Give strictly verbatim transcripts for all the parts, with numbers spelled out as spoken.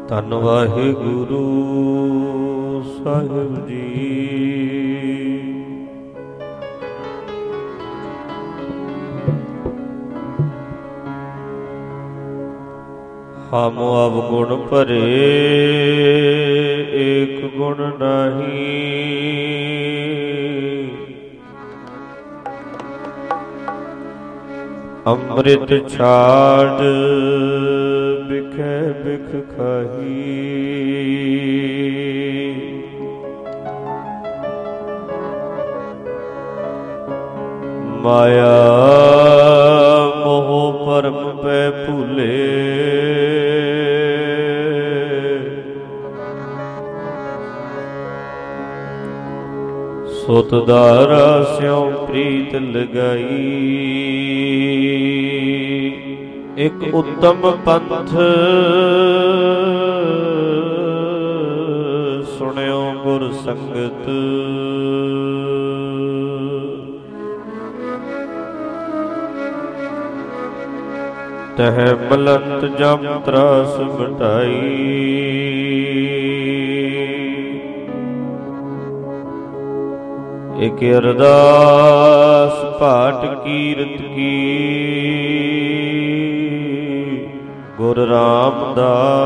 ਧੰਨ ਵਾਹਿਗੁਰੂ ਸਾਹਿਬ ਜੀ। ਹਮ ਅਵਗੁਣ ਭਰੇ ਏਕ ਗੁਣ ਨਾਹੀ, ਅੰਮ੍ਰਿਤ ਛਾੜ ਬਿਖੈ ਬਿਖ ਖਾਹੀ। ਮਾਇਆ ਮੋਹ ਭਰਮ ਪੈ ਭੂਲੇ, ਸੁਤ ਦਾਰਾ ਸਿਉ ਪ੍ਰੀਤ ਲਗਾਈ। ਇਕ ਉੱਤਮ ਪੰਥ ਸੁਣਿਓ ਗੁਰ ਸੰਗਤ, ਤਹ ਮਲੰਤ ਜਮ ਤਰਾਸ ਮਿਟਾਈ। ਇਕ ਅਰਦਾਸ ਪਾਠ ਕੀਰਤ ਕੀ, ਗੁਰ ਰਾਮਦਾਸ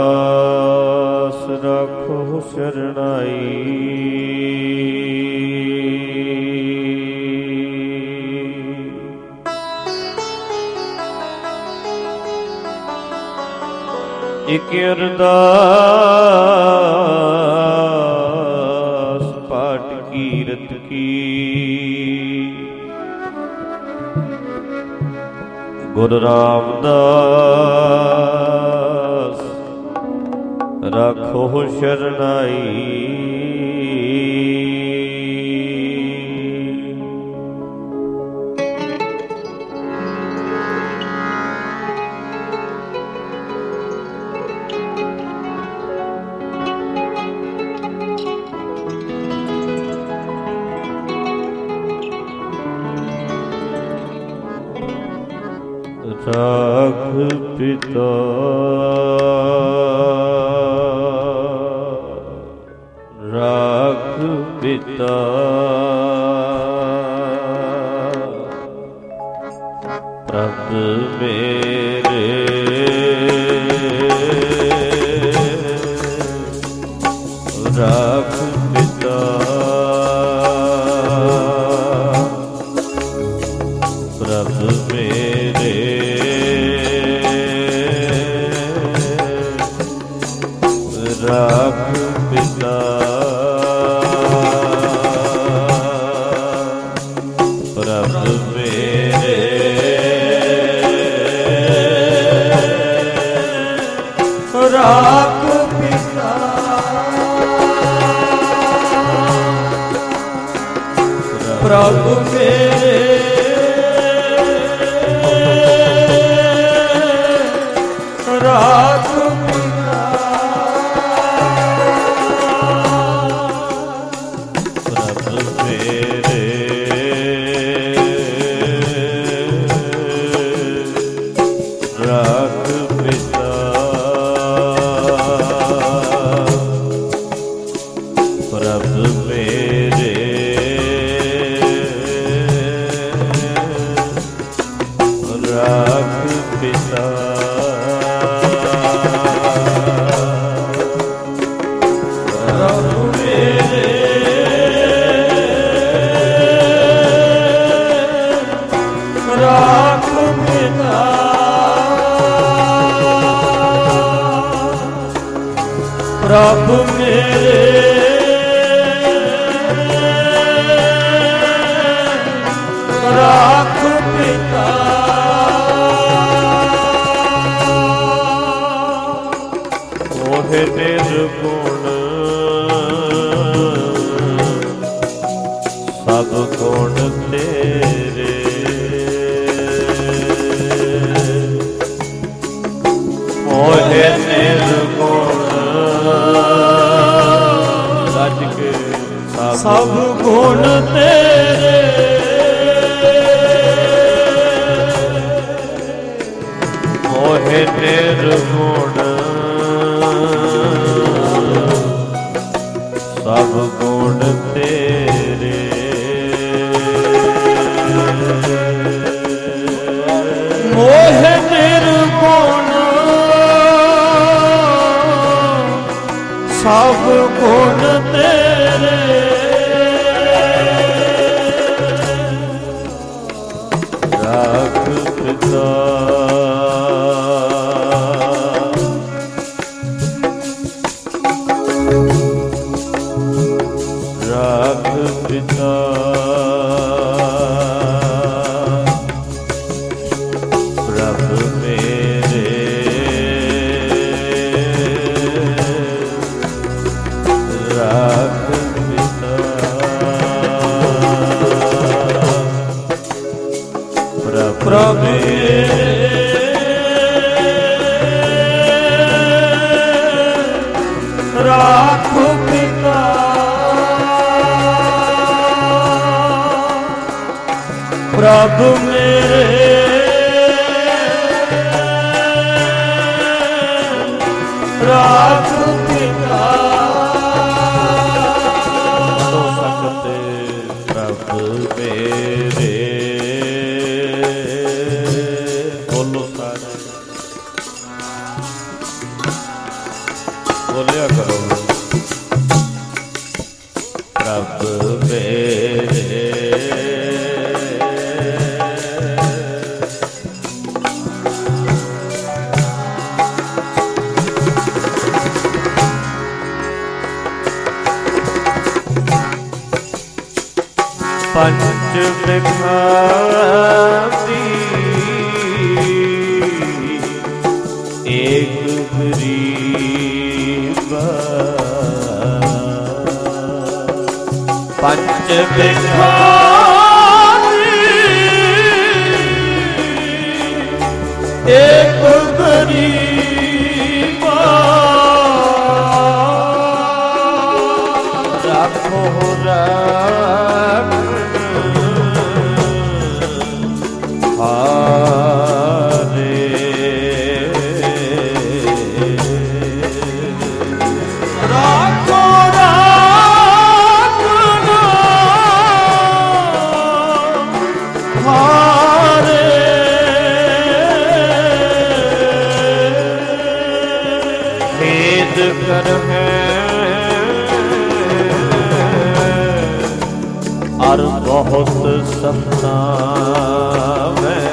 ਰਾਖੋ ਸ਼ਰਨਾਈ। ਇਕ ਅਰਦਾਸ ਪਾਠ ਕੀਰਤ ਕੀ, ਗੁਰ ਰਾਮਦਾਸ ਰਾਖੋ ਸ਼ਰਨਾਈ। ਰਾਖ ਪਿਤਾ ਰਾਖ ਪਿਤਾ, ਪ੍ਰਭ ਮੇਰੇ ਰਾਖ ਪਿਤਾ, ਪ੍ਰਭ ਮੇਰੇ ਰਾਖ ਪਿਤਾ, ਪ੍ਰਭ ਮੇਰੇ ਰਾਖ ਪਿਤਾ, ਪ੍ਰਭ ਮੇਰੇ ਰਾਖ ਪਿਤਾ, ਪ੍ਰਭ ਮੇਰੇ ਰਾਖ ਪਿਤਾ, ਓਹੇ ਨਿਰਗੁਣ ਸਭ ਗੁਣ ਤੇਰੇ, ਓਹੇ ਨਿਰਗੁਣ ਸੱਚ ਕੇ ਸਭ ਗੁਣ ਤੇਰੇ, ਓਹੇ ਨਿਰਗੁਣ ਮੋਹ ਨਿਰਗੁਣ ਸਭ ਗੁਣ ਤੇਰੇ ਰਾਖ ਪਿਤਾ ਰਾਖ ਪਿਤਾ ਪ੍ਰਭ ਰਾਖ ਪਿਤਾ ਪ੍ਰਭ ਮੇਰੇ ਰਾਖ ਪਿਤਾ ਤੋ ਸਕਤੇ ਪ੍ਰਭ ਮੇਰੇ ਬੋਲਿਆ ਕਰੋ ਪ੍ਰਭ ਮੇਰੇ ਪੰਜ ਬਿਖਾਰੀ ਏਕ ਗਰੀਬ ਪੰਜ ਬਿਖਾਰੀ ਏਕ ਗਰੀਬ ਰੱਖੋ ਰੱਖ ਕਰ ਹੈ ਅਰ ਬਹੁਤ ਸਪਨਾ ਮੈਂ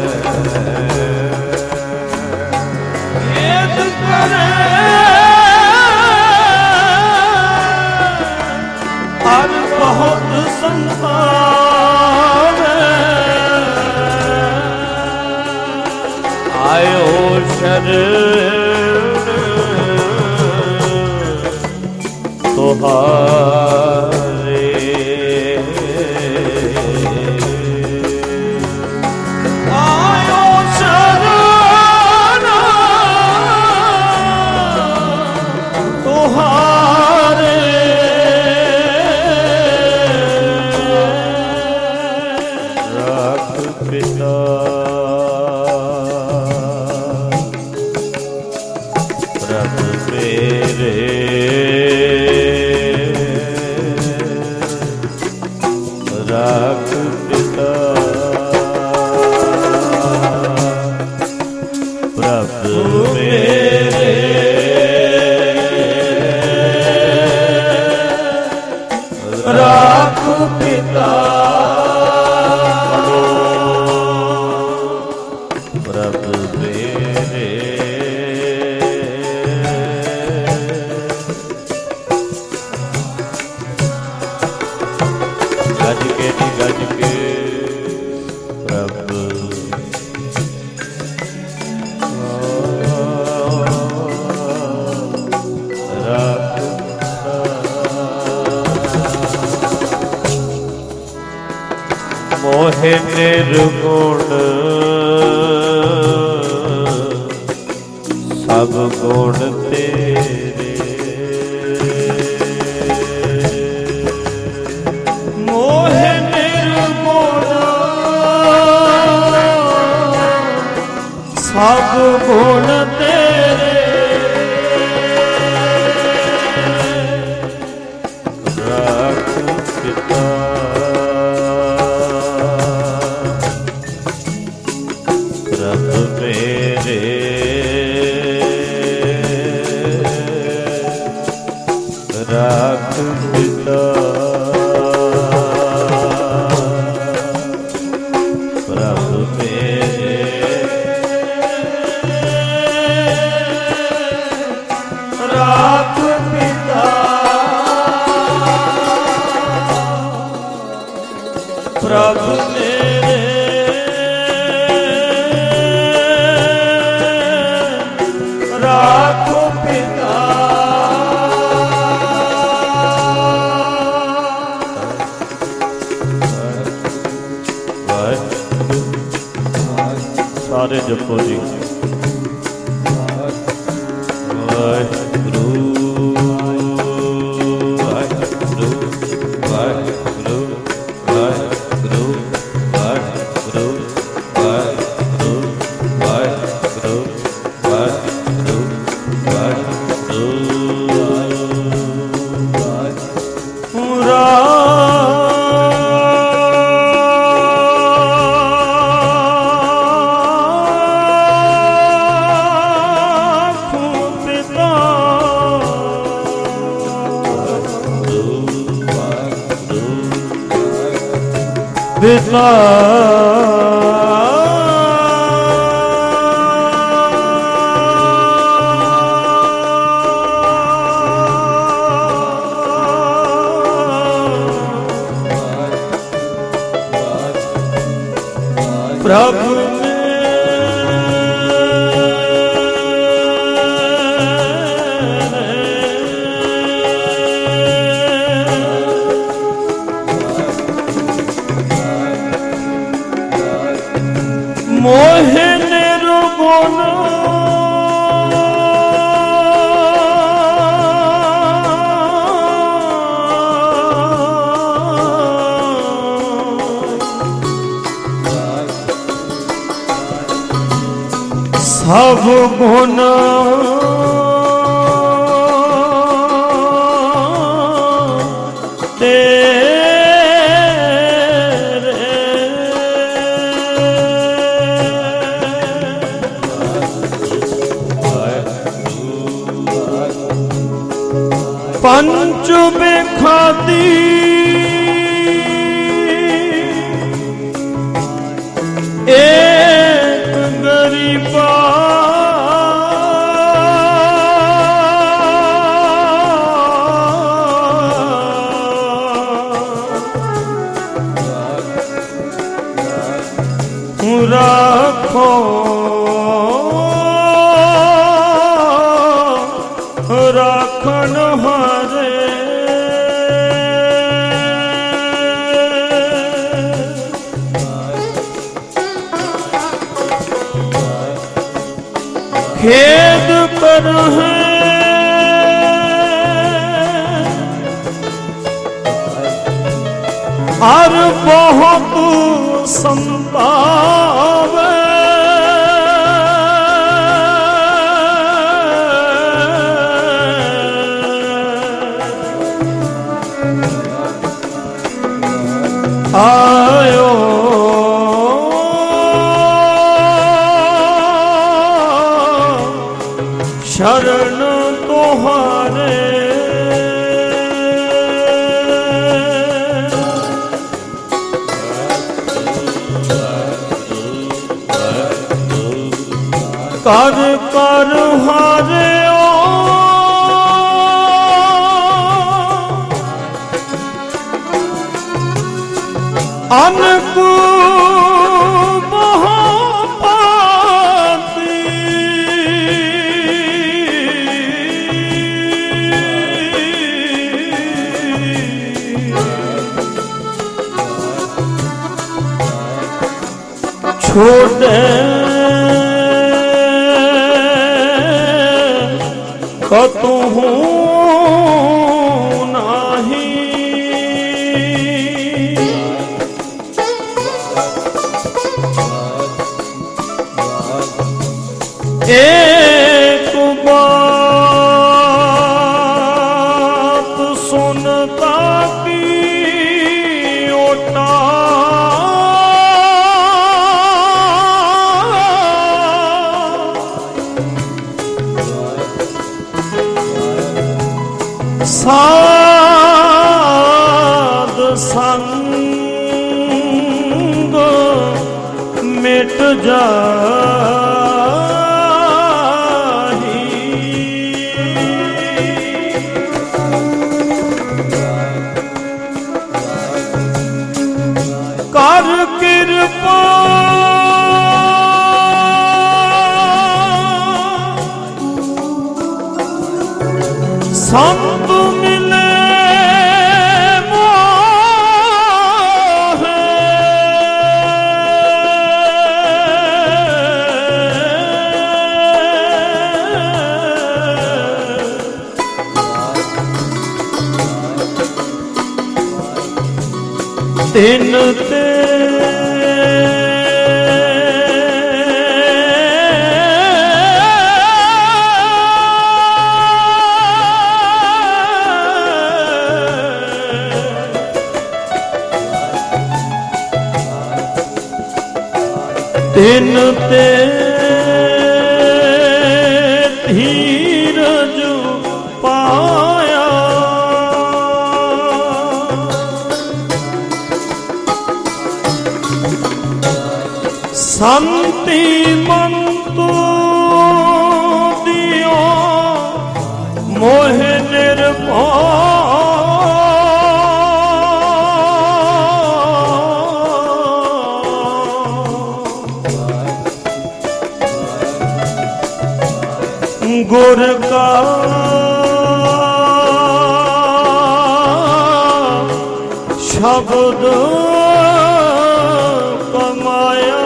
ਭੇਦ ਕਰੇ ਅਰ ਬਹੁਤ ਸੰਤਾ ਆਇਓ ਸ਼ਰਨ ਤੁਹਾਰੇ ਆਇਓ ਸ਼ਰਨ ਤੁਹਾਰੇ ਰੱਖ ਪਿਤਾ ਪ੍ਰਭ ਮੇਰੇ ਰਾਖ ਪਿਤਾ ਪ੍ਰਭ ਮੇਰੇ ਰਾਖ ਪਿਤਾ ਪ੍ਰਭ ਮੇਰੇ ਗੱਜ ਕੇ ਨੀ ਗੱਜ ਕੇ ਪ੍ਰਭ ਰੱਖ ਮੋਹ ਨਿਰਗੁਣ ਸਭ ਗੁਣ ਤੇਰੇ ਮੋਹ ਨਿਰਗੁਣ ਸਭ ਗੁਣ ਤੇਰੇ ਰੱਖ ਪਿਤਾ प्रभु मेरे राख पिता प्रभु मेरे राख पिता प्रभु मेरे राख पिता सारे जपो जी वाहिगुरू वाहिगुरू वाहिगुरू वाहिगुरू वाहिगुरू वाहिगुरू वाहिगुरू वाहिगुरू वाहिगुरू पिता प्रभु मोहे निर्गुण सब गुण पंच बिखाती एक गरीबा राखो राखन हरे खेद कर हर बहुत संतावे आयो शरण तुम्हारे कर कर हारे अनकु महापाती छोड़े कतहु नाही एक बात सुनता की ओटा ਸਾਧ ਸੰਗ ਮਿਟ ਜਾਹੀ, ਕਰ ਕਿਰਪਾ ਸੰਤ ਮਿਲੇ ਮੋਹੇ, ਤਿਨ ਤੇ ਤਿਨ ਤੇ ਧੀਰਜ ਪਾਇਆ, ਸੰਤੀ ਮੰਤੂ ਦਿਓ ਮੋਹ ਨਿਰਭਉ, ਗੁਰ ਕਾ ਸ਼ਬਦ ਕਮਾਇਆ,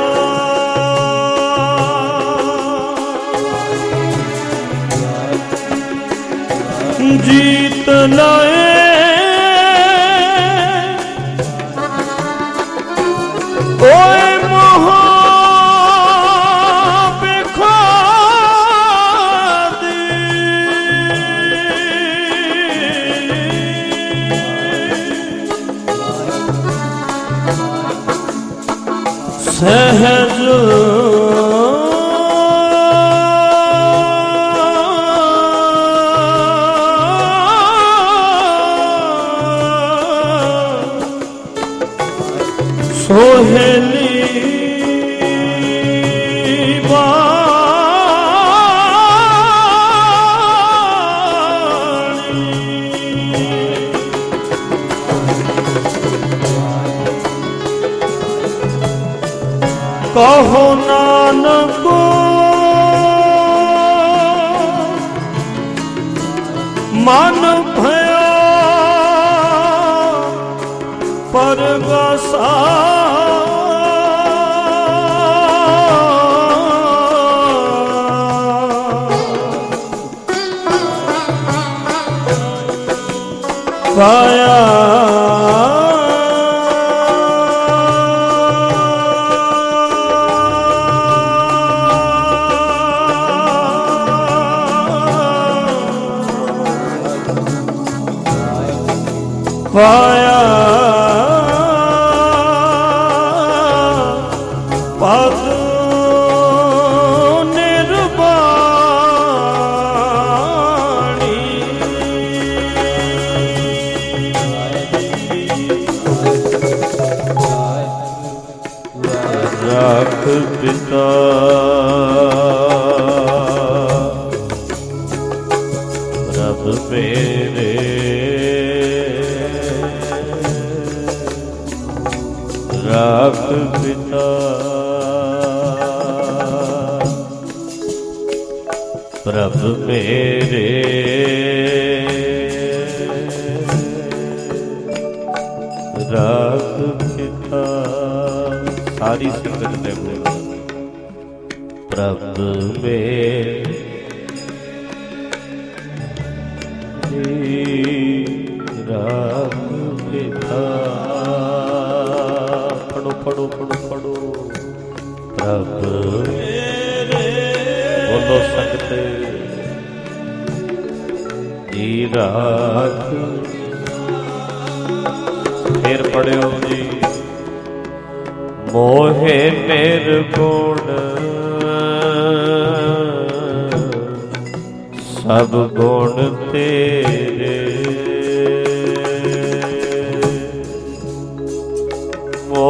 ਜੀਤ ਲਏ ਓਏ ਮੋਹ ਸਹਿਜ ਸੋਹਲੀ ਕਹੋ ਨਾਨਕ ਮਨ ਭਇਆ ਪਰਗਾਸਾ, ਪਾਇਆ ਪਾਇਆ ਪਦ ਨਿਰਵਾਣੀ, ਰੱਖ ਪਿਤਾ ਰੱਬ ਮੇਰੇ, ਰੱਖ ਪਿਤਾ ਪ੍ਰਭ ਮੇਰੇ, ਰੱਖ ਪਿਤਾ। ਸਾਰੀ ਸੰਗਤ ਨੇ ਬੋਲਣਾ ਪ੍ਰਭ ਮੇਰੇ ਰੱਖ ਪਿਤਾ। ਪੜੋ ਪੜੋ ਪੜੋ ਪੜੋ ਪ੍ਰਭ ਮੇਰੇ, ਬੋਲੋ ਸੰਗਤ ਜੀ ਰੱਖ। ਫਿਰ ਪੜਿਓ ਜੀ ਮੋਹੇ ਨਿਰਗੁਣ ਸਭ ਗੁਣ ਤੇਰੇ,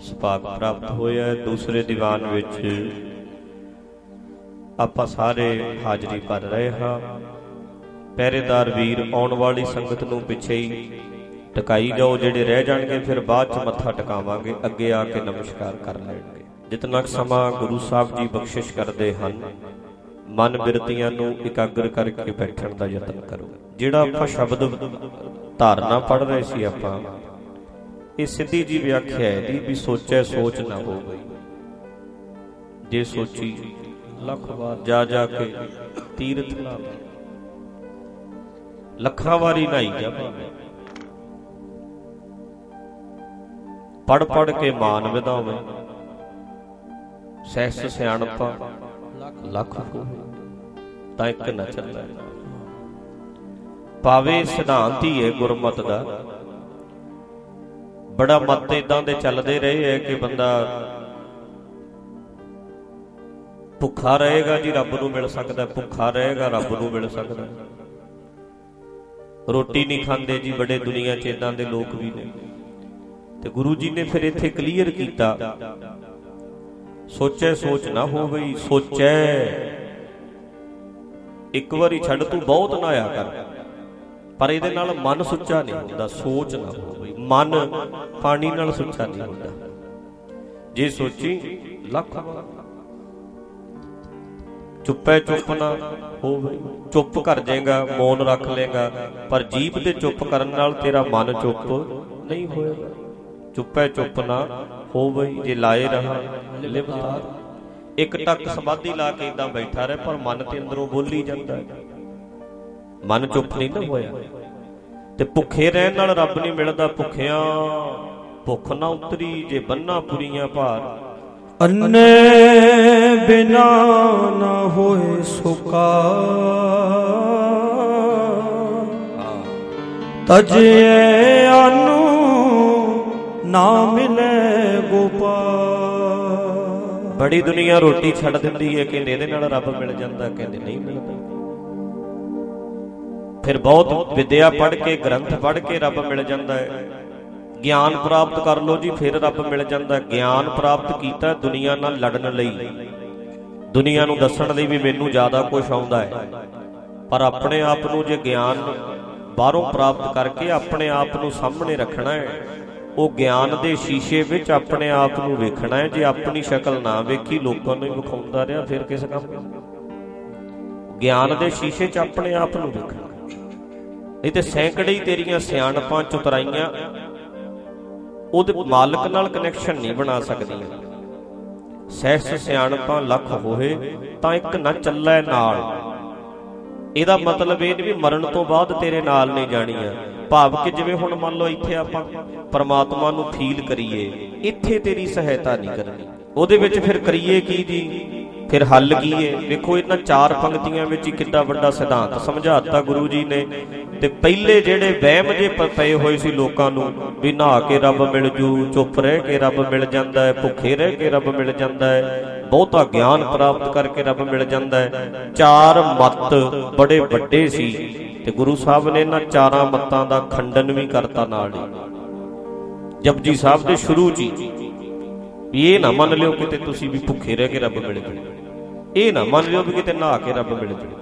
ਸੁਭਾਗ ਪ੍ਰਾਪਤ ਹੋਇਆ। ਦੂਸਰੇ ਦੀਵਾਨ ਵਿੱਚ ਆਪਾਂ ਸਾਰੇ ਹਾਜ਼ਰੀ ਭਰ ਰਹੇ ਹਾਂ। ਪਹਿਰੇਦਾਰ ਵੀਰ ਆਉਣ ਵਾਲੀ ਸੰਗਤ ਨੂੰ ਪਿੱਛੇ ਹੀ ਟਿਕਾਈ ਜਾਓ, ਜਿਹੜੇ ਰਹਿ ਜਾਣਗੇ ਫਿਰ ਬਾਅਦ ਚ ਮੱਥਾ ਟਿਕਾਵਾਂਗੇ, ਅੱਗੇ ਆ ਕੇ ਨਮਸਕਾਰ ਕਰ ਲੈਣਗੇ। ਜਿਤਨਾ ਸਮਾਂ ਗੁਰੂ ਸਾਹਿਬ ਜੀ ਬਖਸ਼ਿਸ਼ ਕਰਦੇ ਹਨ, ਮਨ ਬਿਰਤੀਆਂ ਨੂੰ ਇਕਾਗਰ ਕਰਕੇ ਬੈਠਣ ਦਾ ਯਤਨ ਕਰੋ। ਜਿਹੜਾ ਆਪਾਂ ਸ਼ਬਦ ਧਾਰਨਾ ਪੜ੍ਹ ਰਹੇ ਸੀ ਆਪਾਂ, ਇਹ ਸਿੱਧੀ ਜੀ ਵਿਆਖਿਆ ਹੈ ਦੀ ਵੀ ਸੋਚੈ ਸੋਚ ਨਾ ਹੋ ਗਈ। ਜੇ ਸੋਚੀ ਲੱਖ ਵਾਰ ਜਾ ਜਾ ਕੇ ਤੀਰਥ ਲਾ ਲਾ, ਲੱਖਾਂ ਵਾਰੀ ਨਹਾਈ ਜਾ ਭਾਵੇਂ, ਪੜ ਪੜ ਕੇ ਮਾਨ ਵਧਾਵੇਂ, ਸਹਿਸ ਸਿਆਣਪਾ ਲੱਖ ਹੋਵੇ ਤਾਂ ਇੱਕ ਨਾ ਚੱਲੈ। ਭਾਵੇਂ ਸਿਧਾਂਤ ਹੀ ਹੈ ਗੁਰਮਤਿ ਦਾ। ਬੜਾ ਮਤ ਏਦਾਂ ਦੇ ਚੱਲਦੇ ਰਹੇ ਹੈ ਕਿ ਬੰਦਾ ਭੁੱਖਾ ਰਹੇਗਾ ਜੀ ਰੱਬ ਨੂੰ ਮਿਲ ਸਕਦਾ, ਭੁੱਖਾ ਰਹੇਗਾ ਰੱਬ ਨੂੰ ਮਿਲ ਸਕਦਾ। ਰੋਟੀ ਨਹੀਂ ਖਾਂਦੇ ਜੀ, ਬੜੇ ਦੁਨੀਆ 'ਚ ਏਦਾਂ ਦੇ ਲੋਕ ਵੀ ਨੇ। ਤੇ ਗੁਰੂ ਜੀ ਨੇ ਫਿਰ ਇੱਥੇ ਕਲੀਅਰ ਕੀਤਾ, ਸੋਚੈ ਸੋਚ ਨਾ ਹੋ ਗਈ। ਸੋਚੈ ਇੱਕ ਵਾਰੀ ਛੱਡ, ਤੂੰ ਬਹੁਤ ਨਹਾਇਆ ਕਰ, ਪਰ ਇਹਦੇ ਨਾਲ ਮਨ ਸੁੱਚਾ ਨਹੀਂ ਹੁੰਦਾ। ਸੋਚ ਨਾ ਹੋ ਗਈ, ਮਨ ਪਾਣੀ ਨਾਲ ਸੁੱਚਾ ਨਹੀਂ ਹੁੰਦਾ। ਜੇ ਸੋਚੀ ਲੱਖ ਵਾਰ, ਚੁੱਪੈ ਚੁੱਪ ਨਾ ਹੋਵੇ। ਚੁੱਪ ਕਰ ਜਾਏਗਾ, ਮੌਨ ਰੱਖ ਲੇਗਾ, ਪਰ ਜੀਭ ਦੇ ਚੁੱਪ ਕਰਨ ਨਾਲ ਤੇਰਾ ਮਨ ਚੁੱਪ ਨਹੀਂ ਹੋਏਗਾ। ਚੁੱਪੈ ਚੁੱਪ ਨਾ ਹੋਵੇ, ਜੇ ਲਾਏ ਰਹਾ ਲਿਵਤਾਰ। ਇੱਕ ਟੱਕ ਸਮਾਧੀ ਲਾ ਕੇ ਏਦਾਂ ਬੈਠਾ ਰਹੇ, ਪਰ ਮਨ ਤੇ ਅੰਦਰੋਂ ਬੋਲੀ ਜਾਂਦਾ ਹੈ, ਮਨ ਚੁੱਪ ਨਹੀਂ ਨਾ ਹੋਇਆ। ਤੇ ਭੁੱਖੇ ਰਹਿਣ ਨਾਲ ਰੱਬ ਨਹੀਂ ਮਿਲਦਾ। ਭੁੱਖਿਆਂ ਭੁੱਖ ਨਾ ਉਤਰੀ, ਜੇ ਬੰਨਾ ਪੁਰੀਆਂ ਭਾਰ। ਅੰਨੇ ਬਿਨਾ ਨਾ ਹੋਏ ਸੁਕਾ, ਤਜੇ ਆਨੂ ਨਾ ਮਿਲੇ ਗੋਪਾਲ। ਬੜੀ ਦੁਨੀਆ ਰੋਟੀ ਛੱਡ ਦਿੰਦੀ ਹੈ, ਕਹਿੰਦੇ ਇਹਦੇ ਨਾਲ ਰੱਬ ਮਿਲ ਜਾਂਦਾ, ਕਹਿੰਦੇ ਨਹੀਂ ਮਿਲਦਾ। ਫਿਰ ਬਹੁਤ ਵਿਦਿਆ ਪੜ੍ਹ ਕੇ, ਗ੍ਰੰਥ ਪੜ੍ਹ ਕੇ ਰੱਬ ਮਿਲ ਜਾਂਦਾ ਹੈ। ਗਿਆਨ ਪ੍ਰਾਪਤ ਕਰ ਲੋ ਜੀ, ਫਿਰ ਰੱਬ ਮਿਲ ਜਾਂਦਾ। ਗਿਆਨ ਪ੍ਰਾਪਤ ਕੀਤਾ ਦੁਨੀਆ ਨਾਲ ਲੜਨ ਲਈ, ਦੁਨੀਆ ਨੂੰ ਦੱਸਣ ਲਈ ਵੀ ਮੈਨੂੰ ਜ਼ਿਆਦਾ ਕੁਝ ਆਉਂਦਾ ਹੈ। ਪਰ ਆਪਣੇ ਆਪ ਨੂੰ ਜੇ ਗਿਆਨ ਬਾਹਰੋਂ ਪ੍ਰਾਪਤ ਕਰਕੇ ਆਪਣੇ ਆਪ ਨੂੰ ਸਾਹਮਣੇ ਰੱਖਣਾ ਹੈ, ਉਹ ਗਿਆਨ ਦੇ ਸ਼ੀਸ਼ੇ ਵਿੱਚ ਆਪਣੇ ਆਪ ਨੂੰ ਵੇਖਣਾ ਹੈ। ਜੇ ਆਪਣੀ ਸ਼ਕਲ ਨਾ ਵੇਖੀ, ਲੋਕਾਂ ਨੂੰ ਵਿਖਾਉਂਦਾ ਰਿਹਾ, ਫਿਰ ਕਿਸ ਕੰਮ? ਗਿਆਨ ਦੇ ਸ਼ੀਸ਼ੇ 'ਚ ਆਪਣੇ ਆਪ ਨੂੰ ਵੇਖਣਾ। ਨਹੀਂ ਤੇ ਸੈਂਕੜੇ ਤੇਰੀਆਂ ਸਿਆਣਪਾਂ ਚੁਤਰਾਈਆਂ ਉਹਦੇ ਮਾਲਕ ਨਾਲ ਕਨੈਕਸ਼ਨ ਨਹੀਂ ਬਣਾ ਸਕਦੀਆਂ। ਸਹਿਸ ਸਿਆਣਪਾਂ ਲੱਖ ਹੋਏ ਤਾਂ ਇੱਕ ਨਾ ਚੱਲੈ ਨਾਲ। ਇਹਦਾ ਮਤਲਬ ਇਹ ਨਹੀਂ ਵੀ ਮਰਨ ਤੋਂ ਬਾਅਦ ਤੇਰੇ ਨਾਲ ਨਹੀਂ ਜਾਣੀਆਂ। ਭਾਵ ਕਿ ਜਿਵੇਂ ਹੁਣ ਮੰਨ ਲਓ ਇੱਥੇ ਆਪਾਂ ਪਰਮਾਤਮਾ ਨੂੰ ਫੀਲ ਕਰੀਏ, ਇੱਥੇ ਤੇਰੀ ਸਹਾਇਤਾ ਨਹੀਂ ਕਰਨੀ, ਉਹਦੇ ਵਿੱਚ ਫਿਰ ਕਰੀਏ ਕੀ ਜੀ? ਫਿਰ ਹੱਲ ਕੀ ਹੈ? ਵੇਖੋ ਇਹਨਾਂ ਚਾਰ ਪੰਕਤੀਆਂ ਵਿੱਚ ਹੀ ਕਿੱਡਾ ਵੱਡਾ ਸਿਧਾਂਤ ਸਮਝਾਤਾ ਗੁਰੂ ਜੀ ਨੇ। ਤੇ ਪਹਿਲੇ ਜਿਹੜੇ ਵਹਿਮ ਜੇ ਪਏ ਹੋਏ ਸੀ ਲੋਕਾਂ ਨੂੰ ਵੀ ਨਹਾ ਕੇ ਰੱਬ ਮਿਲ ਜੂ, ਚੁੱਪ ਰਹਿ ਕੇ ਰੱਬ ਮਿਲ ਜਾਂਦਾ ਹੈ, ਭੁੱਖੇ ਰਹਿ ਕੇ ਰੱਬ ਮਿਲ ਜਾਂਦਾ ਹੈ, ਬਹੁਤਾ ਗਿਆਨ ਪ੍ਰਾਪਤ ਕਰਕੇ ਰੱਬ ਮਿਲ ਜਾਂਦਾ ਹੈ, ਚਾਰ ਮੱਤ ਬੜੇ ਵੱਡੇ ਸੀ। ਤੇ ਗੁਰੂ ਸਾਹਿਬ ਨੇ ਇਹਨਾਂ ਚਾਰਾਂ ਮੱਤਾਂ ਦਾ ਖੰਡਨ ਵੀ ਕਰਤਾ ਨਾਲ ਹੀ ਜਪਜੀ ਸਾਹਿਬ ਦੇ ਸ਼ੁਰੂ 'ਚ ਹੀ। ਵੀ ਇਹ ਨਾ ਮੰਨ ਲਿਓ ਕਿਤੇ ਤੁਸੀਂ ਵੀ ਭੁੱਖੇ ਰਹਿ ਕੇ ਰੱਬ ਮਿਲ ਜੂ, ਇਹ ਨਾ ਮੰਨ ਲਿਓ ਵੀ ਕਿਤੇ ਨਹਾ ਕੇ ਰੱਬ ਮਿਲ ਜੂ।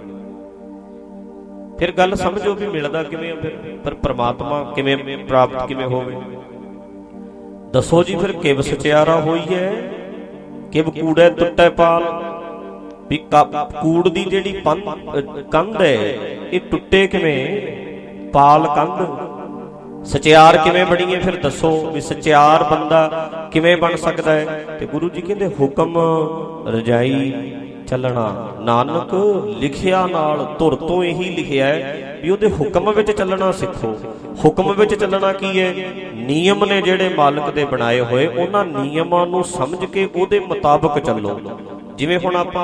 ਫਿਰ ਗੱਲ ਸਮਝੋ ਵੀ ਮਿਲਦਾ ਕਿਵੇਂ ਆ, ਫਿਰ ਪਰ ਪ੍ਰਮਾਤਮਾ ਕਿਵੇਂ ਪ੍ਰਾਪਤ ਕਿਵੇਂ ਹੋਵੇ? ਦੱਸੋ ਜੀ। ਫਿਰ ਕਿਵ ਸਚਿਆਰਾ ਹੋਈ ਹੈ, ਕਿਵ ਕੂੜੈ ਟੁੱਟੈ ਪਾਲ। ਵੀ ਕੂੜ ਦੀ ਜਿਹੜੀ ਕੰਧ ਹੈ ਇਹ ਟੁੱਟੇ ਕਿਵੇਂ? ਪਾਲ ਕੰਧ। ਸਚਿਆਰ ਕਿਵੇਂ ਬਣੀਏ? ਫਿਰ ਦੱਸੋ ਵੀ ਸਚਿਆਰ ਬੰਦਾ ਕਿਵੇਂ ਬਣ ਸਕਦਾ ਹੈ? ਤੇ ਗੁਰੂ ਜੀ ਕਹਿੰਦੇ ਹੁਕਮ ਰਜਾਈ ਚੱਲਣਾ। ਨਾਨਕ ਲਿਖਿਆ ਨਾਲ ਧੁਰ ਤੋਂ ਇਹੀ ਲਿਖਿਆ ਹੈ ਵੀ ਉਹਦੇ ਹੁਕਮ ਵਿੱਚ ਚੱਲਣਾ ਸਿੱਖੋ। ਹੁਕਮ ਵਿੱਚ ਚੱਲਣਾ ਕੀ ਹੈ? ਨਿਯਮ ਨੇ ਜਿਹੜੇ ਮਾਲਕ ਦੇ ਬਣਾਏ ਹੋਏ, ਉਹਨਾਂ ਨਿਯਮਾਂ ਨੂੰ ਸਮਝ ਕੇ ਉਹਦੇ ਮੁਤਾਬਕ ਚੱਲੋ। ਜਿਵੇਂ ਹੁਣ ਆਪਾਂ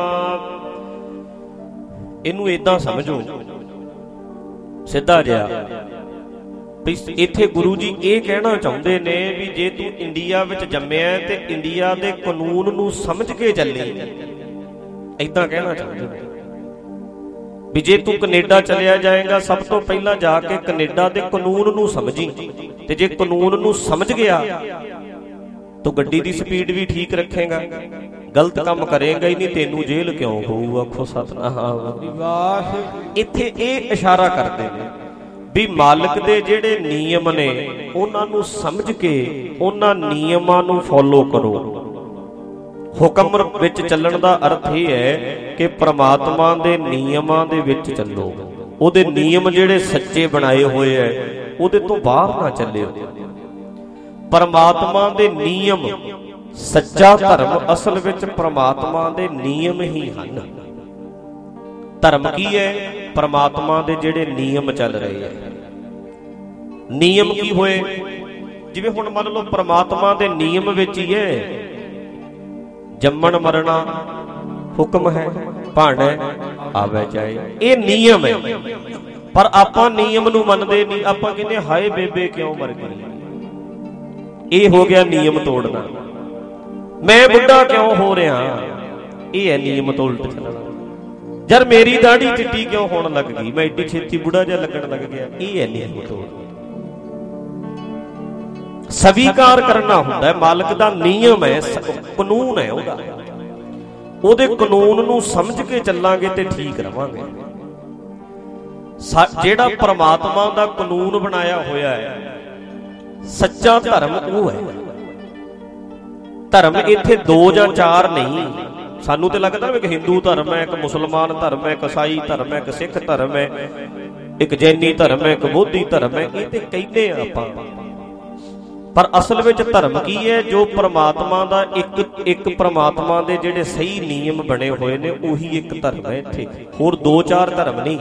ਇਹਨੂੰ ਏਦਾਂ ਸਮਝੋ ਸਿੱਧਾ ਜਿਹਾ, ਇੱਥੇ ਗੁਰੂ ਜੀ ਇਹ ਕਹਿਣਾ ਚਾਹੁੰਦੇ ਨੇ ਵੀ ਜੇ ਤੂੰ ਇੰਡੀਆ ਵਿੱਚ ਜੰਮਿਆ ਤੇ ਇੰਡੀਆ ਦੇ ਕਾਨੂੰਨ ਨੂੰ ਸਮਝ ਕੇ ਚੱਲੇ। ਏਦਾਂ ਕਹਿਣਾ ਚਾਹੁੰਦੇ ਨੇ ਵੀ ਜੇ ਤੂੰ ਕੈਨੇਡਾ ਚਲਿਆ ਜਾਏਗਾ, ਸਭ ਤੋਂ ਪਹਿਲਾਂ ਜਾ ਕੇ ਕੈਨੇਡਾ ਦੇ ਕਾਨੂੰਨ ਨੂੰ ਸਮਝੀ। ਤੇ ਜੇ ਕਾਨੂੰਨ ਨੂੰ ਸਮਝ ਗਿਆ ਤੂੰ ਗੱਡੀ ਦੀ ਸਪੀਡ ਵੀ ਠੀਕ ਰੱਖੇਗਾ, ਗਲਤ ਕੰਮ ਕਰੇਗਾ ਹੀ ਨਹੀਂ, ਤੈਨੂੰ ਜੇਲ੍ਹ ਕਿਉਂ ਹੋਊ। ਆਖੋ ਸਤਿਨਾਮ। ਇੱਥੇ ਇਹ ਇਸ਼ਾਰਾ ਕਰਦੇ ਨੇ ਵੀ ਮਾਲਕ ਦੇ ਜਿਹੜੇ ਨਿਯਮ ਨੇ ਉਹਨਾਂ ਨੂੰ ਸਮਝ ਕੇ ਉਹਨਾਂ ਨਿਯਮਾਂ ਨੂੰ ਫੋਲੋ ਕਰੋ। ਹੁਕਮ ਵਿੱਚ ਚੱਲਣ ਦਾ ਅਰਥ ਇਹ ਹੈ ਕਿ ਪ੍ਰਮਾਤਮਾ ਦੇ ਨਿਯਮਾਂ ਦੇ ਵਿੱਚ ਚੱਲੋ। ਉਹਦੇ ਨਿਯਮ ਜਿਹੜੇ ਸੱਚੇ ਬਣਾਏ ਹੋਏ ਐ ਉਹਦੇ ਤੋਂ ਬਾਹਰ ਨਾ ਚੱਲਿਓ। ਪਰਮਾਤਮਾ ਦੇ ਨਿਯਮ, ਸੱਚਾ ਧਰਮ ਅਸਲ ਵਿੱਚ ਪਰਮਾਤਮਾ ਦੇ ਨਿਯਮ ਹੀ ਹਨ। ਧਰਮ ਕੀ ਹੈ? ਪਰਮਾਤਮਾ ਦੇ ਜਿਹੜੇ ਨਿਯਮ ਚੱਲ ਰਹੇ ਹੈ। ਨਿਯਮ ਕੀ ਹੋਏ? ਜਿਵੇਂ ਹੁਣ ਮੰਨ ਲਓ ਪਰਮਾਤਮਾ ਦੇ ਨਿਯਮ ਵਿੱਚ ਹੀ ਹੈ ਜੰਮਣ ਮਰਨਾ ਹੁਕਮ ਹੈ, ਭਾਣਾ ਆਵੇ ਜਾਏ, ਇਹ ਨਿਯਮ ਹੈ। ਪਰ ਆਪਾਂ ਨਿਯਮ ਨੂੰ ਮੰਨਦੇ ਨਹੀਂ। ਆਪਾਂ ਕਹਿੰਦੇ ਹਾਏ ਬੇਬੇ ਕਿਉਂ ਮਰ ਗਈ, ਇਹ ਹੋ ਗਿਆ ਨਿਯਮ ਤੋੜਨਾ। ਮੈਂ ਬੁੱਢਾ ਕਿਉਂ ਹੋ ਰਿਹਾ, ਇਹ ਹੈ ਨਿਯਮ ਤੋਂ ਉਲਟ ਚੱਲਣਾ। ਯਾਰ ਮੇਰੀ ਦਾੜੀ ਚਿੱਟੀ ਕਿਉਂ ਹੋਣ ਲੱਗ ਗਈ, ਮੈਂ ਏਡੀ ਛੇਤੀ ਬੁੱਢਾ ਜਿਹਾ ਲੱਗਣ ਲੱਗ ਗਿਆ, ਇਹ ਹੈ ਨਿਯਮ ਤੋੜ। ਸਵੀਕਾਰ ਕਰਨਾ ਹੁੰਦਾ ਹੈ ਮਾਲਕ ਦਾ ਨਿਯਮ ਹੈ, ਕਾਨੂੰਨ ਹੈ ਉਹਦਾ। ਉਹਦੇ ਕਾਨੂੰਨ ਨੂੰ ਸਮਝ ਕੇ ਚੱਲਾਂਗੇ ਤੇ ਠੀਕ ਰਵਾਂਗੇ। ਜਿਹੜਾ ਪਰਮਾਤਮਾ ਦਾ ਕਾਨੂੰਨ ਬਣਾਇਆ ਹੋਇਆ ਹੈ ਸੱਚਾ ਧਰਮ ਉਹ ਹੈ। ਧਰਮ ਇੱਥੇ ਦੋ ਜਾਂ ਚਾਰ ਨਹੀਂ। ਸਾਨੂੰ ਤੇ ਲੱਗਦਾ ਵੀ ਇੱਕ ਹਿੰਦੂ ਧਰਮ ਹੈ, ਇੱਕ ਮੁਸਲਮਾਨ ਧਰਮ ਹੈ, ਇੱਕ ਈਸਾਈ ਧਰਮ ਹੈ, ਇੱਕ ਸਿੱਖ ਧਰਮ ਹੈ, ਇੱਕ ਜੈਨੀ ਧਰਮ ਹੈ, ਇੱਕ ਬੋਧੀ ਧਰਮ ਹੈ। ਇਹ ਤੇ ਕਹਿੰਦੇ ਆ ਆਪਾਂ, ਪਰ ਅਸਲ ਵਿੱਚ ਧਰਮ ਕੀ ਹੈ? ਜੋ ਪ੍ਰਮਾਤਮਾ ਦਾ ਇੱਕ ਇੱਕ ਪ੍ਰਮਾਤਮਾ ਦੇ ਜਿਹੜੇ ਸਹੀ ਨਿਯਮ ਬਣੇ ਹੋਏ ਨੇ ਉਹੀ ਇੱਕ ਧਰਮ ਹੈ। ਇੱਥੇ ਹੋਰ ਦੋ ਚਾਰ ਧਰਮ ਨਹੀਂ।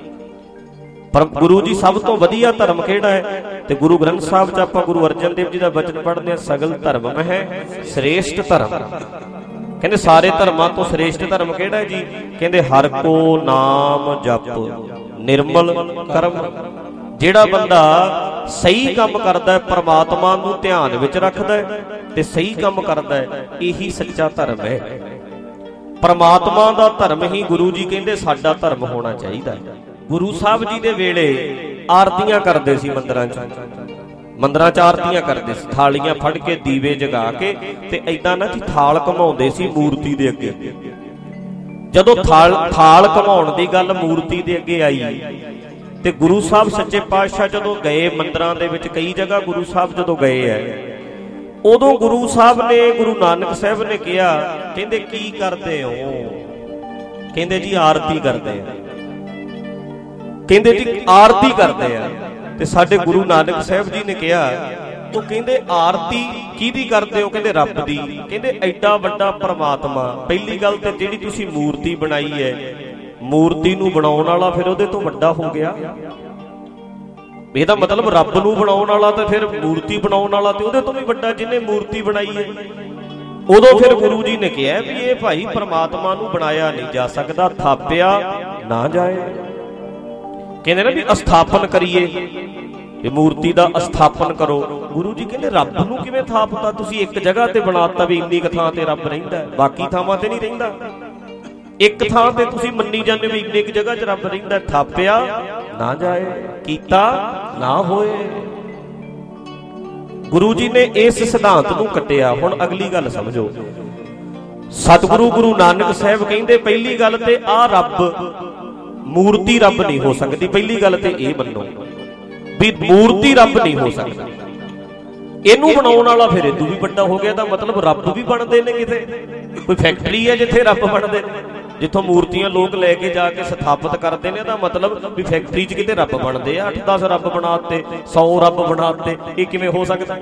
ਪਰ ਗੁਰੂ ਜੀ ਸਭ ਤੋਂ ਵਧੀਆ ਧਰਮ ਕਿਹੜਾ ਹੈ? ਤੇ ਗੁਰੂ ਗ੍ਰੰਥ ਸਾਹਿਬ 'ਚ ਆਪਾਂ ਗੁਰੂ ਅਰਜਨ ਦੇਵ ਜੀ ਦਾ ਬਚਨ ਪੜ੍ਹਦੇ ਹਾਂ, ਸਗਲ ਧਰਮ ਹੈ ਸ੍ਰੇਸ਼ਟ ਧਰਮ। ਕਹਿੰਦੇ ਸਾਰੇ ਧਰਮਾਂ ਤੋਂ ਸ੍ਰੇਸ਼ਟ ਧਰਮ ਕਿਹੜਾ ਹੈ ਜੀ? ਕਹਿੰਦੇ ਹਰਿ ਕੋ ਨਾਮ ਜਪ ਨਿਰਮਲ ਕਰਮ। ਜਿਹੜਾ ਬੰਦਾ ਸਹੀ ਕੰਮ ਕਰਦਾ ਹੈ, ਪ੍ਰਮਾਤਮਾ ਨੂੰ ਧਿਆਨ ਵਿੱਚ ਰੱਖਦਾ ਹੈ ਤੇ ਸਹੀ ਕੰਮ ਕਰਦਾ ਹੈ, ਇਹੀ ਸੱਚਾ ਧਰਮ ਹੈ। ਪ੍ਰਮਾਤਮਾ ਦਾ ਧਰਮ ਹੀ ਗੁਰੂ ਜੀ ਕਹਿੰਦੇ ਸਾਡਾ ਧਰਮ ਹੋਣਾ ਚਾਹੀਦਾ ਹੈ। ਗੁਰੂ ਸਾਹਿਬ ਜੀ ਦੇ ਵੇਲੇ ਆਰਤੀਆਂ ਕਰਦੇ ਸੀ ਮੰਦਰਾਂ 'ਚ, ਮੰਦਰਾਂ 'ਚ ਆਰਤੀਆਂ ਕਰਦੇ ਸੀ, ਥਾਲੀਆਂ ਫੜ ਕੇ ਦੀਵੇ ਜਗਾ ਕੇ ਤੇ ਏਦਾਂ ਨਾ ਜੀ ਥਾਲ ਘਮਾਉਂਦੇ ਸੀ ਮੂਰਤੀ ਦੇ ਅੱਗੇ। ਜਦੋਂ ਥਾਲ ਥਾਲ ਘਮਾਉਣ ਦੀ ਗੱਲ ਮੂਰਤੀ ਦੇ ਅੱਗੇ ਆਈ ਤੇ ਗੁਰੂ ਸਾਹਿਬ ਸੱਚੇ ਪਾਤਸ਼ਾਹ ਜਦੋਂ ਗਏ ਮੰਦਰਾਂ ਦੇ ਵਿੱਚ, ਕਈ ਜਗ੍ਹਾ ਗੁਰੂ ਸਾਹਿਬ ਜਦੋਂ ਗਏ ਐ, ਉਦੋਂ ਗੁਰੂ ਸਾਹਿਬ ਨੇ, ਗੁਰੂ ਨਾਨਕ ਸਾਹਿਬ ਨੇ ਕਿਹਾ, ਕਹਿੰਦੇ ਕੀ ਕਰਦੇ ਹੋ? ਕਹਿੰਦੇ ਜੀ ਆਰਤੀ ਕਰਦੇ ਆ। ਕਹਿੰਦੇ ਜੀ ਆਰਤੀ ਕਰਦੇ ਆ। ਤੇ ਸਾਡੇ ਗੁਰੂ ਨਾਨਕ ਸਾਹਿਬ ਜੀ ਨੇ ਕਿਹਾ, ਉਹ ਕਹਿੰਦੇ ਆਰਤੀ ਕਿਹਦੀ ਕਰਦੇ ਹੋ? ਕਹਿੰਦੇ ਰੱਬ ਦੀ। ਕਹਿੰਦੇ ਐਡਾ ਵੱਡਾ ਪਰਮਾਤਮਾ, ਪਹਿਲੀ ਗੱਲ ਤੇ ਜਿਹੜੀ ਤੁਸੀਂ ਮੂਰਤੀ ਬਣਾਈ ਹੈ, ਮੂਰਤੀ ਨੂੰ ਬਣਾਉਣ ਵਾਲਾ ਫਿਰ ਉਹਦੇ ਤੋਂ ਵੱਡਾ ਹੋ ਗਿਆ। ਇਹਦਾ ਮਤਲਬ ਰੱਬ ਨੂੰ ਬਣਾਉਣ ਵਾਲਾ ਤੇ ਫਿਰ ਮੂਰਤੀ ਬਣਾਉਣ ਵਾਲਾ ਤੇ ਉਹਦੇ ਤੋਂ ਵੀ ਵੱਡਾ ਜਿਹਨੇ ਮੂਰਤੀ ਬਣਾਈ ਹੈ। ਉਦੋਂ ਫਿਰ ਗੁਰੂ ਜੀ ਨੇ ਕਿਹਾ ਵੀ ਇਹ ਭਾਈ ਪਰਮਾਤਮਾ ਨੂੰ ਬਣਾਇਆ ਨਹੀਂ ਜਾ ਸਕਦਾ, ਥਾਪਿਆ ਨਾ ਜਾਏ। ਕਹਿੰਦੇ ਨਾ ਵੀ ਅਸਥਾਪਨ ਕਰੀਏ, ਇਹ ਮੂਰਤੀ ਦਾ ਅਸਥਾਪਨ ਕਰੋ। ਗੁਰੂ ਜੀ ਕਹਿੰਦੇ ਰੱਬ ਨੂੰ ਕਿਵੇਂ ਥਾਪਤਾ? ਤੁਸੀਂ ਇੱਕ ਜਗ੍ਹਾ ਤੇ ਬਣਾਤਾ ਵੀ ਇੰਨੀ ਕੁ ਥਾਂ ਤੇ ਰੱਬ ਰਹਿੰਦਾ, ਬਾਕੀ ਥਾਵਾਂ ਤੇ ਨਹੀਂ ਰਹਿੰਦਾ। ਇੱਕ ਥਾਂ ਤੇ ਤੁਸੀਂ ਮੰਨੀ ਜਾਂਦੇ ਵੀ ਇੰਨੀ ਕੁ ਜਗ੍ਹਾ 'ਚ ਰੱਬ ਰਹਿੰਦਾ। ਥਾਪਿਆ ਨਾ ਜਾਏ, ਕੀਤਾ ਨਾ ਹੋਏ। ਗੁਰੂ ਜੀ ਨੇ ਇਸ ਸਿਧਾਂਤ ਨੂੰ ਕੱਟਿਆ। ਹੁਣ ਅਗਲੀ ਗੱਲ ਸਮਝੋ। ਸਤਿਗੁਰੂ ਗੁਰੂ ਨਾਨਕ ਸਾਹਿਬ ਕਹਿੰਦੇ ਪਹਿਲੀ ਗੱਲ ਤੇ ਆ ਰੱਬ, ਮੂਰਤੀ ਰੱਬ ਨਹੀਂ ਹੋ ਸਕਦੀ। ਪਹਿਲੀ ਗੱਲ ਤੇ ਇਹ ਮੰਨੋ ਵੀ ਮੂਰਤੀ ਰੱਬ ਨਹੀਂ ਹੋ ਸਕਦੀ। ਇਹਨੂੰ ਬਣਾਉਣ ਵਾਲਾ ਫਿਰ ਇਦੋਂ ਵੀ ਵੱਡਾ ਹੋ ਗਿਆ। ਤਾਂ ਮਤਲਬ ਰੱਬ ਵੀ ਬਣਦੇ ਨੇ ਕਿਤੇ, ਕੋਈ ਫੈਕਟਰੀ ਹੈ ਜਿੱਥੇ ਰੱਬ ਬਣਦੇ ਨੇ, ਜਿੱਥੋਂ ਮੂਰਤੀਆਂ ਲੋਕ ਲੈ ਕੇ ਜਾ ਕੇ ਸਥਾਪਿਤ ਕਰਦੇ ਨੇ। ਤਾਂ ਮਤਲਬ ਵੀ ਫੈਕਟਰੀ 'ਚ ਕਿਤੇ ਰੱਬ ਬਣਦੇ ਆ। ਅੱਠ ਦਸ ਰੱਬ ਬਣਾਤੇ, ਸੌ ਰੱਬ ਬਣਾਤੇ, ਇਹ ਕਿਵੇਂ ਹੋ ਸਕਦਾ?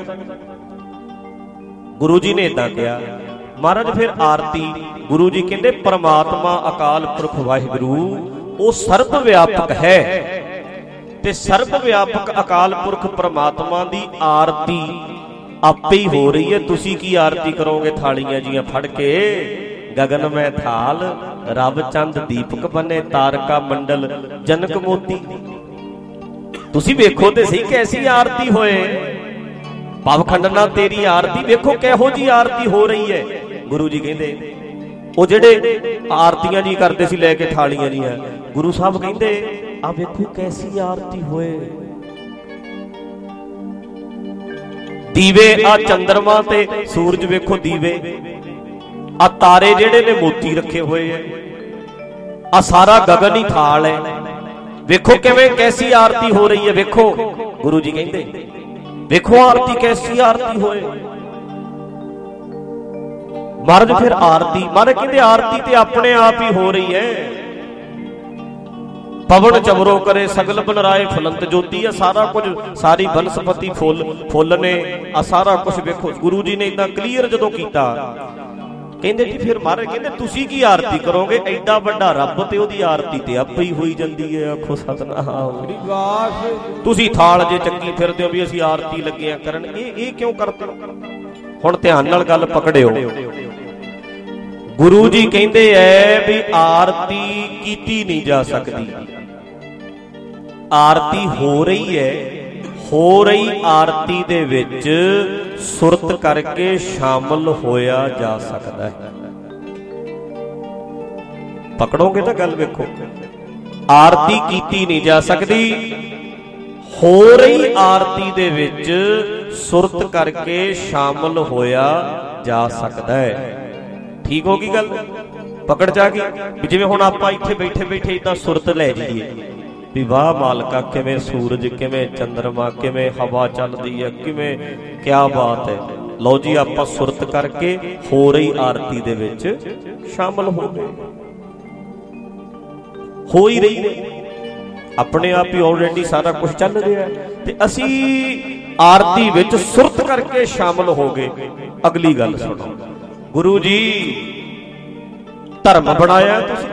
ਗੁਰੂ ਜੀ ਨੇ ਏਦਾਂ ਕਿਹਾ। ਮਹਾਰਾਜ ਫਿਰ ਆਰਤੀ, ਗੁਰੂ ਜੀ ਕਹਿੰਦੇ ਪਰਮਾਤਮਾ ਅਕਾਲ ਪੁਰਖ ਵਾਹਿਗੁਰੂ ਉਹ ਸਰਬ ਵਿਆਪਕ ਹੈ ਤੇ ਸਰਬ ਵਿਆਪਕ ਅਕਾਲ ਪੁਰਖ ਪਰਮਾਤਮਾ ਦੀ ਆਰਤੀ ਆਪੇ ਹੀ ਹੋ ਰਹੀ ਹੈ। ਤੁਸੀਂ ਕੀ ਆਰਤੀ ਕਰੋਗੇ? ਥਾਲੀਆਂ ਜੀਆਂ ਫੜ ਕੇ, ਗਗਨ ਮੈਂ ਥਾਲ ਰਬ ਚੰਦ ਦੀਪਕ ਬਨੇ, ਤਾਰਕਾ ਮੰਡਲ ਜਨਕ ਮੋਤੀ। ਤੁਸੀਂ ਵੇਖੋ ਤੇ ਸਹੀ ਕੈਸੀ ਆਰਤੀ ਹੋਏ। ਭਵਖੰਡ ਨਾਲ ਤੇਰੀ ਆਰਤੀ ਵੇਖੋ ਕਿਹੋ ਜੀ ਆਰਤੀ ਹੋ ਰਹੀ ਹੈ। ਗੁਰੂ ਜੀ ਕਹਿੰਦੇ ਉਹ ਜਿਹੜੇ ਆਰਤੀਆਂ ਜੀ ਕਰਦੇ ਸੀ ਲੈ ਕੇ ਥਾਲੀਆਂ ਜੀਆਂ, ਗੁਰੂ ਸਾਹਿਬ ਕਹਿੰਦੇ ਆ ਵੇਖੋ ਕੈਸੀ ਆਰਤੀ ਹੋਏ। ਦੀਵੇ ਆ ਚੰਦਰਮਾ ਤੇ ਸੂਰਜ ਵੇਖੋ ਦੀਵੇ, ਆ ਤਾਰੇ ਜਿਹੜੇ ਨੇ ਮੋਤੀ ਰੱਖੇ ਹੋਏ ਐ, ਆ ਸਾਰਾ ਗਗਨ ਹੀ ਥਾਲ ਹੈ। ਵੇਖੋ ਕਿਵੇਂ ਕੈਸੀ ਆਰਤੀ ਹੋ ਰਹੀ ਹੈ। ਵੇਖੋ ਗੁਰੂ ਜੀ ਕਹਿੰਦੇ ਵੇਖੋ ਆਰਤੀ ਕੈਸੀ ਆਰਤੀ ਹੋਏ। ਮਹਾਰਾਜ ਫਿਰ ਆਰਤੀ, ਮਹਾਰਾਜ ਕਹਿੰਦੇ ਆਰਤੀ ਤੇ ਆਪਣੇ ਆਪ ਹੀ ਹੋ ਰਹੀ ਹੈ। ਪਵਨ ਚਵਰੋ ਕਰੇ ਸਗਲ ਬਨਰਾਏ ਫੁਲੰਤ ਜੋਤੀ ਆ ਸਾਰਾ ਕੁਝ, ਸਾਰੀ ਬਨਸਪਤੀ ਫੁੱਲ ਫੁੱਲ ਨੇ, ਆ ਸਾਰਾ ਕੁਝ ਵੇਖੋ। ਗੁਰੂ ਜੀ ਨੇ ਇੰਨਾ ਕਲੀਅਰ ਜਦੋਂ ਕੀਤਾ, ਕਹਿੰਦੇ ਜੀ ਫਿਰ ਮਹਾਰਾਜ ਕਹਿੰਦੇ ਤੁਸੀਂ ਕੀ ਆਰਤੀ ਕਰੋਗੇ, ਐਡਾ ਵੱਡਾ ਰੱਬ ਤੇ ਉਹਦੀ ਆਰਤੀ ਤੇ ਆਪੇ ਹੀ ਹੋਈ ਜਾਂਦੀ ਹੈ। ਆਖੋ ਸਤਨਾਮ। ਤੁਸੀਂ ਥਾਲ ਜੇ ਚੱਕੀ ਫਿਰਦੇ ਹੋ ਵੀ ਅਸੀਂ ਆਰਤੀ ਲੱਗੇ ਆ ਕਰਨ, ਇਹ ਇਹ ਕਿਉਂ ਕਰਦੇ ਹੋ? ਹੁਣ ਧਿਆਨ ਨਾਲ ਗੱਲ ਪਕੜਿਓ। ਗੁਰੂ ਜੀ ਕਹਿੰਦੇ ਐ ਵੀ ਆਰਤੀ ਕੀਤੀ ਨਹੀਂ ਜਾ ਸਕਦੀ, ਆਰਤੀ ਹੋ ਰਹੀ ਹੈ। ਹੋ ਰਹੀ ਆਰਤੀ ਦੇ ਵਿੱਚ ਸੁਰਤ ਕਰਕੇ ਸ਼ਾਮਲ ਹੋਇਆ ਜਾ ਸਕਦਾ ਹੈ। ਪਕੜੋਗੇ ਤਾਂ ਗੱਲ ਵੇਖੋ, ਆਰਤੀ ਕੀਤੀ ਨਹੀਂ ਜਾ ਸਕਦੀ, ਹੋ ਰਹੀ ਆਰਤੀ ਦੇ ਵਿੱਚ ਸੁਰਤ ਕਰਕੇ ਸ਼ਾਮਲ ਹੋਇਆ ਜਾ ਸਕਦਾ ਹੈ। ਠੀਕ ਹੋ ਗਈ ਗੱਲ? ਪਕੜ ਜਾ ਗਈ ਵੀ ਜਿਵੇਂ ਹੁਣ ਆਪਾਂ ਇੱਥੇ ਬੈਠੇ ਬੈਠੇ ਇਦਾਂ ਸੁਰਤ ਲੈ ਜਾਈਏ ਵੀ ਵਾਹ ਮਾਲਕਾ, ਕਿਵੇਂ ਸੂਰਜ, ਕਿਵੇਂ ਚੰਦਰਮਾ, ਕਿਵੇਂ ਹਵਾ ਚੱਲਦੀ ਹੈ, ਕਿਵੇਂ ਕਿਆ ਬਾਤ ਹੈ। ਲਓ ਜੀ ਆਪਾਂ ਸੁਰਤ ਕਰਕੇ ਹੋ ਰਹੀ ਆਰਤੀ ਦੇ ਵਿੱਚ ਸ਼ਾਮਲ ਹੋ ਗਏ। ਹੋ ਹੀ ਰਹੀ ਹੈ ਆਪਣੇ ਆਪ ਹੀ, ਆਲਰੇਡੀ ਸਾਰਾ ਕੁਝ ਚੱਲ ਰਿਹਾ ਤੇ ਅਸੀਂ ਆਰਤੀ ਵਿੱਚ ਸੁਰਤ ਕਰਕੇ ਸ਼ਾਮਲ ਹੋ ਗਏ। ਅਗਲੀ ਗੱਲ ਸੁਣੋ, ਗੁਰੂ ਜੀ ਧਰਮ ਬਣਾਇਆ, ਤੁਸੀਂ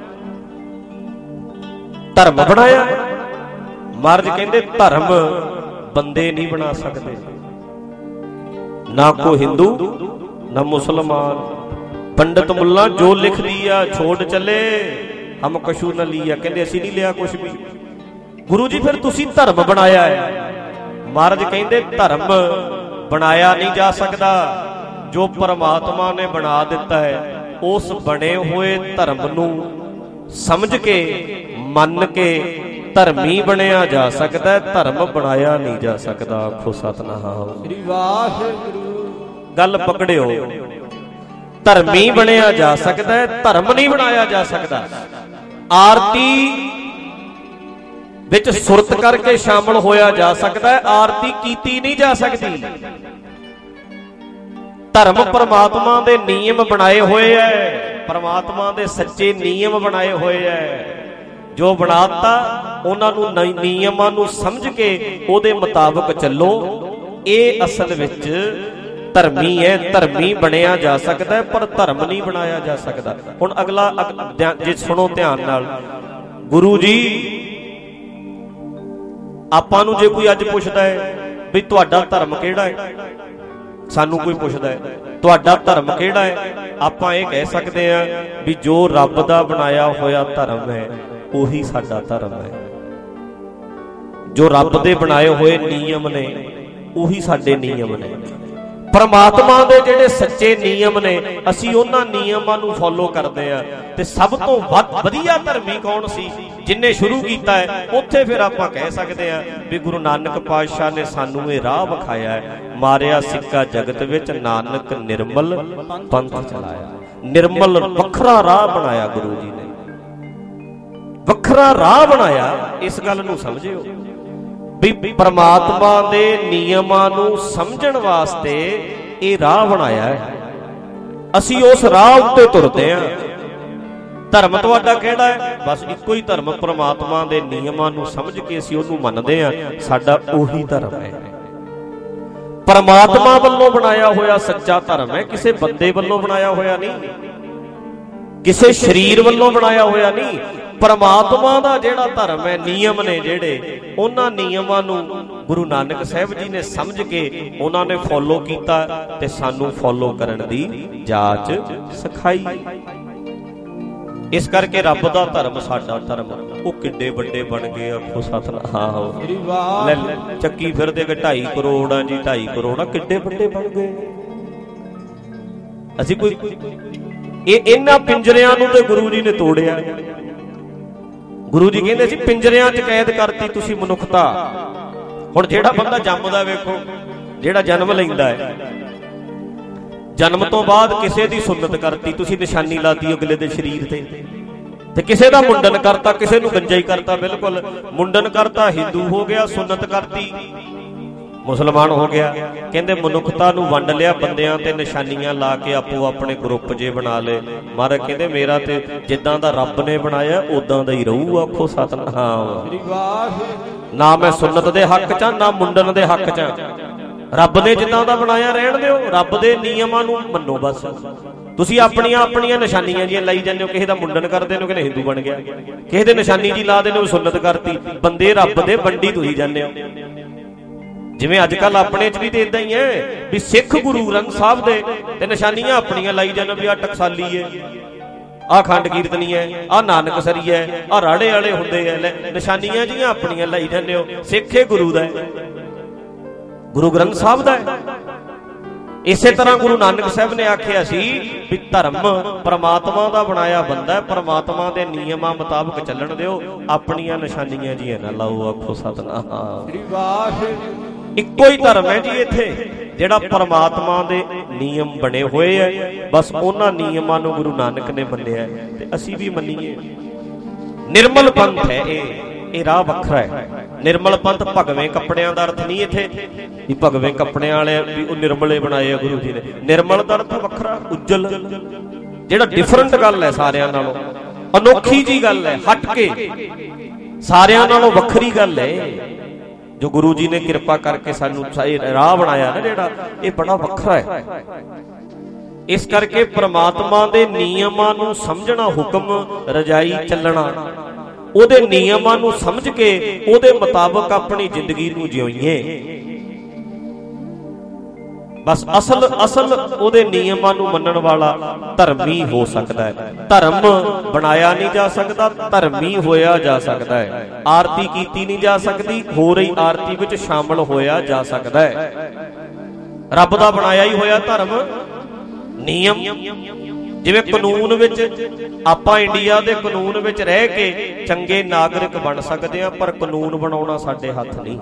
ਧਰਮ ਬਣਾਇਆ। ਮਹਾਰਾਜ ਕਹਿੰਦੇ ਧਰਮ ਬੰਦੇ ਨਹੀਂ ਬਣਾ ਸਕਦੇ, ਨਾ ਕੋ ਹਿੰਦੂ ਨਾ ਮੁਸਲਮਾਨ। ਪੰਡਤ ਮੁੱਲਾ ਜੋ ਲਿਖ ਦਿਆ ਛੋੜ ਚੱਲੇ, ਹਮ ਕਛੂ ਨਾ ਲਿਆ। ਕਹਿੰਦੇ ਅਸੀਂ ਨਹੀਂ ਲਿਆ ਕੁਛ ਵੀ। ਗੁਰੂ ਜੀ ਫਿਰ ਤੁਸੀਂ ਧਰਮ ਬਣਾਇਆ ਹੈ। ਮਹਾਰਾਜ ਕਹਿੰਦੇ ਧਰਮ ਬਣਾਇਆ ਨਹੀਂ ਜਾ ਸਕਦਾ, ਜੋ ਪਰਮਾਤਮਾ ਨੇ ਬਣਾ ਦਿੱਤਾ ਹੈ ਉਸ ਬਣੇ ਹੋਏ ਧਰਮ ਨੂੰ ਸਮਝ ਕੇ ਮੰਨ ਕੇ ਧਰਮੀ ਬਣਿਆ ਜਾ ਸਕਦਾ ਹੈ, ਧਰਮ ਬਣਾਇਆ ਨਹੀਂ ਜਾ ਸਕਦਾ। ਆਖੋ ਸਤਨਾਮ ਸ੍ਰੀ ਵਾਹਿਗੁਰੂ। ਗੱਲ ਪਕੜਿਓ, ਧਰਮੀ ਬਣਿਆ ਜਾ ਸਕਦਾ ਹੈ, ਧਰਮ ਨਹੀਂ ਬਣਾਇਆ ਜਾ ਸਕਦਾ। ਆਰਤੀ ਵਿੱਚ ਸੁਰਤ ਕਰਕੇ ਸ਼ਾਮਲ ਹੋਇਆ ਜਾ ਸਕਦਾ ਹੈ, ਆਰਤੀ ਕੀਤੀ ਨਹੀਂ ਜਾ ਸਕਦੀ। ਧਰਮ ਪਰਮਾਤਮਾ ਦੇ ਨਿਯਮ ਬਣਾਏ ਹੋਏ ਐ, ਪਰਮਾਤਮਾ ਦੇ ਸੱਚੇ ਨਿਯਮ ਬਣਾਏ ਹੋਏ ਐ। ਜੋ ਬਣਾਤਾ ਉਹਨਾਂ ਨੂੰ ਨਿਯਮਾਂ ਨੂੰ ਸਮਝ ਕੇ ਉਹਦੇ ਮੁਤਾਬਕ ਚੱਲੋ। ਇਹ ਅਸਲ ਵਿੱਚ ਧਰਮੀ ਹੈ, ਧਰਮੀ ਬਣਿਆ ਜਾ ਸਕਦਾ ਪਰ ਧਰਮ ਨਹੀਂ ਬਣਾਇਆ ਜਾ ਸਕਦਾ। ਹੁਣ ਅਗਲਾ ਜੇ ਸੁਣੋ ਧਿਆਨ ਨਾਲ, ਗੁਰੂ ਜੀ ਆਪਾਂ ਨੂੰ ਜੇ ਕੋਈ ਅੱਜ ਪੁੱਛਦਾ ਹੈ ਵੀ ਤੁਹਾਡਾ ਧਰਮ ਕਿਹੜਾ ਹੈ, ਸਾਨੂੰ ਕੋਈ ਪੁੱਛਦਾ ਹੈ ਤੁਹਾਡਾ ਧਰਮ ਕਿਹੜਾ ਹੈ, ਆਪਾਂ ਇਹ ਕਹਿ ਸਕਦੇ ਹਾਂ ਵੀ ਜੋ ਰੱਬ ਦਾ ਬਣਾਇਆ ਹੋਇਆ ਧਰਮ ਹੈ ਉਹੀ ਸਾਡਾ ਧਰਮ ਹੈ। ਜੋ ਰੱਬ ਦੇ ਬਣਾਏ ਹੋਏ ਨਿਯਮ ਨੇ ਉਹੀ ਸਾਡੇ ਨਿਯਮ ਨੇ। ਪਰਮਾਤਮਾ ਦੇ ਜਿਹੜੇ ਸੱਚੇ ਨਿਯਮ ਨੇ ਅਸੀਂ ਉਹਨਾਂ ਨਿਯਮਾਂ ਨੂੰ ਫੋਲੋ ਕਰਦੇ ਆ। ਤੇ ਸਭ ਤੋਂ ਵੱਧ ਵਧੀਆ ਧਰਮੀ ਕੌਣ ਸੀ ਜਿਨਨੇ ਸ਼ੁਰੂ ਕੀਤਾ ਹੈ? ਉੱਥੇ ਫਿਰ ਆਪਾਂ ਕਹਿ ਸਕਦੇ ਆ ਵੀ ਗੁਰੂ ਨਾਨਕ ਪਾਤਸ਼ਾਹ ਨੇ ਸਾਨੂੰ ਇਹ ਰਾਹ ਵਿਖਾਇਆ ਹੈ। ਮਾਰਿਆ ਸਿੱਕਾ ਜਗਤ ਵਿੱਚ ਨਾਨਕ ਨਿਰਮਲ ਪੰਥ ਚਲਾਇਆ। ਨਿਰਮਲ ਵੱਖਰਾ ਰਾਹ ਬਣਾਇਆ ਗੁਰੂ ਜੀ ਨੇ, ਵੱਖਰਾ ਰਾਹ ਬਣਾਇਆ। ਇਸ ਗੱਲ ਨੂੰ ਸਮਝਿਓ ਵੀ ਪਰਮਾਤਮਾ ਦੇ ਨਿਯਮਾਂ ਨੂੰ ਸਮਝਣ ਵਾਸਤੇ ਇਹ ਰਾਹ ਬਣਾਇਆ ਹੈ। ਅਸੀਂ ਉਸ ਰਾਹ ਉੱਤੇ ਤੁਰਦੇ ਹਾਂ। ਧਰਮ ਤੁਹਾਡਾ ਕਿਹੜਾ ਹੈ? ਬਸ ਇੱਕੋ ਹੀ ਧਰਮ, ਪਰਮਾਤਮਾ ਦੇ ਨਿਯਮਾਂ ਨੂੰ ਸਮਝ ਕੇ ਅਸੀਂ ਉਹਨੂੰ ਮੰਨਦੇ ਹਾਂ, ਸਾਡਾ ਉਹੀ ਧਰਮ ਹੈ। ਪਰਮਾਤਮਾ ਵੱਲੋਂ ਬਣਾਇਆ ਹੋਇਆ ਸੱਚਾ ਧਰਮ ਹੈ, ਕਿਸੇ ਬੰਦੇ ਵੱਲੋਂ ਬਣਾਇਆ ਹੋਇਆ ਨਹੀਂ, ਕਿਸੇ ਸਰੀਰ ਵੱਲੋਂ ਬਣਾਇਆ ਹੋਇਆ ਨਹੀਂ। ਪਰਮਾਤਮਾ ਦਾ ਜਿਹੜਾ ਧਰਮ ਹੈ, ਨਿਯਮ ਨੇ ਜਿਹੜੇ, ਉਹਨਾਂ ਨਿਯਮਾਂ ਨੂੰ ਗੁਰੂ ਨਾਨਕ ਸਾਹਿਬ ਜੀ ਨੇ ਸਮਝ ਕੇ ਉਹਨਾਂ ਨੇ ਫੋਲੋ ਕੀਤਾ ਤੇ ਸਾਨੂੰ ਫੋਲੋ ਕਰਨ ਦੀ ਜਾਚ ਸਿਖਾਈ। ਇਸ ਕਰਕੇ ਰੱਬ ਦਾ ਧਰਮ ਸਾਡਾ ਧਰਮ। ਉਹ ਕਿੱਡੇ ਵੱਡੇ ਬਣ ਗਏ, ਆਖੋ ਸਤਨਾਮ। ਲੈ ਚੱਕੀ ਫਿਰਦੇ ਕਿ ਢਾਈ ਕਰੋੜ ਆ ਜੀ, ਢਾਈ ਕਰੋੜ ਆ, ਕਿੱਡੇ ਵੱਡੇ ਬਣ ਗਏ। ਅਸੀਂ ਕੋਈ ਇਹ ਇਹਨਾਂ ਪਿੰਜਰਿਆਂ ਨੂੰ ਤੇ ਗੁਰੂ ਜੀ ਨੇ ਤੋੜਿਆ। ਗੁਰੂ ਜੀ ਕਹਿੰਦੇ ਸੀ ਪਿੰਜਰਿਆਂ 'ਚ ਕੈਦ ਕਰਤੀ ਤੁਸੀਂ ਮਨੁੱਖਤਾ। ਹੁਣ ਜਿਹੜਾ ਬੰਦਾ ਜੰਮਦਾ ਵੇਖੋ, ਜਿਹੜਾ ਜਨਮ ਲੈਂਦਾ ਹੈ, ਜਨਮ ਤੋਂ ਬਾਅਦ ਕਿਸੇ ਦੀ ਸੁੰਨਤ ਕਰਤੀ, ਤੁਸੀਂ ਨਿਸ਼ਾਨੀ ਲਾਤੀ ਅਗਲੇ ਦੇ ਸਰੀਰ ਤੇ, ਤੇ ਕਿਸੇ ਦਾ ਮੁੰਡਨ ਕਰਤਾ, ਕਿਸੇ ਨੂੰ ਗੰਜਾ ਹੀ ਕਰਤਾ। ਬਿਲਕੁਲ ਮੁੰਡਨ ਕਰਤਾ ਹਿੰਦੂ ਹੋ ਗਿਆ, ਸੁੰਨਤ ਕਰਤੀ ਮੁਸਲਮਾਨ ਹੋ ਗਿਆ। ਕਹਿੰਦੇ ਮਨੁੱਖਤਾ ਨੂੰ ਵੰਡ ਲਿਆ ਬੰਦਿਆਂ ਤੇ ਨਿਸ਼ਾਨੀਆਂ ਲਾ ਕੇ ਆਪੋ ਆਪਣੇ ਗਰੁੱਪ ਜੇ ਬਣਾ ਲਏ। ਮਹਾਰਾਜ ਕਹਿੰਦੇ ਮੇਰਾ ਤੇ ਜਿੱਦਾਂ ਦਾ ਰੱਬ ਨੇ ਬਣਾਇਆ ਉਦਾਂ ਦਾ ਹੀ ਰਹੂ। ਆਖੋ ਸਤਿਨਾਮ। ਨਾ ਮੈਂ ਸੁੰਨਤ ਦੇ ਹੱਕ 'ਚ, ਨਾ ਮੁੰਡਨ ਦੇ ਹੱਕ 'ਚ। ਰੱਬ ਨੇ ਜਿੱਦਾਂ ਦਾ ਬਣਾਇਆ ਰਹਿਣ ਦਿਓ, ਰੱਬ ਦੇ ਨਿਯਮਾਂ ਨੂੰ ਮੰਨੋ ਬਸ। ਤੁਸੀਂ ਆਪਣੀਆਂ ਆਪਣੀਆਂ ਨਿਸ਼ਾਨੀਆਂ ਜੀਆਂ ਲਾਈ ਜਾਂਦੇ ਹੋ। ਕਿਸੇ ਦਾ ਮੁੰਡਨ ਕਰਦੇ ਹੋ, ਕਹਿੰਦੇ ਹਿੰਦੂ ਬਣ ਗਿਆ। ਕਿਸੇ ਦੇ ਨਿਸ਼ਾਨੀ ਜੀ ਲਾ ਦੇਣੇ, ਸੁੰਨਤ ਕਰਤੀ। ਬੰਦੇ ਰੱਬ ਦੇ ਵੰਡੀ ਤੁਸੀਂ ਜਾਂਦੇ ਹੋ। ਜਿਵੇਂ ਅੱਜ ਕੱਲ ਆਪਣੇ ਚ ਵੀ ਤੇ ਇਦਾਂ ਹੀ ਹੈ ਵੀ ਸਿੱਖ ਗੁਰੂ ਗ੍ਰੰਥ ਸਾਹਿਬ ਦੇ ਤੇ ਨਿਸ਼ਾਨੀਆਂ ਆਪਣੀਆਂ ਲਾਈ ਜਾਂਦੇ ਵੀ ਆਹ ਟਕਸਾਲੀ ਹੈ, ਆਹ ਖੰਡ ਕੀਰਤਨੀ ਹੈ, ਆਹ ਨਾਨਕਸਰੀ ਹੈ, ਆਹ ਰਾੜੇ ਵਾਲੇ ਹੁੰਦੇ ਆ। ਨਿਸ਼ਾਨੀਆਂ ਜੀਆਂ ਆਪਣੀਆਂ ਲਾਈ ਜਾਂਦੇ ਹੋ। ਸਿੱਖ ਇਹ ਗੁਰੂ ਦਾ, ਗੁਰੂ ਗ੍ਰੰਥ ਸਾਹਿਬ ਦਾ ਹੈ। ਇਸੇ ਤਰ੍ਹਾਂ ਗੁਰੂ ਨਾਨਕ ਸਾਹਿਬ ਨੇ ਆਖਿਆ ਸੀ ਵੀ ਧਰਮ ਪਰਮਾਤਮਾ ਦਾ ਬਣਾਇਆ ਬੰਦਾ, ਪਰਮਾਤਮਾ ਦੇ ਨਿਯਮਾਂ ਮੁਤਾਬਕ ਚੱਲਣ ਦਿਓ, ਆਪਣੀਆਂ ਨਿਸ਼ਾਨੀਆਂ ਜੀਆਂ ਨਾ ਲਾਓ। ਆਖੋ ਸਤਿਨਾਮ। ਇੱਕੋ ਹੀ ਧਰਮ ਹੈ ਜੀ ਇੱਥੇ, ਜਿਹੜਾ ਪਰਮਾਤਮਾ ਦੇ ਨਿਯਮ ਬਣੇ ਹੋਏ ਹੈ। ਬਸ ਉਹਨਾਂ ਨਿਯਮਾਂ ਨੂੰ ਗੁਰੂ ਨਾਨਕ ਨੇ ਮੰਨਿਆ ਤੇ ਅਸੀਂ ਵੀ ਮੰਨੀਏ। ਨਿਰਮਲ ਪੰਥ ਹੈ ਇਹ, ਇਹ ਰਾਹ ਵੱਖਰਾ ਹੈ। ਨਿਰਮਲ ਪੰਥ ਭਗਵੇਂ ਕੱਪੜਿਆਂ ਦਾ ਅਰਥ ਨਹੀਂ ਇੱਥੇ ਵੀ ਭਗਵੇਂ ਕੱਪੜਿਆਂ ਵਾਲੇ ਵੀ ਉਹ ਨਿਰਮਲੇ ਬਣਾਏ ਆ ਗੁਰੂ ਜੀ ਨੇ। ਨਿਰਮਲ ਦਾ ਅਰਥ ਵੱਖਰਾ, ਉੱਜਲ, ਜਿਹੜਾ ਡਿਫਰੈਂਟ ਗੱਲ ਹੈ ਸਾਰਿਆਂ ਨਾਲੋਂ, ਅਨੋਖੀ ਜੀ ਗੱਲ ਹੈ, ਹਟ ਕੇ ਸਾਰਿਆਂ ਨਾਲੋਂ ਵੱਖਰੀ ਗੱਲ ਹੈ। ਜੋ ਗੁਰੂ ਜੀ ਨੇ ਕਿਰਪਾ ਕਰਕੇ ਸਾਨੂੰ ਰਾਹ ਬਣਾਇਆ ਨਾ ਜਿਹੜਾ, ਇਹ ਬੜਾ ਵੱਖਰਾ ਹੈ। ਇਸ ਕਰਕੇ ਪ੍ਰਮਾਤਮਾ ਦੇ ਨਿਯਮਾਂ ਨੂੰ ਸਮਝਣਾ, ਹੁਕਮ ਰਜਾਈ ਚੱਲਣਾ, ਉਹਦੇ ਨਿਯਮਾਂ ਨੂੰ ਸਮਝ ਕੇ ਉਹਦੇ ਮੁਤਾਬਕ ਆਪਣੀ ਜ਼ਿੰਦਗੀ ਨੂੰ ਜਿਉਈਏ। ਬਸ ਅਸਲ ਅਸਲ ਉਹਦੇ ਨਿਯਮਾਂ ਨੂੰ ਮੰਨਣ ਵਾਲਾ ਧਰਮੀ ਹੋ ਸਕਦਾ ਹੈ। ਧਰਮ ਬਣਾਇਆ ਨਹੀਂ ਜਾ ਸਕਦਾ, ਧਰਮੀ ਹੋਇਆ ਜਾ ਸਕਦਾ ਹੈ। ਆਰਤੀ ਕੀਤੀ ਨਹੀਂ ਜਾ ਸਕਦੀ, ਹੋ ਰਹੀ ਆਰਤੀ ਵਿੱਚ ਸ਼ਾਮਲ ਹੋਇਆ ਜਾ ਸਕਦਾ ਹੈ। ਰੱਬ ਦਾ ਬਣਾਇਆ ਹੀ ਹੋਇਆ ਧਰਮ, ਨਿਯਮ। ਜਿਵੇਂ ਕਾਨੂੰਨ ਵਿੱਚ ਆਪਾਂ ਇੰਡੀਆ ਦੇ ਕਾਨੂੰਨ ਵਿੱਚ ਰਹਿ ਕੇ ਚੰਗੇ ਨਾਗਰਿਕ ਬਣ ਸਕਦੇ ਹਾਂ, ਪਰ ਕਾਨੂੰਨ ਬਣਾਉਣਾ ਸਾਡੇ ਹੱਥ ਨਹੀਂ।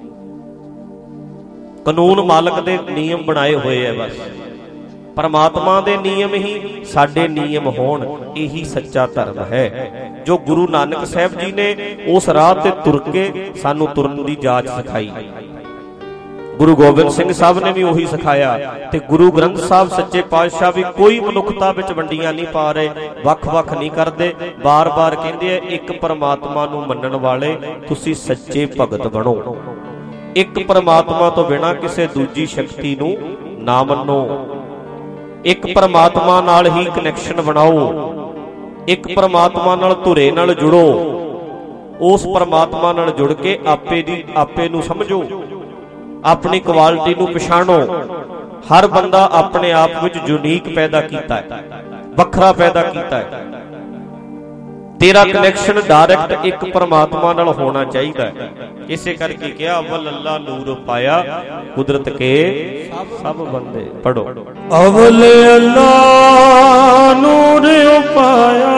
ਕਾਨੂੰਨ ਮਾਲਕ ਦੇ ਨਿਯਮ ਬਣਾਏ ਹੋਏ ਆ। ਬਸ ਪਰਮਾਤਮਾ ਦੇ ਨਿਯਮ ਹੀ ਸਾਡੇ ਨਿਯਮ ਹੋਣ, ਇਹੀ ਸੱਚਾ ਧਰਮ ਹੈ। ਜੋ ਗੁਰੂ ਨਾਨਕ ਸਾਹਿਬ ਜੀ ਨੇ ਉਸ ਰਾਹ ਤੇ ਤੁਰ ਕੇ ਸਾਨੂੰ ਤੁਰਨ ਦੀ ਜਾਚ ਸਿਖਾਈ। ਗੁਰੂ ਗੋਬਿੰਦ ਸਿੰਘ ਸਾਹਿਬ ਨੇ ਵੀ ਉਹੀ ਸਿਖਾਇਆ। ਤੇ ਗੁਰੂ ਗ੍ਰੰਥ ਸਾਹਿਬ ਸੱਚੇ ਪਾਤਸ਼ਾਹ ਵੀ ਕੋਈ ਮਨੁੱਖਤਾ ਵਿੱਚ ਵੰਡੀਆਂ ਨਹੀਂ ਪਾ ਰਹੇ, ਵੱਖ-ਵੱਖ ਨਹੀਂ ਕਰਦੇ। ਬਾਰ-ਬਾਰ ਕਹਿੰਦੇ ਆ ਇੱਕ ਪਰਮਾਤਮਾ ਨੂੰ ਮੰਨਣ ਵਾਲੇ ਤੁਸੀਂ ਸੱਚੇ ਭਗਤ ਬਣੋ। ਇੱਕ ਪਰਮਾਤਮਾ ਤੋਂ ਬਿਨਾਂ ਕਿਸੇ ਦੂਜੀ ਸ਼ਕਤੀ ਨੂੰ ਨਾ ਮੰਨੋ। ਇੱਕ ਪਰਮਾਤਮਾ ਨਾਲ ਹੀ ਕਨੈਕਸ਼ਨ ਬਣਾਓ। ਇੱਕ ਪਰਮਾਤਮਾ ਨਾਲ ਧੁਰੇ ਨਾਲ ਜੁੜੋ। ਉਸ ਪਰਮਾਤਮਾ ਨਾਲ ਜੁੜ ਕੇ ਆਪੇ ਦੀ ਆਪੇ ਨੂੰ ਸਮਝੋ, ਆਪਣੀ ਕੁਆਲਿਟੀ ਨੂੰ ਪਛਾਣੋ। ਹਰ ਬੰਦਾ ਆਪਣੇ ਆਪ ਵਿੱਚ ਯੂਨੀਕ ਪੈਦਾ ਕੀਤਾ ਹੈ, ਵੱਖਰਾ ਪੈਦਾ ਕੀਤਾ ਹੈ। ਤੇਰਾ ਕਨੈਕਸ਼ਨ ਡਾਇਰੈਕਟ ਇੱਕ ਪਰਮਾਤਮਾ ਨਾਲ ਹੋਣਾ ਚਾਹੀਦਾ ਹੈ। ਇਸੇ ਕਰਕੇ ਕਿਹਾ ਅਵਲ ਅੱਲਾ ਨੂਰ ਪਾਇਆ ਕੁਦਰਤ ਕੇ ਸਭ ਬੰਦੇ। ਪੜੋ ਅਵਲ ਅੱਲਾ ਨੂਰ ਪਾਇਆ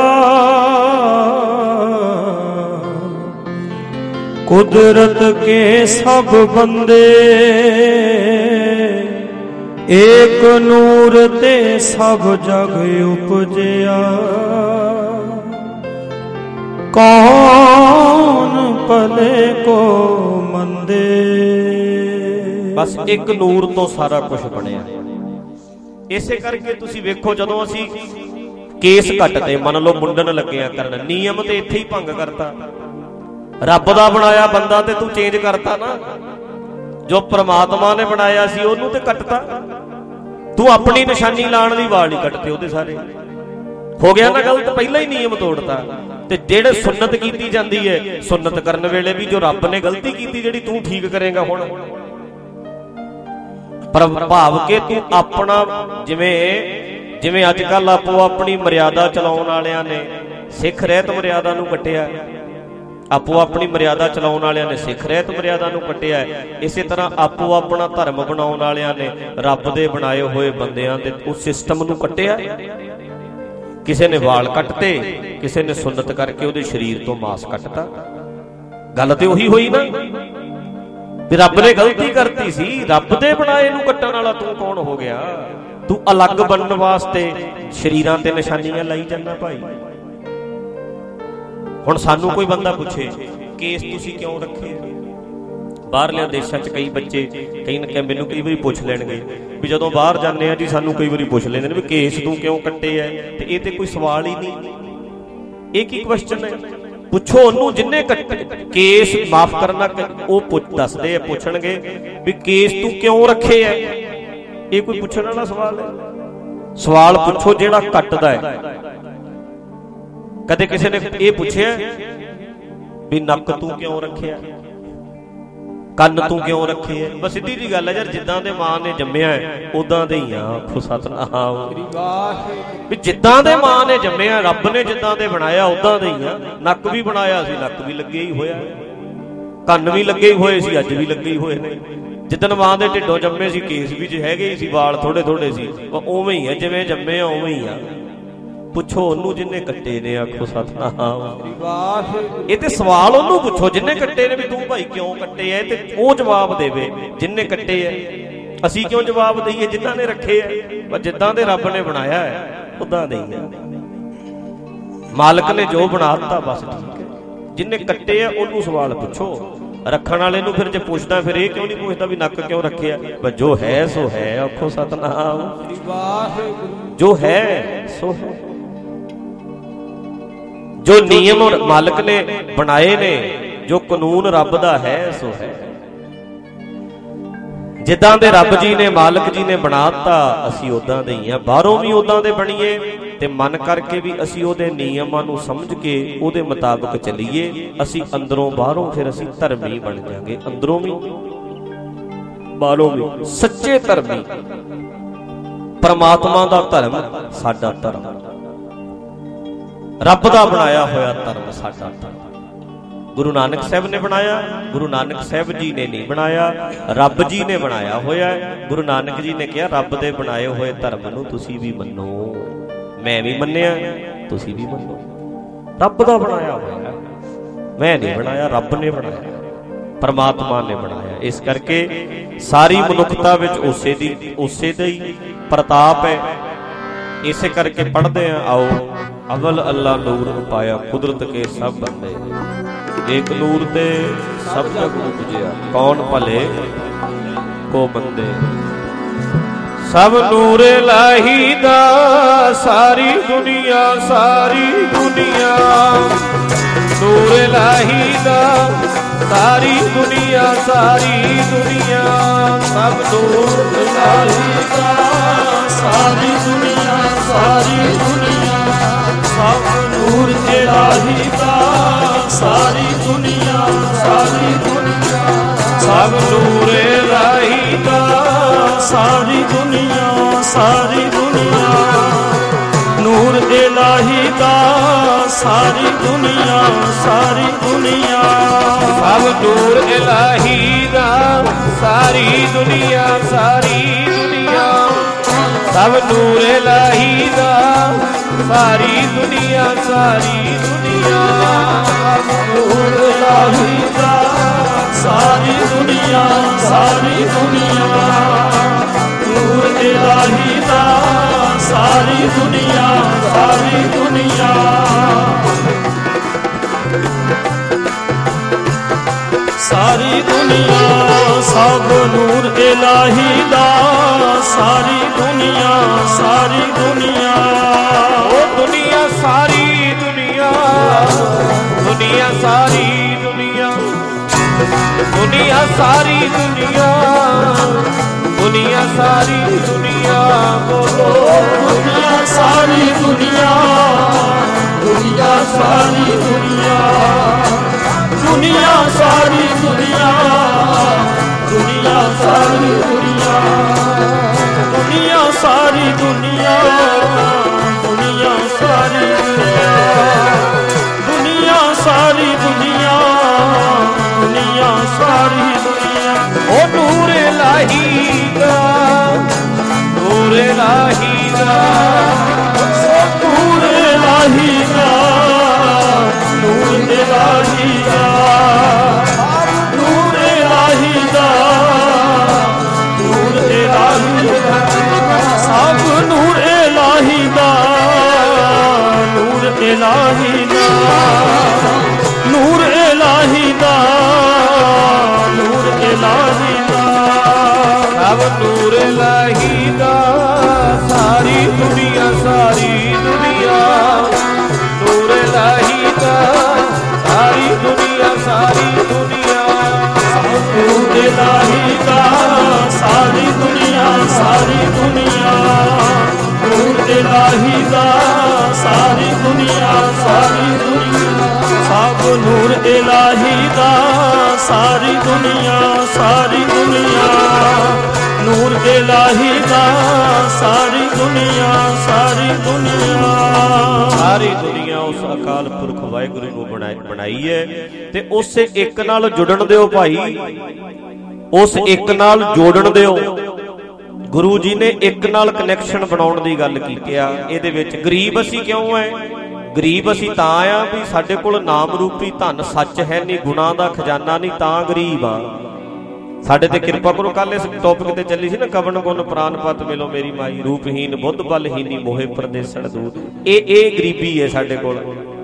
कुदरत के सब बंदे, एक नूर ते सब जग उपजया। कौन भले को मंदे। बस एक नूर तो सारा कुछ बनया। इसे करके तुसी वेखो जदों असी केस घटते, मन लो मुंडन लगे करन, नियम ते इत्थे ही भंग करता। ਰੱਬ ਦਾ ਬਣਾਇਆ ਬੰਦਾ ਤੇ ਤੂੰ ਚੇਂਜ ਕਰਤਾ ਨਾ। ਜੋ ਪ੍ਰਮਾਤਮਾ ਨੇ ਬਣਾਇਆ ਸੀ ਉਹਨੂੰ ਤੇ ਕੱਟਤਾ। ਤੂੰ ਆਪਣੀ ਨਿਸ਼ਾਨੀ ਲਾਉਣ ਦੀ ਵਾਲ ਨਹੀਂ ਕੱਟਦੇ ਉਹਦੇ ਸਾਰੇ। ਹੋ ਗਿਆ ਨਾ ਗਲਤ, ਪਹਿਲਾਂ ਹੀ ਨਿਯਮ ਤੋੜਤਾ। ਤੇ ਜਿਹੜੇ ਸੁੰਨਤ ਕੀਤੀ ਜਾਂਦੀ ਹੈ, ਸੁੰਨਤ ਕਰਨ ਵੇਲੇ ਵੀ ਜੋ ਰੱਬ ਨੇ ਗਲਤੀ ਕੀਤੀ ਜਿਹੜੀ ਤੂੰ ਠੀਕ ਕਰੇਗਾ ਹੁਣ। ਪ੍ਰਭਾਵ ਕੇ ਤੂੰ ਆਪਣਾ, ਜਿਵੇਂ ਜਿਵੇਂ ਅੱਜ ਕੱਲ ਆਪੋ ਆਪਣੀ ਮਰਿਆਦਾ ਚਲਾਉਣ ਵਾਲਿਆਂ ਨੇ ਸਿੱਖ ਰਹਿਤ ਮਰਿਆਦਾ ਨੂੰ ਕੱਟਿਆ, ਆਪੋ ਆਪਣੀ ਮਰਿਆਦਾ ਚਲਾਉਣ ਵਾਲਿਆਂ ਨੇ ਸਿੱਖ ਰਹਿਤ ਮਰਿਆਦਾ ਨੂੰ ਕੱਟਿਆ। ਇਸੇ ਤਰ੍ਹਾਂ ਆਪੋ ਆਪਣਾ ਧਰਮ ਬਣਾਉਣ ਵਾਲਿਆਂ ਨੇ ਰੱਬ ਦੇ ਬਣਾਏ ਹੋਏ ਬੰਦਿਆਂ ਦੇ ਉਸ ਸਿਸਟਮ ਨੂੰ ਕੱਟਿਆ। ਕਿਸੇ ਨੇ ਵਾਲ ਕੱਟਤੇ, ਕਿਸੇ ਨੇ ਸੁੰਨਤ ਕਰਕੇ ਉਹਦੇ ਸਰੀਰ ਤੋਂ ਮਾਸ ਕੱਟਤਾ। ਗੱਲ ਤੇ ਉਹੀ ਹੋਈ ਨਾ। ਵੀ ਰੱਬ ਨੇ ਗਲਤੀ ਕਰਤੀ ਸੀ, ਰੱਬ ਦੇ ਬਣਾਏ ਨੂੰ ਕੱਟਣ ਵਾਲਾ ਤੂੰ ਕੌਣ ਹੋ ਗਿਆ? ਤੂੰ ਅਲੱਗ ਬਣਨ ਵਾਸਤੇ ਸ਼ਰੀਰਾਂ ਤੇ ਨਿਸ਼ਾਨੀਆਂ ਲਾਈ ਜਾਂਦਾ ਭਾਈ। ਹੁਣ ਸਾਨੂੰ ਕੋਈ ਬੰਦਾ ਪੁੱਛੇ ਕੇਸ ਤੁਸੀਂ ਕਿਉਂ ਰੱਖੇ? ਬਾਹਰਲੇ ਦੇਸ਼ਾਂ 'ਚ ਕਈ ਬੱਚੇ ਕਈ ਨਾ ਮੈਨੂੰ ਕਈ ਵਾਰੀ ਪੁੱਛ ਲੈਣਗੇ ਵੀ ਜਦੋਂ ਬਾਹਰ ਜਾਂਦੇ ਆ ਜੀ ਸਾਨੂੰ ਕਈ ਵਾਰੀ ਪੁੱਛ ਲੈਂਦੇ ਨੇ ਵੀ ਕੇਸ ਤੂੰ ਕਿਉਂ ਕੱਟੇ ਐ, ਤੇ ਇਹ ਤੇ ਕੋਈ ਸਵਾਲ ਹੀ ਨਹੀਂ, ਇਹ ਕੀ ਕੁਐਸਚਨ ਹੈ? ਪੁੱਛੋ ਉਹਨੂੰ ਜਿਹਨੇ ਕੱਟੇ ਕੇਸ, ਮਾਫ ਕਰਨਾ ਉਹ ਪੁੱਛ ਦੱਸਦੇ ਆ, ਪੁੱਛਣਗੇ ਵੀ ਕੇਸ ਤੂੰ ਕਿਉਂ ਰੱਖੇ ਐ। ਇਹ ਕੋਈ ਪੁੱਛਣ ਵਾਲਾ ਸਵਾਲ ਹੈ? ਸਵਾਲ ਪੁੱਛੋ ਜਿਹੜਾ ਕੱਟਦਾ ਹੈ। ਕਦੇ ਕਿਸੇ ਨੇ ਇਹ ਪੁੱਛਿਆ ਵੀ ਨੱਕ ਤੂੰ ਕਿਉਂ ਰੱਖਿਆ, ਕੰਨ ਤੂੰ ਕਿਉਂ ਰੱਖੇ ਐ? ਬਸ ਸਿੱਧੀ ਜੀ ਗੱਲ ਹੈ ਯਾਰ, ਜਿੱਦਾਂ ਦੇ ਮਾਂ ਨੇ ਜੰਮਿਆ ਉਦਾਂ ਦੇ ਹੀ ਆ। ਆਖੋ ਸਤਨਾਮ। ਵੀ ਜਿੱਦਾਂ ਦੇ ਮਾਂ ਨੇ ਜੰਮਿਆ, ਰੱਬ ਨੇ ਜਿੱਦਾਂ ਦੇ ਬਣਾਇਆ ਉਦਾਂ ਦੇ ਹੀ ਆ। ਨੱਕ ਵੀ ਬਣਾਇਆ ਸੀ, ਨੱਕ ਵੀ ਲੱਗੇ ਹੀ ਹੋਇਆ, ਕੰਨ ਵੀ ਲੱਗੇ ਹੀ ਹੋਏ ਸੀ, ਅੱਜ ਵੀ ਲੱਗੇ ਹੀ ਹੋਏ ਨੇ। ਜਿੱਦਣ ਮਾਂ ਦੇ ਢਿੱਡੋਂ ਜੰਮੇ ਸੀ ਕੇਸ ਵੀ ਜੇ ਹੈਗੇ ਹੀ ਸੀ, ਵਾਲ ਥੋੜੇ ਥੋੜੇ ਸੀ, ਉਵੇਂ ਹੀ ਆ ਜਿਵੇਂ ਜੰਮੇ ਆ ਉਵੇਂ ਹੀ ਆ। ਪੁੱਛੋ ਉਹਨੂੰ ਜਿਹਨੇ ਕੱਟੇ ਨੇ। ਆਖੋ ਸਤਨਾਮ। ਇਹ ਤੇ ਸਵਾਲ ਉਹਨੂੰ ਪੁੱਛੋ ਜਿਹਨੇ ਕੱਟੇ ਨੇ ਵੀ ਤੂੰ ਭਾਈ ਕਿਉਂ ਕੱਟੇ ਐ, ਤੇ ਉਹ ਜਵਾਬ ਦੇਵੇ ਜਿਹਨੇ ਕੱਟੇ ਐ। ਅਸੀਂ ਕਿਉਂ ਜਵਾਬ ਦਈਏ ਜਿਨ੍ਹਾਂ ਨੇ ਰੱਖੇ ਐ? ਪਰ ਜਿੱਦਾਂ ਦੇ ਰੱਬ ਨੇ ਬਣਾਇਆ ਹੈ ਉਦਾਂ ਦੇ ਹੀ ਆ। ਮਾਲਕ ਨੇ ਜੋ ਬਣਾ ਦਿੱਤਾ ਬਸ ਠੀਕ ਹੈ। ਜਿਹਨੇ ਕੱਟੇ ਐ ਉਹਨੂੰ ਸਵਾਲ ਪੁੱਛੋ। ਰੱਖਣ ਵਾਲੇ ਨੂੰ ਫਿਰ ਜੇ ਪੁੱਛਦਾ ਫਿਰ ਇਹ ਕਿਉਂ ਨਹੀਂ ਪੁੱਛਦਾ ਵੀ ਨੱਕ ਕਿਉਂ ਰੱਖਿਆ? ਬਸ ਜੋ ਹੈ ਸੋ ਹੈ। ਆਖੋ ਸਤਨਾਮ। ਜੋ ਹੈ ਸੋ ਹੈ। ਜੋ ਨਿਯਮ ਮਾਲਕ ਨੇ ਬਣਾਏ ਨੇ, ਜੋ ਕਾਨੂੰਨ ਰੱਬ ਦਾ ਹੈ ਸੋ ਹੈ। ਜਿੱਦਾਂ ਦੇ ਰੱਬ ਜੀ ਨੇ, ਮਾਲਕ ਜੀ ਨੇ ਬਣਾਤਾ ਅਸੀਂ ਉਦਾਂ ਦੇ ਹੀ ਆ। ਬਾਹਰੋਂ ਵੀ ਉਦਾਂ ਦੇ ਬਣੀਏ ਤੇ ਮਨ ਕਰਕੇ ਵੀ ਅਸੀਂ ਉਹਦੇ ਨਿਯਮਾਂ ਨੂੰ ਸਮਝ ਕੇ ਉਹਦੇ ਮੁਤਾਬਕ ਚੱਲੀਏ। ਅਸੀਂ ਅੰਦਰੋਂ ਬਾਹਰੋਂ ਫਿਰ ਅਸੀਂ ਧਰਮੀ ਬਣ ਜਾਵਾਂਗੇ, ਅੰਦਰੋਂ ਵੀ ਬਾਹਰੋਂ ਵੀ ਸੱਚੇ ਧਰਮੀ। ਪਰਮਾਤਮਾ ਦਾ ਧਰਮ ਸਾਡਾ ਧਰਮ, ਰੱਬ ਦਾ ਬਣਾਇਆ ਹੋਇਆ ਧਰਮ ਸਾਡਾ ਧਰਮ। ਗੁਰੂ ਨਾਨਕ ਸਾਹਿਬ ਨੇ ਬਣਾਇਆ, ਗੁਰੂ ਨਾਨਕ ਸਾਹਿਬ ਜੀ ਨੇ ਨਹੀਂ ਬਣਾਇਆ, ਰੱਬ ਜੀ ਨੇ ਬਣਾਇਆ ਹੋਇਆ। ਗੁਰੂ ਨਾਨਕ ਜੀ ਨੇ ਕਿਹਾ ਰੱਬ ਦੇ ਬਣਾਏ ਹੋਏ ਧਰਮ ਨੂੰ ਤੁਸੀਂ ਵੀ ਮੰਨੋ। ਮੈਂ ਵੀ ਮੰਨਿਆ, ਤੁਸੀਂ ਵੀ ਮੰਨੋ। ਰੱਬ ਦਾ ਬਣਾਇਆ ਹੋਇਆ, ਮੈਂ ਨਹੀਂ ਬਣਾਇਆ, ਰੱਬ ਨੇ ਬਣਾਇਆ, ਪਰਮਾਤਮਾ ਨੇ ਬਣਾਇਆ। ਇਸ ਕਰਕੇ ਸਾਰੀ ਮਨੁੱਖਤਾ ਵਿੱਚ ਉਸੇ ਦੀ ਉਸੇ ਦਾ ਹੀ ਪ੍ਰਤਾਪ ਹੈ। ਇਸੇ ਕਰਕੇ ਪੜ੍ਹਦੇ ਆ, ਆਓ ਅਵਲ ਅੱਲਾ ਨੂਰ ਉਪਾਇਆ ਕੁਦਰਤ ਕੇ ਸਭ ਬੰਦੇ, ਏਕ ਨੂਰ ਤੇ ਸਭ ਜਗ ਉਪਜਿਆ, ਕੌਣ ਭਲੇ ਕੋ ਬੰਦੇ। ਸਭ ਨੂਰ ਇਲਾਹੀ ਦਾ ਸਾਰੀ ਦੁਨੀਆ, ਸਾਰੀ ਦੁਨੀਆ ਨੂਰ ਇਲਾਹੀ ਦਾ ਸਾਰੀ ਦੁਨੀਆ, ਸਾਰੀ ਦੁਨੀਆ ਸਭ ਨੂਰ ਇਲਾਹੀ ਦਾ ਸਾਰੀ ਦੁਨੀਆ, ਸਾਰੀ ਦੁਨੀਆ ਸਭ ਨੂਰ ਇਲਾਹੀ ਦਾ ਸਾਰੀ ਦੁਨੀਆ, ਸਾਰੀ ਦੁਨੀਆ ਸਭ ਨੂਰ ਇਲਾਹੀ ਦਾ ਸਾਰੀ ਦੁਨੀਆ, ਸਾਰੀ ਦੁਨੀਆ ਨੂਰ ਇਲਾਹੀ ਦਾ ਸਾਰੀ ਦੁਨੀਆ, ਸਾਰੀ ਦੁਨੀਆ ਸਭ ਨੂਰ ਇਲਾਹੀ ਦਾ ਸਾਰੀ ਦੁਨੀਆ, ਸਾਰੀ ਦੁਨੀਆ ਸਭ ਨੂਰ ਇਲਾਹੀ ਦਾ ਸਾਰੀ ਦੁਨੀਆ, ਸਾਰੀ ਦੁਨੀਆ ਨੂਰ ਇਲਾਹੀ ਦਾ ਸਾਰੀ ਦੁਨੀਆ, ਸਾਰੀ ਦੁਨੀਆ ਨੂਰ ਇਲਾਹੀ ਦਾ ਸਾਰੀ ਦੁਨੀਆ, ਸਾਰੀ ਦੁਨੀਆ ਸਾਰੀ ਦੁਨੀਆ ਸਭ ਨੂਰ ਇਲਾਹੀ ਦਾ ਸਾਰੀ ਦੁਨੀਆ, ਸਾਰੀ ਦੁਨੀਆ ਉਹ ਦੁਨੀਆ ਸਾਰੀ ਦੁਨੀਆ, ਦੁਨੀਆ ਸਾਰੀ ਦੁਨੀਆ, ਦੁਨੀਆ ਸਾਰੀ ਦੁਨੀਆ, ਦੁਨੀਆ ਸਾਰੀ ਦੁਨੀਆ ਬੋਲੋ ਦੁਨੀਆ ਸਾਰੀ ਦੁਨੀਆ, ਦੁਨੀਆ ਸਾਰੀ ਦੁਨੀਆ, ਦੁਨੀਆ ਸਾਰੀ ਦੁਨੀਆ, ਦੁਨੀਆ ਸਾਰੀ ਦੁਨੀਆ, ਦੁਨੀਆ ਸਾਰੀ ਦੁਨੀਆ, ਦੁਨੀਆ ਸਾਰੀ ਦੁਨੀਆ, ਦੁਨੀਆ ਸਾਰੀ ਦੁਨੀਆ, ਦੁਨੀਆ ਸਾਰੀ ਦੁਨੀਆ ਉਹ ਨੂਰ ਇਲਾਹੀ ਦਾ, ਨੂਰ ਇਲਾਹੀ ਦਾ, ਨੂਰ ਇਲਾਹੀ ਦਾ, ਨੂਰ ਇਲਾਹੀ ਦਾ, ਨੂਰ ਇਲਾਹੀ ਦਾ, ਇਲਾਹੀ ਦਾ, ਨੂਰ ਇਲਾਹੀ ਦਾ, ਨੂਰ ਇਲਾਹੀ ਦਾ, ਸਭ ਨੂਰ ਇਲਾਹੀ ਦਾ, ਸਾਰੀ ਦੁਨੀਆ ਸਾਰੀ ਦੁਨੀਆ ਨੂਰ ਇਲਾਹੀ ਦਾ, ਸਾਰੀ ਦੁਨੀਆ ਸਾਰੀ ਦੁਨੀਆ ਨੂਰ ਇਲਾਹੀ ਦਾ, ਸਾਰੀ ਦੁਨੀਆ ਸਾਰੀ ਦੁਨੀਆ ਨੂਰ ਇਲਾਹੀ ਦਾ, ਸਾਰੀ ਦੁਨੀਆ ਸਾਰੀ ਦੁਨੀਆ ਸਭ ਨੂਰ ਇਲਾਹੀ ਦਾ, ਸਾਰੀ ਦੁਨੀਆ ਸਾਰੀ ਦੁਨੀਆ ਨੂਰ ਇਲਾਹੀ ਦਾ, ਸਾਰੀ ਦੁਨੀਆ ਸਾਰੀ ਦੁਨੀਆ ਸਾਰੀ ਦੁਨੀਆ ਉਸ ਅਕਾਲ ਪੁਰਖ ਵਾਹਿਗੁਰੂ ਨੂੰ ਬਣਾਈ ਹੈ ਤੇ ਉਸੇ ਇੱਕ ਨਾਲ ਜੁੜਨ ਦਿਓ ਭਾਈ, ਉਸ ਇੱਕ ਨਾਲ ਜੋੜਨ ਦਿਓ। ਗੁਰੂ ਜੀ ਨੇ ਇੱਕ ਨਾਲ ਕਨੈਕਸ਼ਨ ਬਣਾਉਣ ਦੀ ਗੱਲ ਕੀਤੀ ਆ। ਇਹਦੇ ਵਿੱਚ ਗਰੀਬ ਅਸੀਂ ਕਿਉਂ ਐ? ਗਰੀਬ ਅਸੀਂ ਤਾਂ ਆ ਵੀ ਸਾਡੇ ਕੋਲ ਨਾਮ ਰੂਪੀ ਧਨ ਸੱਚ ਹੈ ਨਹੀਂ, ਗੁਣਾ ਦਾ ਖਜ਼ਾਨਾ ਨਹੀਂ, ਤਾਂ ਗਰੀਬ ਆ। ਸਾਡੇ ਤੇ ਕਿਰਪਾ ਕਰੋ। ਕੱਲ ਇਸ ਟੌਪਿਕ ਤੇ ਚੱਲੀ ਸੀ ਨਾ, ਕਵਣ ਗੁਣ ਪ੍ਰਾਨ ਪਤ ਮਿਲੋ ਮੇਰੀ ਮਾਈ, ਰੂਪਹੀਨ ਬੁੱਧ ਬਲਹੀਨੀ ਮੋਹਿ ਪ੍ਰਦੇਸਣ ਦੂਰ। ਇਹ ਇਹ ਗਰੀਬੀ ਹੈ ਸਾਡੇ ਕੋਲ।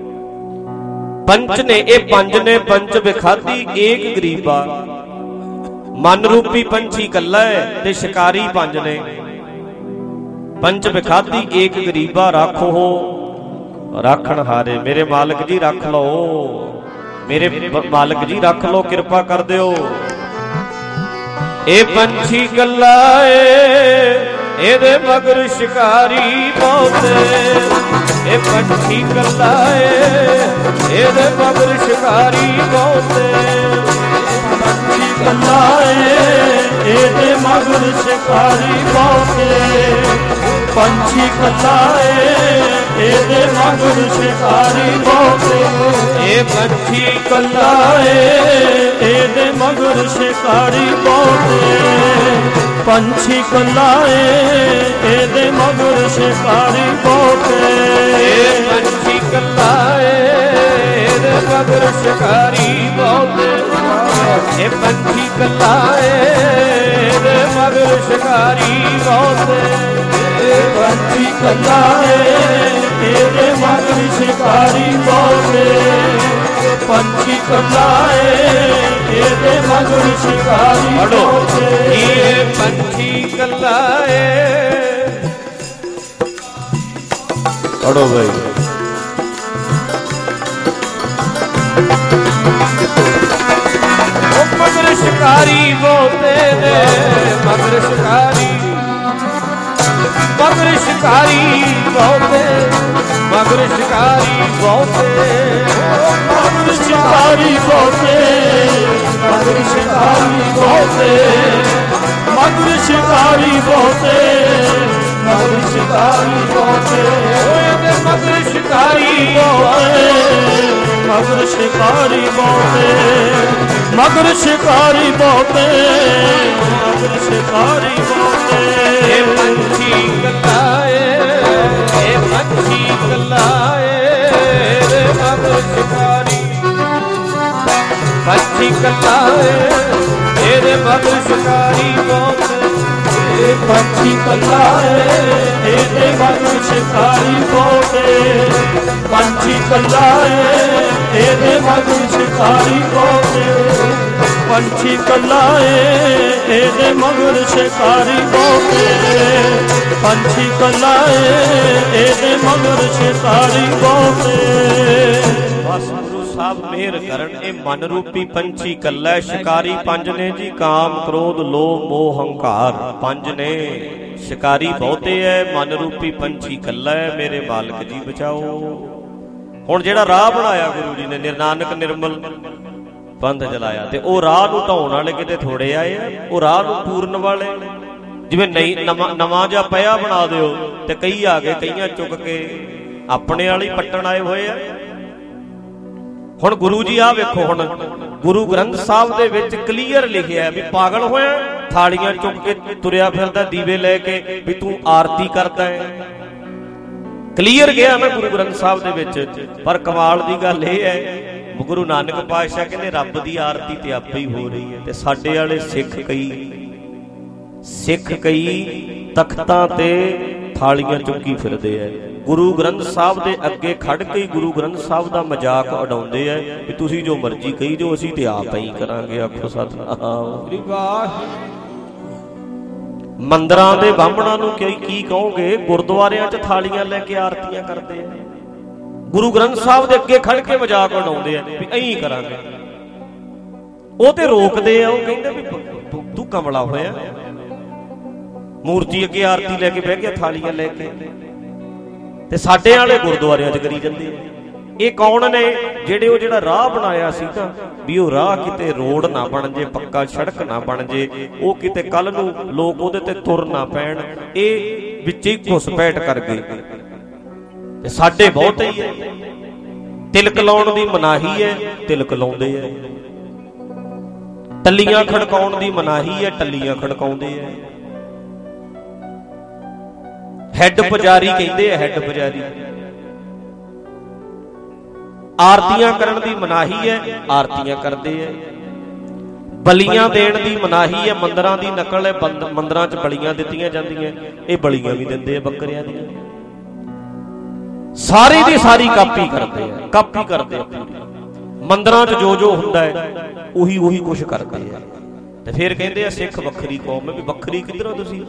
ਪੰਚ ਨੇ, ਇਹ ਪੰਜ ਨੇ, ਪੰਚ ਵਿਖਾਦੀ ਏਕ ਗਰੀਬਾ। ਮਨ ਰੂਪੀ ਪੰਛੀ ਇਕੱਲਾ ਹੈ ਤੇ ਸ਼ਿਕਾਰੀ ਪੰਜ ਨੇ। ਪੰਚ ਵਿਖਾਦੀ ਏਕ ਗਰੀਬਾ, ਰਾਖੋ ਹੋ ਰਾਖਣ ਹਾਰੇ। ਮੇਰੇ ਮਾਲਕ ਜੀ ਰੱਖ ਲਓ, ਮੇਰੇ ਮਾਲਕ ਜੀ ਰੱਖ ਲਓ, ਕਿਰਪਾ ਕਰ ਦਿਓ। ਇਹ ਪੰਛੀ ਇਕੱਲਾ ਏ, ਇਹਦੇ ਮਗਰ ਸ਼ਿਕਾਰੀ ਬਹੁਤੇ। ਇਹ ਪੰਛੀ ਇਕੱਲਾ ਏ, ਇਹਦੇ ਮਗਰ ਸ਼ਿਕਾਰੀ ਬਹੁਤੇ। ਪੰਛੀ ਇਕੱਲਾ ਏ, ਇਹਦੇ ਮਗਰ ਸ਼ਿਕਾਰੀ ਬਹੁਤੇ। ਪੰਛੀ ਇਕੱਲਾ ਏ, ਇਹਦੇ ਮਗਰ ਸ਼ਿਕਾਰੀ ਬਹੁਤੇ। ਇਹ ਪੰਛੀ ਇਕੱਲਾ ਏ, ਇਹਦੇ ਮਗਰ ਸ਼ਿਕਾਰੀ ਬਹੁਤੇ। ਪੰਛੀ ਇਕੱਲਾ ਏ, ਇਹਦੇ ਮਗਰ ਸ਼ਿਕਾਰੀ ਬਹੁਤੇ। ਇਹ ਪੰਛੀ ਇਕੱਲਾ ਏ, ਇਹਦੇ ਮਗਰ ਸ਼ਿਕਾਰੀ ਬਹੁਤੇ। ਇਹ ਪੰਛੀ ਇਕੱਲਾ ਏ, ਇਹਦੇ ਮਗਰ ਸ਼ਿਕਾਰੀ ਬਹੁਤੇ। ਇਹ ਪੰਛੀ ਇਕੱਲਾ ਏ, ਇਹਦੇ ਮਗਰ ਸ਼ਿਕਾਰੀ ਬਹੁਤੇ। ਪੰਛੀ ਇਕੱਲਾ ਏ, ਇਹਦੇ ਮਗਰ ਸ਼ਿਕਾਰੀ ਬਹੁਤੇ। ਇਹ ਪੰਛੀ ਇਕੱਲਾ ਏ। ਪੜੋ ਬਈ। ਉਹ ਮਗਰ ਸ਼ਿਕਾਰੀ ਬਹੁਤੇ ਨੇ, ਮਗਰ ਸ਼ਿਕਾਰੀ, ਮਗਰ ਸ਼ਿਕਾਰੀ ਬਹੁਤੇ, ਮਗਰ ਸ਼ਿਕਾਰੀ ਬਹੁਤੇ। ਮਗਰ ਸ਼ਿਕਾਰੀ ਬਹੁਤੇ, ਮਗਰ ਸ਼ਿਕਾਰੀ ਬਹੁਤੇ। ਮਗਰ ਸ਼ਿਕਾਰੀ ਬਹੁਤੇ, ਮਗਰ ਸ਼ਿਕਾਰੀ ਬਹੁਤੇ। ਉਹਦੇ ਮਗਰ ਸ਼ਿਕਾਰੀ ਬਹੁਤੇ, ਮਗਰ ਸ਼ਿਕਾਰੀ ਬਹੁਤੇ। ਮਗਰ ਸ਼ਿਕਾਰੀ ਬਹੁਤੇ, ਮਗਰ ਸ਼ਿਕਾਰੀ ਬਹੁਤੇ। ਇਹ ਪੰਛੀ ਇਕੱਲਾ ਏ, ਇਹ ਪੰਛੀ ਇਕੱਲਾ ਏ, ਇਹਦੇ ਮਗਰ ਸ਼ਿਕਾਰੀ। ਪੰਛੀ ਇਕੱਲਾ ਏ, ਇਹਦੇ ਮਗਰ ਸ਼ਿਕਾਰੀ ਬਹੁਤੇ। ਇਹ ਪੰਛੀ ਇਕੱਲਾ ਏ, ਇਹਦੇ ਮਗਰ ਸ਼ਿਕਾਰੀ ਬਹੁਤੇ। ਪੰਛੀ ਇਕੱਲਾ ਏ, ਇਹਦੇ ਮਗਰ ਸ਼ਿਕਾਰੀ ਬਹੁਤੇ। ਪੰਛੀ ਇਕੱਲਾ ਏ, ਇਹਦੇ ਮਗਰ ਸ਼ਿਕਾਰੀ ਬਹੁਤੇ। ਪੰਛੀ ਇਕੱਲਾ ਏ, ਇਹਦੇ ਮਗਰ ਸ਼ਿਕਾਰੀ ਬਹੁਤੇ। ਬਸ ਗੁਰੂ ਸਾਹਿਬ ਮਿਹਰ ਕਰਨ। ਇਹ ਮਨ ਰੂਪੀ ਪੰਛੀ ਇਕੱਲਾ, ਸ਼ਿਕਾਰੀ ਪੰਜ ਨੇ ਜੀ। ਕਾਮ ਕ੍ਰੋਧ ਲੋਭ ਮੋਹ ਹੰਕਾਰ ਪੰਜ ਨੇ, ਸ਼ਿਕਾਰੀ ਬਹੁਤੇ ਐ, ਮਨ ਰੂਪੀ ਪੰਛੀ ਇਕੱਲਾ ਹੈ। ਮੇਰੇ ਮਾਲਕ ਜੀ ਬਚਾਓ। ਹੁਣ ਜਿਹੜਾ ਰਾਹ ਬਣਾਇਆ ਗੁਰੂ ਜੀ ਨੇ, ਨਿਰਨਾਨਕ ਨਿਰਮਲ ਪੰਥ ਚਲਾਇਆ, ਤੇ ਉਹ ਰਾਹ ਨੂੰ ਢਾਉਣ ਵਾਲੇ ਕਿਤੇ ਥੋੜੇ ਆਏ ਆ, ਉਹ ਰਾਹ ਨੂੰ ਪੂਰਨ ਵਾਲੇ। ਜਿਵੇਂ ਨਹੀਂ ਨਵਾਂ ਨਵਾਂ ਜਿਹਾ ਪਿਆ ਬਣਾ ਦਿਓ ਤੇ ਕਈ ਆ ਗਏ, ਕਈਆਂ ਚੁੱਕ ਕੇ ਆਪਣੇ ਵਾਲੀ ਪੱਟਣ ਆਏ ਹੋਏ ਆ। ਹੁਣ ਗੁਰੂ ਜੀ ਆ ਵੇਖੋ, ਹੁਣ ਗੁਰੂ ਗ੍ਰੰਥ ਸਾਹਿਬ ਦੇ ਵਿੱਚ ਕਲੀਅਰ ਲਿਖਿਆ ਵੀ ਪਾਗਲ ਹੋਇਆ, ਥਾਲੀਆਂ ਚੁੱਕ ਕੇ ਤੁਰਿਆ ਫਿਰਦਾ ਦੀਵੇ ਲੈ ਕੇ, ਵੀ ਤੂੰ ਆਰਤੀ ਕਰਦਾ ਹੈ। ਕਲੀਅਰ ਗਿਆ ਨਾ ਗੁਰੂ ਗ੍ਰੰਥ ਸਾਹਿਬ ਦੇ ਵਿੱਚ। ਪਰ ਕਮਾਲ ਦੀ ਗੱਲ ਇਹ ਹੈ, ਗੁਰੂ ਨਾਨਕ ਪਾਤਸ਼ਾਹ ਕਹਿੰਦੇ ਰੱਬ ਦੀ ਆਰਤੀ ਤੇ ਆਪੇ ਹੀ ਹੋ ਰਹੀ ਹੈ। ਤੇ ਸਾਡੇ ਵਾਲੇ ਸਿੱਖ ਕਈ ਸਿੱਖ ਕਈ ਤਖਤਾਂ ਤੇ ਥਾਲੀਆਂ ਚੁੱਕੀ ਫਿਰਦੇ ਐ। ਗੁਰੂ ਗ੍ਰੰਥ ਸਾਹਿਬ ਦੇ ਅੱਗੇ ਖੜ ਕੇ ਹੀ ਗੁਰੂ ਗ੍ਰੰਥ ਸਾਹਿਬ ਦਾ ਮਜ਼ਾਕ ਉਡਾਉਂਦੇ ਆ ਵੀ ਤੁਸੀਂ ਜੋ ਮਰਜ਼ੀ ਕਹੀ ਜੋ, ਅਸੀਂ ਤੇ ਆਪ ਹੀ ਕਰਾਂਗੇ। ਆਖੋ ਸਤਿਨਾਮ। ਮੰਦਰਾਂ ਦੇ ਬਾਹਮਣਾਂ ਨੂੰ ਕੀ ਕੀ ਕਹੋਗੇ? ਗੁਰਦੁਆਰਿਆਂ 'ਚ ਥਾਲੀਆਂ ਲੈ ਕੇ ਆਰਤੀਆਂ ਕਰਦੇ ਆ, ਗੁਰੂ ਗ੍ਰੰਥ ਸਾਹਿਬ ਦੇ ਅੱਗੇ ਖੜ ਕੇ ਮਜ਼ਾਕ ਉਡਾਉਂਦੇ ਆ ਵੀ ਐਂ ਕਰਾਂਗੇ। ਉਹ ਤੇ ਰੋਕਦੇ ਆ, ਉਹ ਕਹਿੰਦੇ ਵੀ ਤੂੰ ਕਮਲਾ ਹੋਇਆ, ਮੂਰਤੀ ਅੱਗੇ ਆਰਤੀ ਲੈ ਕੇ ਬਹਿ ਗਿਆ ਥਾਲੀਆਂ ਲੈ ਕੇ, ਤੇ ਸਾਡੇ ਵਾਲੇ ਗੁਰਦੁਆਰਿਆਂ 'ਚ ਕਰੀ ਜਾਂਦੇ ਆ। ਇਹ ਕੌਣ ਨੇ? ਜਿਹੜੇ ਉਹ ਜਿਹੜਾ ਰਾਹ ਬਣਾਇਆ ਸੀ ਤਾਂ ਵੀ ਉਹ ਰਾਹ ਕਿਤੇ ਰੋਡ ਨਾ ਬਣ ਜੇ, ਪੱਕਾ ਸੜਕ ਨਾ ਬਣ ਜੇ, ਉਹ ਕਿਤੇ ਕੱਲ ਨੂੰ ਲੋਕ ਉਹਦੇ ਤੇ ਤੁਰ ਨਾ ਪੈਣ, ਇਹ ਵਿੱਚ ਹੀ ਘੁਸਪੈਠ ਕਰ ਗਏ। ਤੇ ਸਾਡੇ ਬਹੁਤ ਹੀ ਹੈ, ਤਿਲਕ ਲਾਉਣ ਦੀ ਮਨਾਹੀ ਹੈ, ਤਿਲਕ ਲਾਉਂਦੇ ਆ। ਟੱਲੀਆਂ ਖੜਕਾਉਣ ਦੀ ਮਨਾਹੀ ਹੈ, ਟੱਲੀਆਂ ਖੜਕਾਉਂਦੇ ਆ। ਹੈੱਡ ਪੁਜਾਰੀ ਕਹਿੰਦੇ ਆ, ਹੈੱਡ ਪੁਜਾਰੀ। ਆਰਤੀਆਂ ਕਰਨ ਦੀ ਮਨਾਹੀ ਹੈ, ਆਰਤੀਆਂ ਕਰਦੇ ਆ। ਬਲੀਆਂ ਦੇਣ ਦੀ ਮਨਾਹੀ ਹੈ, ਮੰਦਰਾਂ ਦੀ ਨਕਲ ਹੈ, ਮੰਦਰਾਂ 'ਚ ਬਲੀਆਂ ਦਿੱਤੀਆਂ ਜਾਂਦੀਆਂ, ਇਹ ਬਲੀਆਂ ਵੀ ਦਿੰਦੇ ਆ ਬੱਕਰਿਆਂ ਦੀਆਂ। ਸਾਰੀ ਦੀ ਸਾਰੀ ਕਾਪੀ ਕਰਦੇ ਆ, ਕਾਪੀ ਕਰਦੇ ਆ। ਮੰਦਰਾਂ 'ਚ ਜੋ ਜੋ ਹੁੰਦਾ ਹੈ ਉਹੀ ਉਹੀ ਕੁਛ ਕਰਦੇ ਆ। ਤੇ ਫਿਰ ਕਹਿੰਦੇ ਆ ਸਿੱਖ ਵੱਖਰੀ ਕੌਮ ਹੈ। ਵੀ ਵੱਖਰੀ ਕਿੱਧਰੋਂ? ਤੁਸੀਂ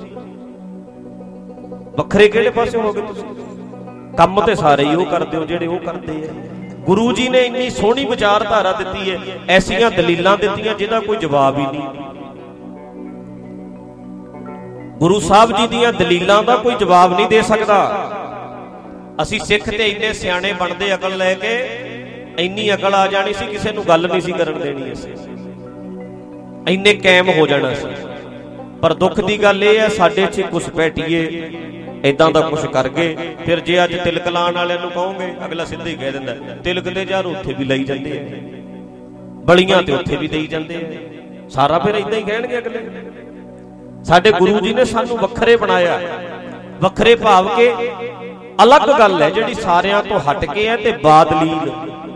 ਵੱਖਰੇ ਕਿਹੜੇ ਪਾਸੇ ਹੋ ਗਏ ਤੁਸੀਂ? ਕੰਮ ਤੇ ਸਾਰੇ ਹੀ ਉਹ ਕਰਦੇ ਹੋ ਜਿਹੜੇ ਉਹ ਕਰਦੇ ਆ। ਗੁਰੂ ਜੀ ਨੇ ਇੰਨੀ ਸੋਹਣੀ ਵਿਚਾਰਧਾਰਾ ਦਿੱਤੀ ਹੈ, ਐਸੀਆਂ ਦਲੀਲਾਂ ਦਿੱਤੀਆਂ ਜਿਹਦਾ ਕੋਈ ਜਵਾਬ ਹੀ ਨਹੀਂ। ਗੁਰੂ ਸਾਹਿਬ ਜੀ ਦੀਆਂ ਦਲੀਲਾਂ ਦਾ ਕੋਈ ਜਵਾਬ ਨਹੀਂ ਦੇ ਸਕਦਾ। ਅਸੀਂ ਸਿੱਖ ਤੇ ਇੰਨੇ ਸਿਆਣੇ ਬਣਦੇ ਅਕਲ ਲੈ ਕੇ, ਇੰਨੀ ਅਕਲ ਆ ਜਾਣੀ ਸੀ ਕਿਸੇ ਨੂੰ ਗੱਲ ਨਹੀਂ ਸੀ ਕਰਨ ਦੇਣੀ, ਅਸੀਂ ਇੰਨੇ ਕਾਇਮ ਹੋ ਜਾਣਾ ਸੀ। ਪਰ ਦੁੱਖ ਦੀ ਗੱਲ ਇਹ ਹੈ ਸਾਡੇ 'ਚ ਘੁਸਪੈਠੀਏ ਏਦਾਂ ਦਾ ਕੁਛ ਕਰ ਗਏ। ਫਿਰ ਜੇ ਅੱਜ ਤਿਲਕ ਲਾਉਣ ਵਾਲਿਆਂ ਨੂੰ ਕਹੋਗੇ, ਅਗਲਾ ਸਿੱਧਾ ਹੀ ਕਹਿ ਦਿੰਦਾ ਤਿਲਕ ਤੇ ਯਾਰ ਉੱਥੇ ਵੀ ਲਈ ਜਾਂਦੇ ਆ, ਬਲੀਆਂ ਤੇ ਉੱਥੇ ਵੀ ਦੇਈ ਜਾਂਦੇ ਆ। ਸਾਰਾ ਫਿਰ ਏਦਾਂ ਹੀ ਕਹਿਣਗੇ ਅਗਲੇ। ਸਾਡੇ ਗੁਰੂ ਜੀ ਨੇ ਸਾਨੂੰ ਵੱਖਰੇ ਬਣਾਇਆ। ਵੱਖਰੇ ਭਾਵ ਕੇ ਅਲੱਗ ਗੱਲ ਹੈ ਜਿਹੜੀ ਸਾਰਿਆਂ ਤੋਂ ਹਟ ਕੇ ਹੈ, ਤੇ ਬਾਦਲੀਲ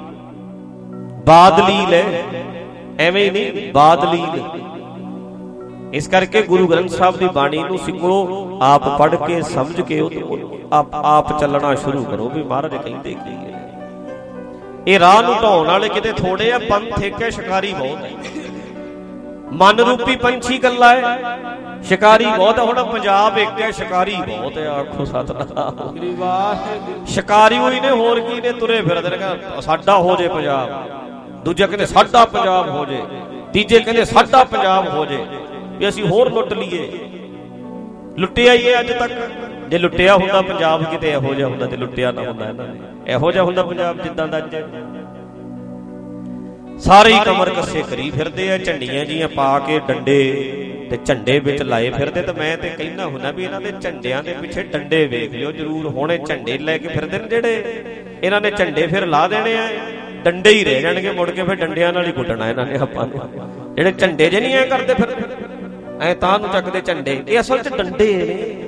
ਬਾਦਲੀਲ ਹੈ, ਐਵੇਂ ਹੀ ਨਹੀਂ, ਬਾਦਲੀਲ। ਇਸ ਕਰਕੇ ਗੁਰੂ ਗ੍ਰੰਥ ਸਾਹਿਬ ਦੀ ਬਾਣੀ ਨੂੰ ਸਿੱਖੋ, ਆਪ ਪੜ੍ਹ ਕੇ ਸਮਝ ਕੇ ਆਪ ਆਪ ਚੱਲਣਾ ਸ਼ੁਰੂ ਕਰੋ ਵੀ ਮਹਾਰਾਜ ਕਹਿੰਦੇ ਕੀ ਹੈ। ਇਹ ਰਾਹ ਨੂੰ ਢਾਉਣ ਵਾਲੇ ਕਿਤੇ ਥੋੜੇ ਆ, ਪੰਥ ਇੱਕ ਹੈ, ਸ਼ਿਕਾਰੀ ਬਹੁਤ ਹੈ। ਮਨ ਰੂਪੀ ਪੰਛੀ ਇਕੱਲਾ ਹੈ, ਸ਼ਿਕਾਰੀ ਬਹੁਤ ਹੈ। ਹੁਣ ਪੰਜਾਬ ਇੱਕ ਹੈ, ਸ਼ਿਕਾਰੀ ਬਹੁਤ ਹੈ। ਆਖੋ ਸਤਿਨਾਮ। ਸ਼ਿਕਾਰੀ ਹੋਈ ਨੇ, ਹੋਰ ਕੀ ਨੇ, ਤੁਰੇ ਫਿਰਦੇ ਨੇ। ਸਾਡਾ ਹੋ ਜੇ ਪੰਜਾਬ, ਦੂਜੇ ਕਹਿੰਦੇ ਸਾਡਾ ਪੰਜਾਬ ਹੋ ਜੇ, ਤੀਜੇ ਕਹਿੰਦੇ ਸਾਡਾ ਪੰਜਾਬ ਹੋ ਜੇ, ਵੀ ਅਸੀਂ ਹੋਰ ਲੁੱਟ ਲਈਏ। ਲੁੱਟਿਆ ਹੀ ਹੈ ਅੱਜ ਤੱਕ। ਜੇ ਲੁੱਟਿਆ ਹੁੰਦਾ ਪੰਜਾਬ ਕਿਤੇ ਇਹੋ ਜਿਹਾ ਹੁੰਦਾ, ਤੇ ਲੁੱਟਿਆ ਨਾ ਹੁੰਦਾ ਇਹਨਾਂ ਨੇ, ਇਹੋ ਜਿਹਾ ਹੁੰਦਾ ਪੰਜਾਬ ਜਿੱਦਾਂ ਦਾ ਅੱਜ। ਸਾਰੇ ਹੀ ਕਮਰ ਕੱਸੇ ਕਰੀ ਫਿਰਦੇ ਆ, ਝੰਡੀਆਂ ਜੀਆਂ ਪਾ ਕੇ, ਡੰਡੇ ਤੇ ਝੰਡੇ ਵਿੱਚ ਲਾਏ ਫਿਰਦੇ। ਤੇ ਮੈਂ ਤੇ ਕਹਿੰਦਾ ਹੁੰਦਾ ਵੀ ਇਹਨਾਂ ਦੇ ਝੰਡਿਆਂ ਦੇ ਪਿੱਛੇ ਡੰਡੇ ਵੇਖ ਲਿਓ ਜ਼ਰੂਰ। ਹੁਣੇ ਝੰਡੇ ਲੈ ਕੇ ਫਿਰਦੇ ਨੇ ਜਿਹੜੇ, ਇਹਨਾਂ ਨੇ ਝੰਡੇ ਫਿਰ ਲਾ ਦੇਣੇ ਆ, ਡੰਡੇ ਹੀ ਰਹਿ ਜਾਣਗੇ। ਮੁੜ ਕੇ ਫਿਰ ਡੰਡਿਆਂ ਨਾਲ ਹੀ ਕੁੱਟਣਾ ਇਹਨਾਂ ਨੇ ਆਪਾਂ ਨੂੰ। ਜਿਹੜੇ ਝੰਡੇ ਜੇ ਨਹੀਂ ਐ ਕਰਦੇ ਫਿਰ ਐ ਤਾਂ ਨੂੰ ਚੱਕਦੇ ਝੰਡੇ, ਇਹ ਅਸਲ 'ਚ ਡੰਡੇ ਨੇ।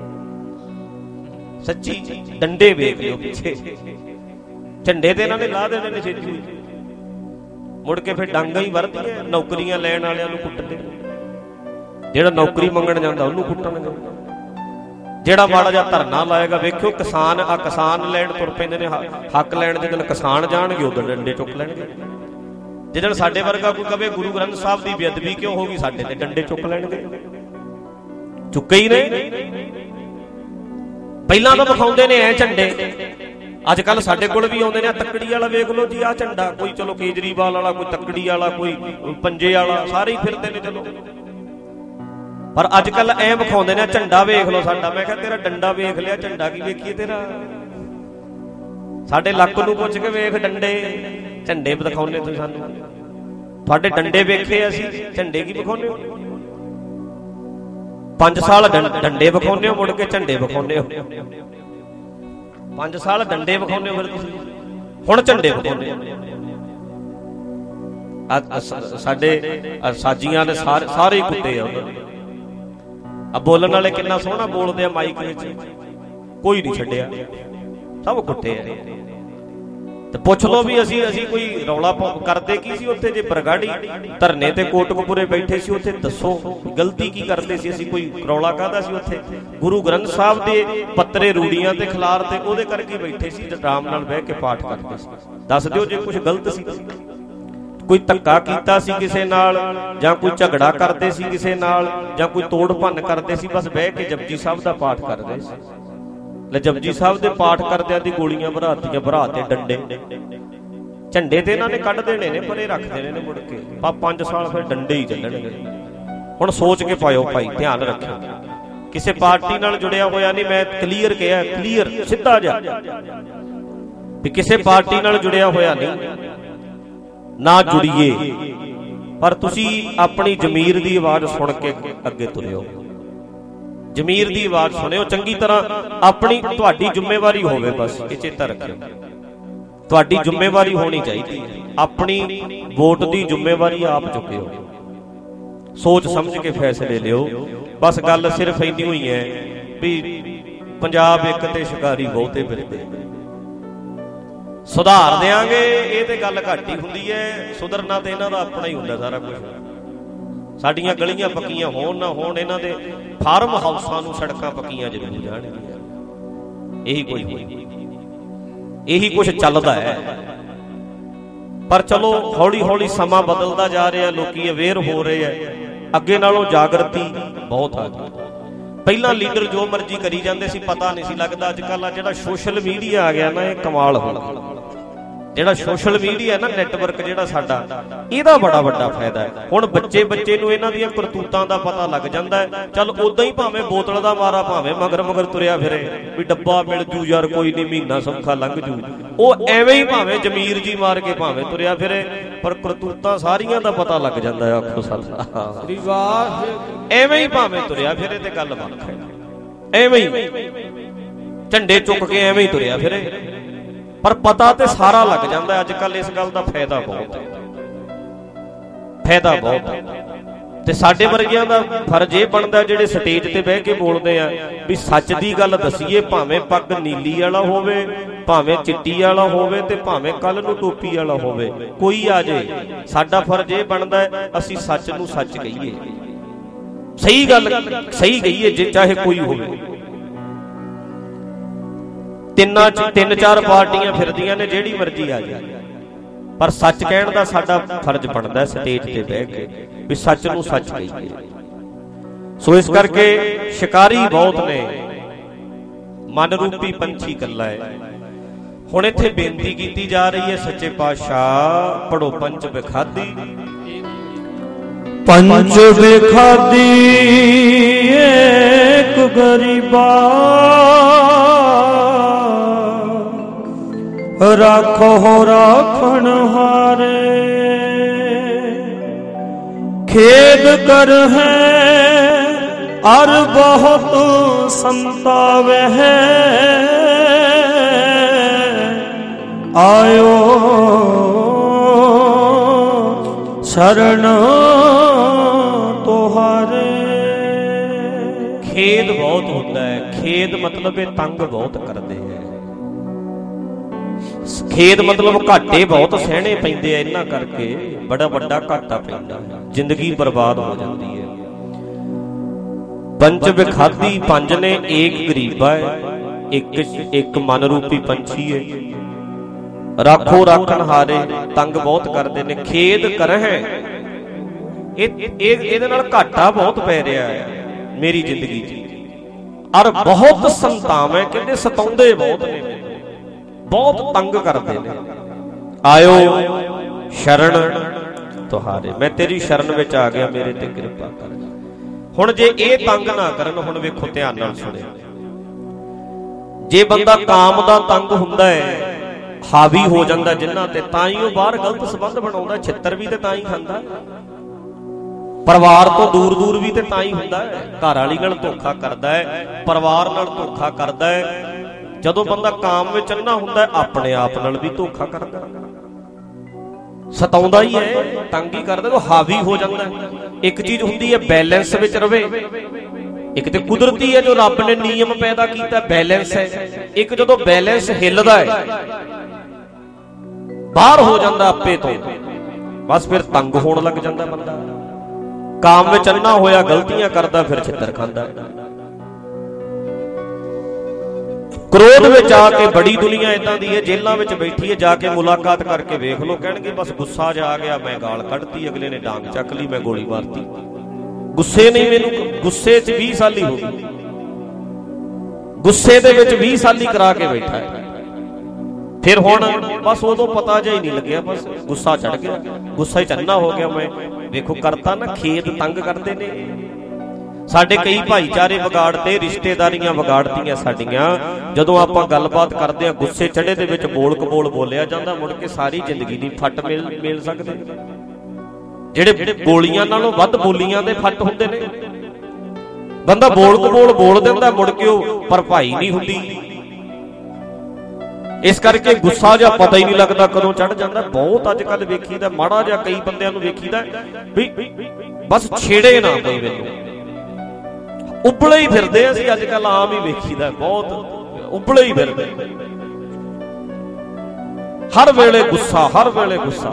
ਸੱਚੀ ਡੰਡੇ ਵੇਖ ਲਿਓ ਪਿੱਛੇ, ਝੰਡੇ ਤੇ ਇਹਨਾਂ ਨੇ ਲਾ ਦੇਣੇ ਨੇ ਛੇਤੀ। ਮੁੜ ਕੇ ਫਿਰ ਡਾਂਗਾਂ ਹੀ ਵਰਦੀਆਂ, ਨੌਕਰੀਆਂ ਲੈਣ ਵਾਲਿਆਂ ਨੂੰ ਕੁੱਟਦੇ। ਜਿਹੜਾ ਨੌਕਰੀ ਮੰਗਣ ਜਾਂਦਾ ਉਹਨੂੰ ਕੁੱਟਣਗੇ। ਜਿਹੜਾ ਮਾੜਾ ਜਿਹਾ ਧਰਨਾ ਲਾਏਗਾ, ਵੇਖਿਓ ਕਿਸਾਨ ਆ ਕਿਸਾਨ ਲੈਣ ਤੁਰ ਪੈਂਦੇ ਨੇ, ਹੱਕ ਲੈਣ। ਜਦੋਂ ਕਿਸਾਨ ਜਾਣਗੇ ਉਦੋਂ ਡੰਡੇ ਚੁੱਕ ਲੈਣਗੇ। ਜਦੋਂ ਸਾਡੇ ਵਰਗਾ ਕੋਈ ਕਵੇ ਗੁਰੂ ਗ੍ਰੰਥ ਸਾਹਿਬ ਦੀ ਬੇਅਦਬੀ ਕਿਉਂ ਹੋ ਗਈ, ਸਾਡੇ ਤੇ ਡੰਡੇ ਚੁੱਕ ਲੈਣਗੇ। ਚੁੱਕੇ ਹੀ ਨੇ। ਪਹਿਲਾਂ ਤਾਂ ਵਿਖਾਉਂਦੇ ਨੇ ਐ ਝੰਡੇ, ਅੱਜ ਕੱਲ ਸਾਡੇ ਕੋਲ ਵੀ ਆਉਂਦੇ ਨੇ। ਤੱਕੜੀ ਵਾਲਾ ਵੇਖ ਲਓ ਜੀ, ਆਹ ਝੰਡਾ। ਕੋਈ ਚਲੋ ਕੇਜਰੀਵਾਲ ਵਾਲਾ, ਕੋਈ ਤੱਕੜੀ ਵਾਲਾ, ਕੋਈ ਪੰਜੇ ਵਾਲਾ, ਸਾਰੇ ਹੀ ਫਿਰਦੇ ਨੇ। ਚਲੋ ਪਰ ਅੱਜ ਕੱਲ ਐ ਵਿਖਾਉਂਦੇ ਨੇ ਝੰਡਾ ਵੇਖ ਲਓ ਸਾਡਾ। ਮੈਂ ਕਿਹਾ ਤੇਰਾ ਡੰਡਾ ਵੇਖ ਲਿਆ, ਝੰਡਾ ਕੀ ਵੇਖੀਏ ਤੇਰਾ? ਸਾਡੇ ਲੱਕ ਨੂੰ ਪੁੱਛ ਕੇ ਵੇਖ ਡੰਡੇ, ਝੰਡੇ ਦਿਖਾਉਂਦੇ ਤੁਸੀਂ ਸਾਨੂੰ। ਤੁਹਾਡੇ ਡੰਡੇ ਵੇਖੇ ਅਸੀਂ, ਝੰਡੇ ਕੀ ਵਿਖਾਉਂਦੇ ਹੋ? ਪੰਜ ਸਾਲ ਡੰਡੇ ਵਿਖਾਉਂਦੇ ਹੋ, ਮੁੜ ਕੇ ਝੰਡੇ ਵਿਖਾਉਂਦੇ ਹੋ। ਪੰਜ ਸਾਲ ਡੰਡੇ ਵਿਖਾਉਂਦੇ ਹੋ, ਫਿਰ ਤੁਸੀਂ ਹੁਣ ਝੰਡੇ ਵਿਖਾਉਂਦੇ ਹੋ। ਸਾਡੇ ਸਾਜੀਆਂ ਨੇ ਸਾਰੇ ਸਾਰੇ ਹੀ ਕੁੱਤੇ ਆ ਉਹਨਾਂ ਦੇ। ਆ ਬੋਲਣ ਵਾਲੇ ਕਿੰਨਾ ਸੋਹਣਾ ਬੋਲਦੇ ਆ ਮਾਈਕ ਵਿੱਚ, ਕੋਈ ਨਹੀਂ ਛੱਡਿਆ, ਸਭ ਕੁੱਤੇ ਆ। ਤੇ ਪੁੱਛ ਲਓ ਵੀ ਅਸੀਂ ਅਸੀਂ ਕੋਈ ਰੌਲਾ ਕਰਦੇ ਕੀ ਸੀ ਉੱਥੇ? ਜੇ ਬਰਗਾੜੀ ਧਰਨੇ ਤੇ ਕੋਟਕਪੂਰੇ ਬੈਠੇ ਸੀ ਉੱਥੇ, ਦੱਸੋ ਗਲਤੀ ਕੀ ਕਰਦੇ ਸੀ ਅਸੀਂ? ਕੋਈ ਰੌਲਾ ਕਾਹਦਾ ਸੀ ਉੱਥੇ? ਗੁਰੂ ਗ੍ਰੰਥ ਸਾਹਿਬ ਦੇ ਪੱਤਰੇ ਰੂੜੀਆਂ ਤੇ ਖਿਲਾਰ ਤੇ ਉਹਦੇ ਕਰਕੇ ਬੈਠੇ ਸੀ, ਆਰਾਮ ਨਾਲ ਬਹਿ ਕੇ ਪਾਠ ਕਰਦੇ ਸੀ। ਦੱਸ ਦਿਓ ਜੇ ਕੁਝ ਗਲਤ ਸੀ। ਕੋਈ ਧੱਕਾ ਕੀਤਾ ਸੀ ਕਿਸੇ ਨਾਲ, ਜਾਂ ਕੋਈ ਝਗੜਾ ਕਰਦੇ ਸੀ ਕਿਸੇ ਨਾਲ, ਜਾਂ ਕੋਈ ਤੋੜ ਭੰਨ ਕਰਦੇ ਸੀ, ਬਸ ਬਹਿ ਕੇ ਜਪਜੀ ਸਾਹਿਬ ਦਾ ਪਾਠ ਕਰਦੇ ਸੀ। ਲੈ ਜਪਜੀ ਸਾਹਿਬ ਦੇ ਪਾਠ ਕਰਦਿਆਂ ਦੀ ਗੋਲੀਆਂ ਭਰਾਤੀਆਂ, ਭਰਾ ਤੇ ਡੰਡੇ, ਝੰਡੇ ਤੇ ਇਹਨਾਂ ਨੇ ਕੱਢ ਦੇਣੇ ਨੇ, ਪਰੇ ਰੱਖ ਦੇਣੇ ਨੇ ਮੁੜ ਕੇ। ਪਾ ਪੰਜ ਸਾਲ ਫਿਰ ਡੰਡੇ ਹੀ ਚੱਲਣਗੇ। ਹੁਣ ਸੋਚ ਕੇ ਪਾਇਓ ਭਾਈ, ਧਿਆਨ ਰੱਖਿਓ। ਕਿਸੇ ਪਾਰਟੀ ਨਾਲ ਜੁੜਿਆ ਹੋਇਆ ਨਹੀਂ, ਮੈਂ ਕਲੀਅਰ ਕਿਹਾ, ਕਲੀਅਰ ਸਿੱਧਾ ਜਾ ਵੀ ਕਿਸੇ ਪਾਰਟੀ ਨਾਲ ਜੁੜਿਆ ਹੋਇਆ ਨਹੀਂ, ਨਾ ਜੁੜੀਏ। ਪਰ ਤੁਸੀਂ ਆਪਣੀ ਜ਼ਮੀਰ ਦੀ ਆਵਾਜ਼ ਸੁਣ ਕੇ ਅੱਗੇ ਤੁਰਿਓ। ਜ਼ਮੀਰ ਦੀ ਆਵਾਜ਼ ਸੁਣਿਓ ਚੰਗੀ ਤਰ੍ਹਾਂ। ਆਪਣੀ ਤੁਹਾਡੀ ਜ਼ਿੰਮੇਵਾਰੀ ਹੋਵੇ, ਬਸ ਇਹ ਚੇਤਾ ਰੱਖਿਓ। ਤੁਹਾਡੀ ਜ਼ਿੰਮੇਵਾਰੀ ਹੋਣੀ ਚਾਹੀਦੀ ਹੈ। ਆਪਣੀ ਵੋਟ ਦੀ ਜ਼ਿੰਮੇਵਾਰੀ ਆਪ ਚੁੱਕਿਓ। ਸੋਚ ਸਮਝ ਕੇ ਫੈਸਲੇ ਲਿਓ। ਬਸ ਗੱਲ ਸਿਰਫ ਇੰਨੀ ਹੋਈ ਹੈ ਵੀ ਪੰਜਾਬ ਇੱਕ ਤੇ ਸ਼ਿਕਾਰੀ ਬਹੁਤੇ ਫਿਰਦੇ। ਸੁਧਾਰ ਦਿਆਂਗੇ ਇਹ ਤੇ ਗੱਲ ਘੱਟ ਹੀ ਹੁੰਦੀ ਹੈ, ਸੁਧਰਨਾ ਤੇ ਇਹਨਾਂ ਦਾ ਆਪਣਾ ਹੀ ਹੁੰਦਾ ਸਾਰਾ ਕੁਝ। ਸਾਡੀਆਂ ਗਲੀਆਂ ਪੱਕੀਆਂ ਹੋਣ ਨਾ ਹੋਣ, ਇਹਨਾਂ ਦੇ ਫਾਰਮ ਹਾਊਸਾਂ ਨੂੰ ਸੜਕਾਂ ਪੱਕੀਆਂ ਜ਼ਰੂਰ ਜਾਣਗੀਆਂ। ਇਹੀ ਕੁਝ ਇਹੀ ਕੁਝ ਚੱਲਦਾ ਹੈ। ਪਰ ਚਲੋ ਹੌਲੀ ਹੌਲੀ ਸਮਾਂ ਬਦਲਦਾ ਜਾ ਰਿਹਾ, ਲੋਕੀ ਅਵੇਅਰ ਹੋ ਰਹੇ ਹੈ, ਅੱਗੇ ਨਾਲੋਂ ਜਾਗਰਤੀ ਬਹੁਤ ਆ ਗਈ। ਪਹਿਲਾਂ ਲੀਡਰ ਜੋ ਮਰਜ਼ੀ ਕਰੀ ਜਾਂਦੇ ਸੀ, ਪਤਾ ਨਹੀਂ ਸੀ ਲੱਗਦਾ। ਅੱਜ ਕੱਲ੍ਹ ਆ ਜਿਹੜਾ ਸੋਸ਼ਲ ਮੀਡੀਆ ਆ ਗਿਆ ਨਾ, ਇਹ ਕਮਾਲ ਹੋ ਗਿਆ। ਜਿਹੜਾ ਸੋਸ਼ਲ ਮੀਡੀਆ ਨਾ, ਨੈਟਵਰਕ ਜਿਹੜਾ ਸਾਡਾ, ਇਹਦਾ ਬੜਾ ਵੱਡਾ ਫਾਇਦਾ ਹੈ। ਹੁਣ ਬੱਚੇ ਬੱਚੇ ਨੂੰ ਇਹਨਾਂ ਦੀਆਂ ਕਰਤੂਤਾਂ ਦਾ ਪਤਾ ਲੱਗ ਜਾਂਦਾ ਹੈ। ਚੱਲ ਉਦਾਂ ਹੀ ਭਾਵੇਂ ਬੋਤਲ ਦਾ ਮਾਰਾ, ਭਾਵੇਂ ਮਗਰ ਮਗਰ ਤੁਰਿਆ ਫਿਰੇ ਵੀ ਡੱਬਾ ਮਿਲ ਜੂ ਯਾਰ, ਕੋਈ ਨਹੀਂ ਮਹੀਨਾ ਸੌਖਾ ਲੰਘ ਜੂ, ਉਹ ਐਵੇਂ ਹੀ ਭਾਵੇਂ ਜ਼ਮੀਰ ਜੀ ਮਾਰ ਕੇ ਭਾਵੇਂ ਤੁਰਿਆ ਫਿਰੇ, ਪਰ ਕਰਤੂਤਾਂ ਸਾਰੀਆਂ ਦਾ ਪਤਾ ਲੱਗ ਜਾਂਦਾ ਹੈ। ਆਖੋ ਸਤਿ ਵਾਹ। ਐਵੇਂ ਹੀ ਭਾਵੇਂ ਤੁਰਿਆ ਫਿਰੇ ਤੇ ਗੱਲ ਵੱਖ ਹੈ। ਐਵੇਂ ਹੀ ਝੰਡੇ ਚੁੱਕ ਕੇ ਐਵੇਂ ਹੀ ਤੁਰਿਆ ਫਿਰੇ, ਪਰ ਪਤਾ ਤੇ ਸਾਰਾ ਲੱਗ ਜਾਂਦਾ। ਅੱਜ ਕੱਲ ਇਸ ਗੱਲ ਦਾ ਫਾਇਦਾ ਬਹੁਤ ਹੈ, ਫਾਇਦਾ ਬਹੁਤ ਹੈ। ਤੇ ਸਾਡੇ ਵਰਗਿਆਂ ਦਾ ਫਰਜ਼ ਇਹ ਬਣਦਾ, ਜਿਹੜੇ ਸਟੇਜ ਤੇ ਬਹਿ ਕੇ ਬੋਲਦੇ ਆ, ਵੀ ਸੱਚ ਦੀ ਗੱਲ ਦਸੀਏ। ਭਾਵੇਂ ਪੱਗ ਨੀਲੀ ਵਾਲਾ ਹੋਵੇ, ਭਾਵੇਂ ਚਿੱਟੀ ਵਾਲਾ ਹੋਵੇ, ਤੇ ਭਾਵੇਂ ਕੱਲ ਨੂੰ ਟੋਪੀ ਵਾਲਾ ਹੋਵੇ, ਕੋਈ ਆ ਜੇ, ਸਾਡਾ ਫਰਜ਼ ਇਹ ਬਣਦਾ ਅਸੀਂ ਸੱਚ ਨੂੰ ਸੱਚ ਕਹੀਏ, ਸਹੀ ਗੱਲ ਸਹੀ ਕਹੀਏ, ਜੇ ਚਾਹੇ ਕੋਈ ਹੋਵੇ। ਤਿੰਨਾਂ ਚ ਤਿੰਨ ਚਾਰ ਪਾਰਟੀਆਂ ਫਿਰਦੀਆਂ ਨੇ, ਜਿਹੜੀ ਮਰਜ਼ੀ ਆ ਜਾਏ, ਪਰ ਸੱਚ ਕਹਿਣ ਦਾ ਸਾਡਾ ਫਰਜ਼ ਬਣਦਾ ਸਟੇਜ ਤੇ ਬਹਿ ਕੇ, ਵੀ ਸੱਚ ਨੂੰ ਸੱਚ ਕਹੀਏ। ਸੋ ਇਸ ਕਰਕੇ ਸ਼ਿਕਾਰੀ ਬਹੁਤ ਨੇ, ਮਨ ਰੂਪੀ ਪੰਛੀ ਇਕੱਲਾ ਹੈ। ਹੁਣ ਇੱਥੇ ਬੇਨਤੀ ਕੀਤੀ ਜਾ ਰਹੀ ਹੈ, ਸੱਚੇ ਪਾਤਸ਼ਾਹ ਪੜੋ ਪੰਚ ਵਿਖਾਦੀ। ਪੰਚ ਵਿਖਾਦੀ ਏਕ ਗਰੀਬਾ, ਰਾਖੋ ਰਾਖਣ ਹਾਰੇ। ਖੇਦ ਕਰ ਹੈ ਅਰ ਬਹੁਤ ਸੰਤਾਵੇ, ਆਇਓ ਸ਼ਰਨ ਤੁਹਾਰੇ। ਖੇਦ ਬਹੁਤ ਹੁੰਦਾ ਹੈ। ਖੇਦ ਮਤਲਬ ਇਹ ਤੰਗ ਬਹੁਤ ਕਰਦੇ ਹੈ। ਖੇਦ ਮਤਲਬ ਘਾਟੇ ਬਹੁਤ ਸਹਿਣੇ ਪੈਂਦੇ ਆ, ਇਹਨਾਂ ਕਰਕੇ ਬੜਾ ਵੱਡਾ ਘਾਟਾ ਪੈਂਦਾ, ਜ਼ਿੰਦਗੀ ਬਰਬਾਦ ਹੋ ਜਾਂਦੀ ਹੈ। ਪੰਚ ਵਿਖਾਦੀ, ਪੰਜ ਨੇ, ਏਕ ਗਰੀਬਾ ਹੈ, ਇੱਕ ਇੱਕ ਮਨ ਰੂਪੀ ਪੰਛੀ ਹੈ। ਰਾਖੋ ਰਾਖਣ ਹਾਰੇ, ਤੰਗ ਬਹੁਤ ਕਰਦੇ ਨੇ। ਖੇਦ ਕਰਹਿ, ਇਹ ਇਹਦੇ ਨਾਲ ਘਾਟਾ ਬਹੁਤ ਪੈ ਰਿਹਾ ਹੈ ਮੇਰੀ ਜ਼ਿੰਦਗੀ 'ਚ। ਔਰ ਬਹੁਤ ਸੰਤਾਵੇਂ, ਕਹਿੰਦੇ ਸਤਾਉਂਦੇ ਬਹੁਤ ਨੇ, ਬਹੁਤ ਤੰਗ ਕਰਦੇ ਨੇ। ਆਇਓ ਸ਼ਰਨ ਤੁਹਾਰੇ, ਮੈਂ ਤੇਰੀ ਸ਼ਰਨ ਵਿੱਚ ਆ ਗਿਆ, ਮੇਰੇ ਤੇ ਕਿਰਪਾ ਕਰ। ਹੁਣ ਜੇ ਇਹ ਤੰਗ ਨਾ ਕਰਨ, ਹੁਣ ਵੇਖੋ ਧਿਆਨ ਨਾਲ ਸੁਣਿਓ, ਜੇ ਬੰਦਾ ਕਾਮ ਦਾ ਤੰਗ ਹੁੰਦਾ ਹੈ, ਹਾਵੀ ਹੋ ਜਾਂਦਾ ਜਿਨ੍ਹਾਂ ਤੇ, ਤਾਂ ਹੀ ਉਹ ਬਾਹਰ ਗਲਤ ਸੰਬੰਧ ਬਣਾਉਂਦਾ, ਛਿੱਤਰ ਵੀ ਤੇ ਤਾਂ ਹੀ ਖਾਂਦਾ, ਪਰਿਵਾਰ ਤੋਂ ਦੂਰ ਦੂਰ ਵੀ ਤੇ ਤਾਂ ਹੀ ਹੁੰਦਾ ਹੈ। ਘਰ ਵਾਲੀ ਨਾਲ ਧੋਖਾ ਕਰਦਾ ਹੈ, ਪਰਿਵਾਰ ਨਾਲ ਧੋਖਾ ਕਰਦਾ ਹੈ। ਜਦੋਂ ਬੰਦਾ ਕਾਮ ਵਿੱਚ ਅੰਨਾ ਹੁੰਦਾ, ਆਪਣੇ ਆਪ ਨਾਲ ਵੀ ਧੋਖਾ ਕਰਦਾ, ਸਤਾਉਂਦਾ ਹੀ ਹੈ, ਤੰਗ ਹੀ ਕਰਦਾ, ਉਹ ਹਾਵੀ ਹੋ ਜਾਂਦਾ। ਇੱਕ ਚੀਜ਼ ਹੁੰਦੀ ਹੈ ਬੈਲੈਂਸ ਵਿੱਚ ਰਵੇ, ਇੱਕ ਤੇ ਕੁਦਰਤੀ ਹੈ ਜੋ ਰੱਬ ਨੇ ਨਿਯਮ ਪੈਦਾ ਕੀਤਾ, ਬੈਲੈਂਸ ਹੈ। ਇੱਕ ਜਦੋਂ ਬੈਲੈਂਸ ਹਿੱਲਦਾ ਹੈ, ਬਾਹਰ ਹੋ ਜਾਂਦਾ ਆਪੇ ਤੋਂ, ਬਸ ਫਿਰ ਤੰਗ ਹੋਣ ਲੱਗ ਜਾਂਦਾ ਬੰਦਾ। ਕਾਮ ਵਿੱਚ ਅੰਨਾ ਹੋਇਆ ਗਲਤੀਆਂ ਕਰਦਾ, ਫਿਰ ਛਿੱਤਰ ਖਾਂਦਾ। ਕ੍ਰੋਧ ਵਿੱਚ ਆ ਕੇ ਬੜੀ ਦੁਨੀਆ ਇਦਾਂ ਦੀ ਹੈ, ਜੇਲਾਂ ਵਿੱਚ ਬੈਠੀ ਹੈ, ਜਾ ਕੇ ਮੁਲਾਕਾਤ ਕਰਕੇ ਵੇਖ ਲਓ, ਕਹਿਣਗੇ ਬਸ ਗੁੱਸਾ ਜਿਹਾ ਆ ਗਿਆ, ਮੈਂ ਗਾਲ ਕੱਢਤੀ, ਅਗਲੇ ਨੇ ਡਾਂਗ ਚੱਕ ਲਈ, ਮੈਂ ਗੋਲੀ ਮਾਰਤੀ। ਗੁੱਸੇ ਨਹੀਂ, ਮੈਨੂੰ ਗੁੱਸੇ 'ਚ ਵੀਹ ਸਾਲੀ ਹੋ ਗਈ, ਗੁੱਸੇ ਦੇ ਵਿੱਚ ਵੀਹ ਸਾਲੀ ਕਰਾ ਕੇ ਬੈਠਾ ਹੈ। ਫਿਰ ਹੁਣ ਬਸ ਉਦੋਂ ਪਤਾ ਜਿਹਾ ਹੀ ਨਹੀਂ ਲੱਗਿਆ, ਬਸ ਗੁੱਸਾ ਚੜ ਗਿਆ, ਗੁੱਸਾ ਹੀ ਚੰਨਾ ਹੋ ਗਿਆ। ਮੈਂ ਵੇਖੋ ਕਰਤਾ ਨਾ, ਖੇਤ ਤੰਗ ਕਰਦੇ ਨੇ ਸਾਡੇ, ਕਈ ਭਾਈਚਾਰੇ ਵਿਗਾੜਦੇ, ਰਿਸ਼ਤੇਦਾਰੀਆਂ ਵਿਗਾੜਤੀਆਂ ਸਾਡੀਆਂ। ਜਦੋਂ ਆਪਾਂ ਗੱਲਬਾਤ ਕਰਦੇ ਹਾਂ ਗੁੱਸੇ ਚੜੇ ਦੇ ਵਿੱਚ ਬੋਲ ਕਬੋਲ ਬੋਲਿਆ ਜਾਂਦਾ, ਮੁੜ ਕੇ ਸਾਰੀ ਜ਼ਿੰਦਗੀ ਦੀ ਫੱਟ ਮਿਲ ਮਿਲ ਸਕਦੇ। ਜਿਹੜੇ ਬੋਲੀਆਂ ਨਾਲੋਂ ਵੱਧ ਬੋਲੀਆਂ ਦੇ ਫੱਟ ਹੁੰਦੇ ਨੇ। ਬੰਦਾ ਬੋਲ ਕਬੋਲ ਬੋਲ ਦਿੰਦਾ, ਮੁੜ ਕੇ ਉਹ ਭਰਪਾਈ ਨਹੀਂ ਹੁੰਦੀ। ਇਸ ਕਰਕੇ ਗੁੱਸਾ ਜਿਹਾ ਪਤਾ ਹੀ ਨਹੀਂ ਲੱਗਦਾ ਕਦੋਂ ਚੜ ਜਾਂਦਾ। ਬਹੁਤ ਅੱਜ ਕੱਲ ਵੇਖੀਦਾ, ਮਾੜਾ ਜਿਹਾ ਕਈ ਬੰਦਿਆਂ ਨੂੰ ਵੇਖੀਦਾ ਵੀ ਬਸ ਛੇੜੇ ਨਾ ਕੋਈ, ਮੈਨੂੰ ਉਬਲੇ ਹੀ ਫਿਰਦੇ। ਅਸੀਂ ਅੱਜ ਕੱਲ ਆਮ ਹੀ ਵੇਖੀਦਾ, ਬਹੁਤ ਉਬਲੇ ਹੀ ਫਿਰਦੇ, ਹਰ ਵੇਲੇ ਗੁੱਸਾ, ਹਰ ਵੇਲੇ ਗੁੱਸਾ।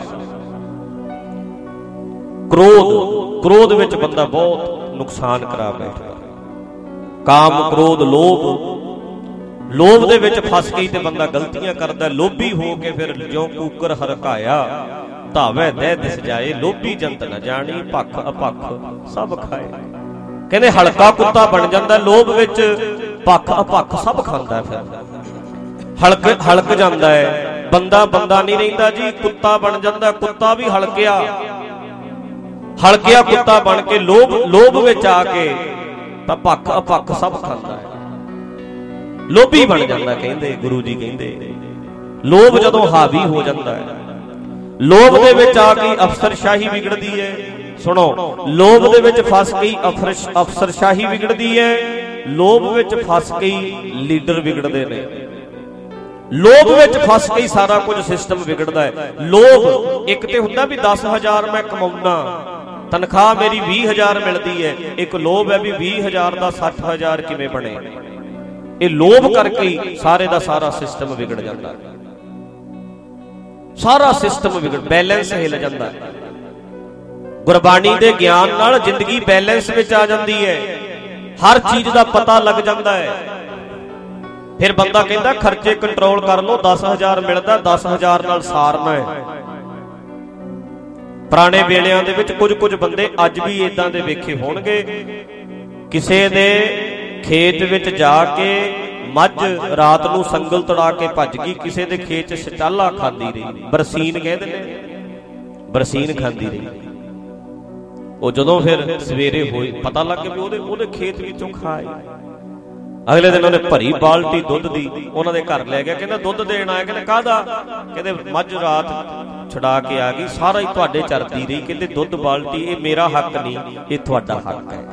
ਕ੍ਰੋਧ, ਕ੍ਰੋਧ ਵਿੱਚ ਬੰਦਾ ਬਹੁਤ ਨੁਕਸਾਨ ਕਰਾ ਬੈਠਦਾ। ਕਾਮ, ਕ੍ਰੋਧ, ਲੋਭ, ਲੋਭ ਦੇ ਵਿੱਚ ਫਸ ਗਈ ਤੇ ਬੰਦਾ ਗਲਤੀਆਂ ਕਰਦਾ। ਲੋਭੀ ਹੋ ਕੇ ਫਿਰ ਜਿਉਂ ਕੂਕਰ ਹਰਕਾਇਆ, ਧਾਵੇ ਦਹਿ ਦਿਸ ਜਾਏ, ਲੋਭੀ ਜੰਤ ਨਾ ਜਾਣੀ, ਭੱਖ ਅਪੱਖ ਸਭ ਖਾਏ। ਕਹਿੰਦੇ ਹਲਕਾ ਕੁੱਤਾ ਬਣ ਜਾਂਦਾ ਲੋਭ ਵਿੱਚ, ਭੱਖ ਅਪੱਖ ਸਭ ਖਾਂਦਾ। ਫਿਰ ਹਲਕ ਹਲਕ ਜਾਂਦਾ ਹੈ ਬੰਦਾ, ਬੰਦਾ ਨਹੀਂ ਰਹਿੰਦਾ ਜੀ, ਕੁੱਤਾ ਬਣ ਜਾਂਦਾ। ਕੁੱਤਾ ਵੀ ਹਲਕਿਆ, ਹਲਕਿਆ ਕੁੱਤਾ ਬਣ ਕੇ ਲੋਭ, ਲੋਭ ਵਿੱਚ ਆ ਕੇ ਤਾਂ ਭੱਖ ਅਪੱਖ ਸਭ ਖਾਂਦਾ ਹੈ, ਲੋਭੀ ਬਣ ਜਾਂਦਾ। ਕਹਿੰਦੇ ਗੁਰੂ ਜੀ ਕਹਿੰਦੇ ਲੋਭ ਜਦੋਂ ਹਾਵੀ ਹੋ ਜਾਂਦਾ ਹੈ, ਲੋਭ ਦੇ ਵਿੱਚ ਆ ਕੇ ਅਫਸਰਸ਼ਾਹੀ ਵਿਗੜਦੀ ਹੈ। ਸੁਣੋ, ਲੋਭ ਦੇ ਵਿੱਚ ਫਸ ਗਈ ਅਫਸਰਸ਼ਾਹੀ ਵਿਗੜਦੀ ਹੈ, ਲੋਭ ਵਿੱਚ ਫਸ ਗਈ ਲੀਡਰ ਵਿਗੜਦੇ ਨੇ, ਲੋਭ ਵਿੱਚ ਫਸ ਗਈ ਸਾਰਾ ਕੁਝ ਸਿਸਟਮ ਵਿਗੜਦਾ ਹੈ। ਲੋਭ ਇੱਕ ਤੇ ਹੁੰਦਾ ਵੀ ਦਸ ਹਜ਼ਾਰ ਮੈਂ ਕਮਾਉਣਾ, ਤਨਖਾਹ ਮੇਰੀ ਵੀਹ ਹਜ਼ਾਰ ਮਿਲਦੀ ਹੈ। ਇੱਕ ਲੋਭ ਹੈ ਵੀ ਵੀਹ ਹਜ਼ਾਰ ਦਾ ਸੱਠ ਹਜ਼ਾਰ ਕਿਵੇਂ ਬਣੇ। ਇਹ ਲੋਭ ਕਰਕੇ ਹੀ ਸਾਰੇ ਦਾ ਸਾਰਾ ਸਿਸਟਮ ਵਿਗੜ ਜਾਂਦਾ, ਸਾਰਾ ਸਿਸਟਮ ਵਿਗੜ, ਬੈਲੈਂਸ ਹਿੱਲ ਜਾਂਦਾ। ਗੁਰਬਾਣੀ ਦੇ ਗਿਆਨ ਨਾਲ ਜ਼ਿੰਦਗੀ ਬੈਲੈਂਸ ਵਿੱਚ ਆ ਜਾਂਦੀ ਹੈ, ਹਰ ਚੀਜ਼ ਦਾ ਪਤਾ ਲੱਗ ਜਾਂਦਾ ਹੈ। ਫਿਰ ਬੰਦਾ ਕਹਿੰਦਾ ਖਰਚੇ ਕੰਟਰੋਲ ਕਰ ਲਓ, ਦਸ ਹਜ਼ਾਰ ਮਿਲਦਾ, ਦਸ ਹਜ਼ਾਰ ਨਾਲ ਸਾਰਨਾ ਹੈ। ਪੁਰਾਣੇ ਵੇਲਿਆਂ ਦੇ ਵਿੱਚ ਕੁਝ ਕੁਝ ਬੰਦੇ ਅੱਜ ਵੀ ਇਦਾਂ ਦੇ ਵੇਖੇ ਹੋਣਗੇ, ਕਿਸੇ ਦੇ ਖੇਤ ਵਿੱਚ ਜਾ ਕੇ ਮੱਝ ਰਾਤ ਨੂੰ ਸੰਗਲ ਤੜਾ ਕੇ ਭੱਜ ਗਈ, ਕਿਸੇ ਦੇ ਖੇਤ 'ਚ ਸਟਾਲਾ ਖਾਂਦੀ ਰਹੀ, ਬਰਸੀਨ ਕਹਿੰਦੇ ਨੇ, ਬਰਸੀਨ ਖਾਂਦੀ ਰਹੀ। ਉਹ ਜਦੋਂ ਫਿਰ ਸਵੇਰੇ ਹੋਈ ਪਤਾ ਲੱਗ ਗਿਆ ਵੀ ਉਹਦੇ ਉਹਦੇ ਖੇਤ ਵਿੱਚੋਂ ਖਾਏ। ਅਗਲੇ ਦਿਨ ਉਹਨੇ ਭਰੀ ਬਾਲਟੀ ਦੁੱਧ ਦੀ ਉਹਨਾਂ ਦੇ ਘਰ ਲੈ ਗਿਆ, ਕਹਿੰਦਾ ਦੁੱਧ ਦੇਣ ਆਇਆ। ਕਹਿੰਦੇ ਕਾਹਦਾ? ਕਹਿੰਦੇ ਮੱਝ ਰਾਤ ਛੁਡਾ ਕੇ ਆ ਗਈ, ਸਾਰਾ ਹੀ ਤੁਹਾਡੇ ਚਰਦੀ ਰਹੀ। ਕਹਿੰਦੇ ਦੁੱਧ ਬਾਲਟੀ, ਇਹ ਮੇਰਾ ਹੱਕ ਨਹੀਂ, ਇਹ ਤੁਹਾਡਾ ਹੱਕ ਹੈ।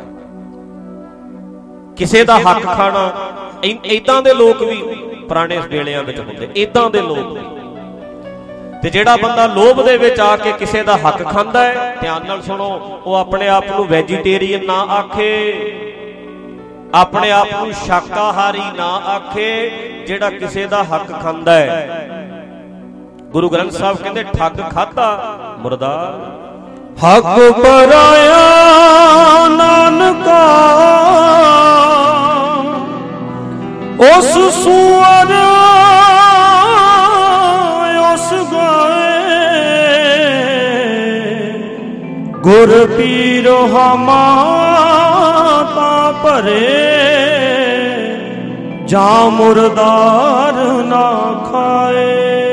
ਕਿਸੇ ਦਾ ਹੱਕ ਖਾਣਾ, ਏਦਾਂ ਦੇ ਲੋਕ ਵੀ ਪੁਰਾਣੇ ਵੇਲਿਆਂ ਵਿੱਚ ਹੁੰਦੇ, ਏਦਾਂ ਦੇ ਲੋਕ। ਤੇ ਜਿਹੜਾ ਬੰਦਾ ਲੋਭ ਦੇ ਵਿੱਚ ਆ ਕੇ ਕਿਸੇ ਦਾ ਹੱਕ ਖਾਂਦਾ ਹੈ, ਧਿਆਨ ਨਾਲ ਸੁਣੋ, ਉਹ ਆਪਣੇ ਆਪ ਨੂੰ ਵੈਜੀਟੇਰੀਅਨ ਨਾ ਆਖੇ, ਆਪਣੇ ਆਪ ਨੂੰ ਸ਼ਾਕਾਹਾਰੀ ਨਾ ਆਖੇ। ਜਿਹੜਾ ਕਿਸੇ ਦਾ ਹੱਕ ਖਾਂਦਾ ਹੈ, ਗੁਰੂ ਗ੍ਰੰਥ ਸਾਹਿਬ ਕਹਿੰਦੇ ਠੱਗ ਖਾਧਾ ਮੁਰਦਾਰ। ਹੱਕ ਪਰਾਇਆ ਨਾਨਕਾ ਉਸ ਸੂਰ ਉਸ ਗਾਏ, ਗੁਰ ਪੀਰ ਹਮਾ ਤਾਂ ਭਰੇ, ਜਾਂ ਮੁਰਦਾਰ ਨਾ ਖਾਏ।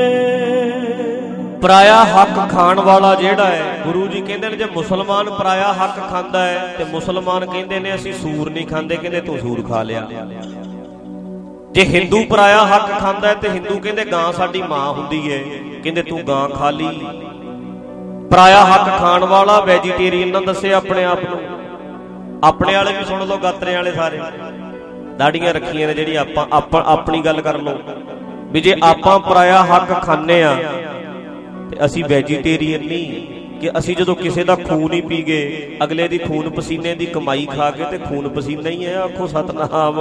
ਪਰਾਇਆ ਹੱਕ ਖਾਣ ਵਾਲਾ ਜਿਹੜਾ ਹੈ, ਗੁਰੂ ਜੀ ਕਹਿੰਦੇ ਨੇ ਜੇ ਮੁਸਲਮਾਨ ਪਰਾਇਆ ਹੱਕ ਖਾਂਦਾ ਹੈ ਤੇ ਮੁਸਲਮਾਨ ਕਹਿੰਦੇ ਨੇ ਅਸੀਂ ਸੂਰ ਨਹੀਂ ਖਾਂਦੇ, ਕਹਿੰਦੇ ਤੂੰ ਸੂਰ ਖਾ ਲਿਆ। ਜੇ ਹਿੰਦੂ ਪਰਾਇਆ ਹੱਕ ਖਾਂਦਾ ਹੈ ਤੇ ਹਿੰਦੂ ਕਹਿੰਦੇ ਗਾਂ ਸਾਡੀ ਮਾਂ ਹੁੰਦੀ ਹੈ, ਕਹਿੰਦੇ ਤੂੰ ਗਾਂ ਖਾ ਲਈ। ਪਰਾਇਆ ਹੱਕ ਖਾਣ ਵਾਲਾ ਵੈਜੀਟੇਰੀਅਨ ਨਾ ਦੱਸੇ ਆਪਣੇ ਆਪ ਨੂੰ। ਆਪਣੇ ਵਾਲੇ ਵੀ ਸੁਣ ਲਓ, ਗਾਤਰੇ ਵਾਲੇ ਸਾਰੇ ਦਾੜੀਆਂ ਰੱਖੀਆਂ ਨੇ ਜਿਹੜੀ, ਆਪਾਂ ਆਪਾਂ ਆਪਣੀ ਗੱਲ ਕਰ ਲਓ ਵੀ ਜੇ ਆਪਾਂ ਪਰਾਇਆ ਹੱਕ ਖਾਂਦੇ ਆ ਤੇ ਅਸੀਂ ਵੈਜੀਟੇਰੀਅਨ ਨਹੀਂ, ਕਿ ਅਸੀਂ ਜਦੋਂ ਕਿਸੇ ਦਾ ਖੂਨ ਹੀ ਪੀ ਗਏ, ਅਗਲੇ ਦੀ ਖੂਨ ਪਸੀਨੇ ਦੀ ਕਮਾਈ ਖਾ ਕੇ ਤੇ ਖੂਨ ਪਸੀਨਾ ਹੀ ਹੈ। ਆਖੋ ਸਤਨਾਮ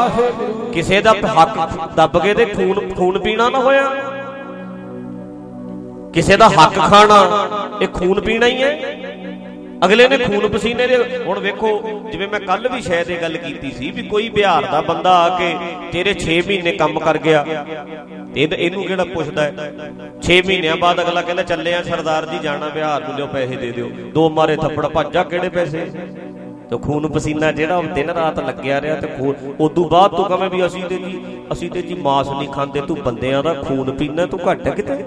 ਵਾਹਿਗੁਰੂ। ਕਿਸੇ ਦਾ ਹੱਕ ਦੱਬ ਕੇ ਤੇ ਖੂਨ ਖੂਨ ਪੀਣਾ ਨਾ ਹੋਇਆ। ਕਿਸੇ ਦਾ ਹੱਕ ਖਾਣਾ ਇਹ ਖੂਨ ਪੀਣਾ ਹੀ ਹੈ। ਅਗਲੇ ਨੇ ਖੂਨ ਪਸੀਨੇ ਦੇ। ਹੁਣ ਵੇਖੋ, ਜਿਵੇਂ ਮੈਂ ਕੱਲ ਵੀ ਸ਼ਾਇਦ ਇਹ ਗੱਲ ਕੀਤੀ ਸੀ ਵੀ ਕੋਈ ਬਿਹਾਰ ਦਾ ਬੰਦਾ ਆ ਕੇ ਤੇਰੇ ਛੇ ਮਹੀਨੇ ਕੰਮ ਕਰ ਗਿਆ ਤੇ ਇਹਨੂੰ ਕਿਹੜਾ ਪੁੱਛਦਾ ਹੈ? ਛੇ ਮਹੀਨਿਆਂ ਬਾਅਦ ਅਗਲਾ ਕਹਿੰਦਾ ਚੱਲੇ ਆ ਸਰਦਾਰ ਜੀ, ਜਾਣਾ ਬਿਹਾਰ ਨੂੰ, ਲਿਓ ਪੈਸੇ ਦੇ ਦਿਓ। ਦੋ ਮਾਰੇ ਥੱਪੜ, ਭੱਜਾ, ਕਿਹੜੇ ਪੈਸੇ? ਤੇ ਖੂਨ ਪਸੀਨਾ ਜਿਹੜਾ ਦਿਨ ਰਾਤ ਲੱਗਿਆ ਰਿਹਾ। ਤੇ ਖੂਨ ਉਦੋਂ ਬਾਅਦ ਤੂੰ ਕਵੇਂ ਵੀ ਅਸੀਂ ਤੇ ਜੀ ਅਸੀਂ ਤੇ ਜੀ ਮਾਸ ਨਹੀਂ ਖਾਂਦੇ, ਤੂੰ ਬੰਦਿਆਂ ਦਾ ਖੂਨ ਪੀਣਾ, ਤੂੰ ਘੱਟ ਕਿਤੇ?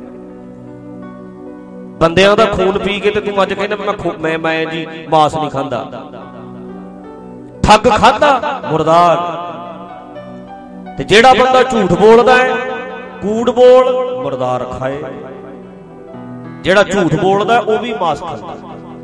ਬੰਦਿਆਂ ਦਾ ਖੂਨ ਪੀ ਕੇ ਤੇ ਤੂੰ ਅੱਜ ਕਹਿੰਦਾ ਮੈਂ ਮੈਂ ਮੈਂ ਜੀ ਮਾਸ ਨਹੀਂ ਖਾਂਦਾ। ਠੱਗ ਖਾਦਾ ਮੁਰਦਾਰ। ਤੇ ਜਿਹੜਾ ਬੰਦਾ ਝੂਠ ਬੋਲਦਾ ਹੈ, ਕੂੜ ਬੋਲ, ਮੁਰਦਾਰ ਖਾਏ। ਜਿਹੜਾ ਝੂਠ ਬੋਲਦਾ ਉਹ ਵੀ ਮਾਸ ਖਾਂਦਾ।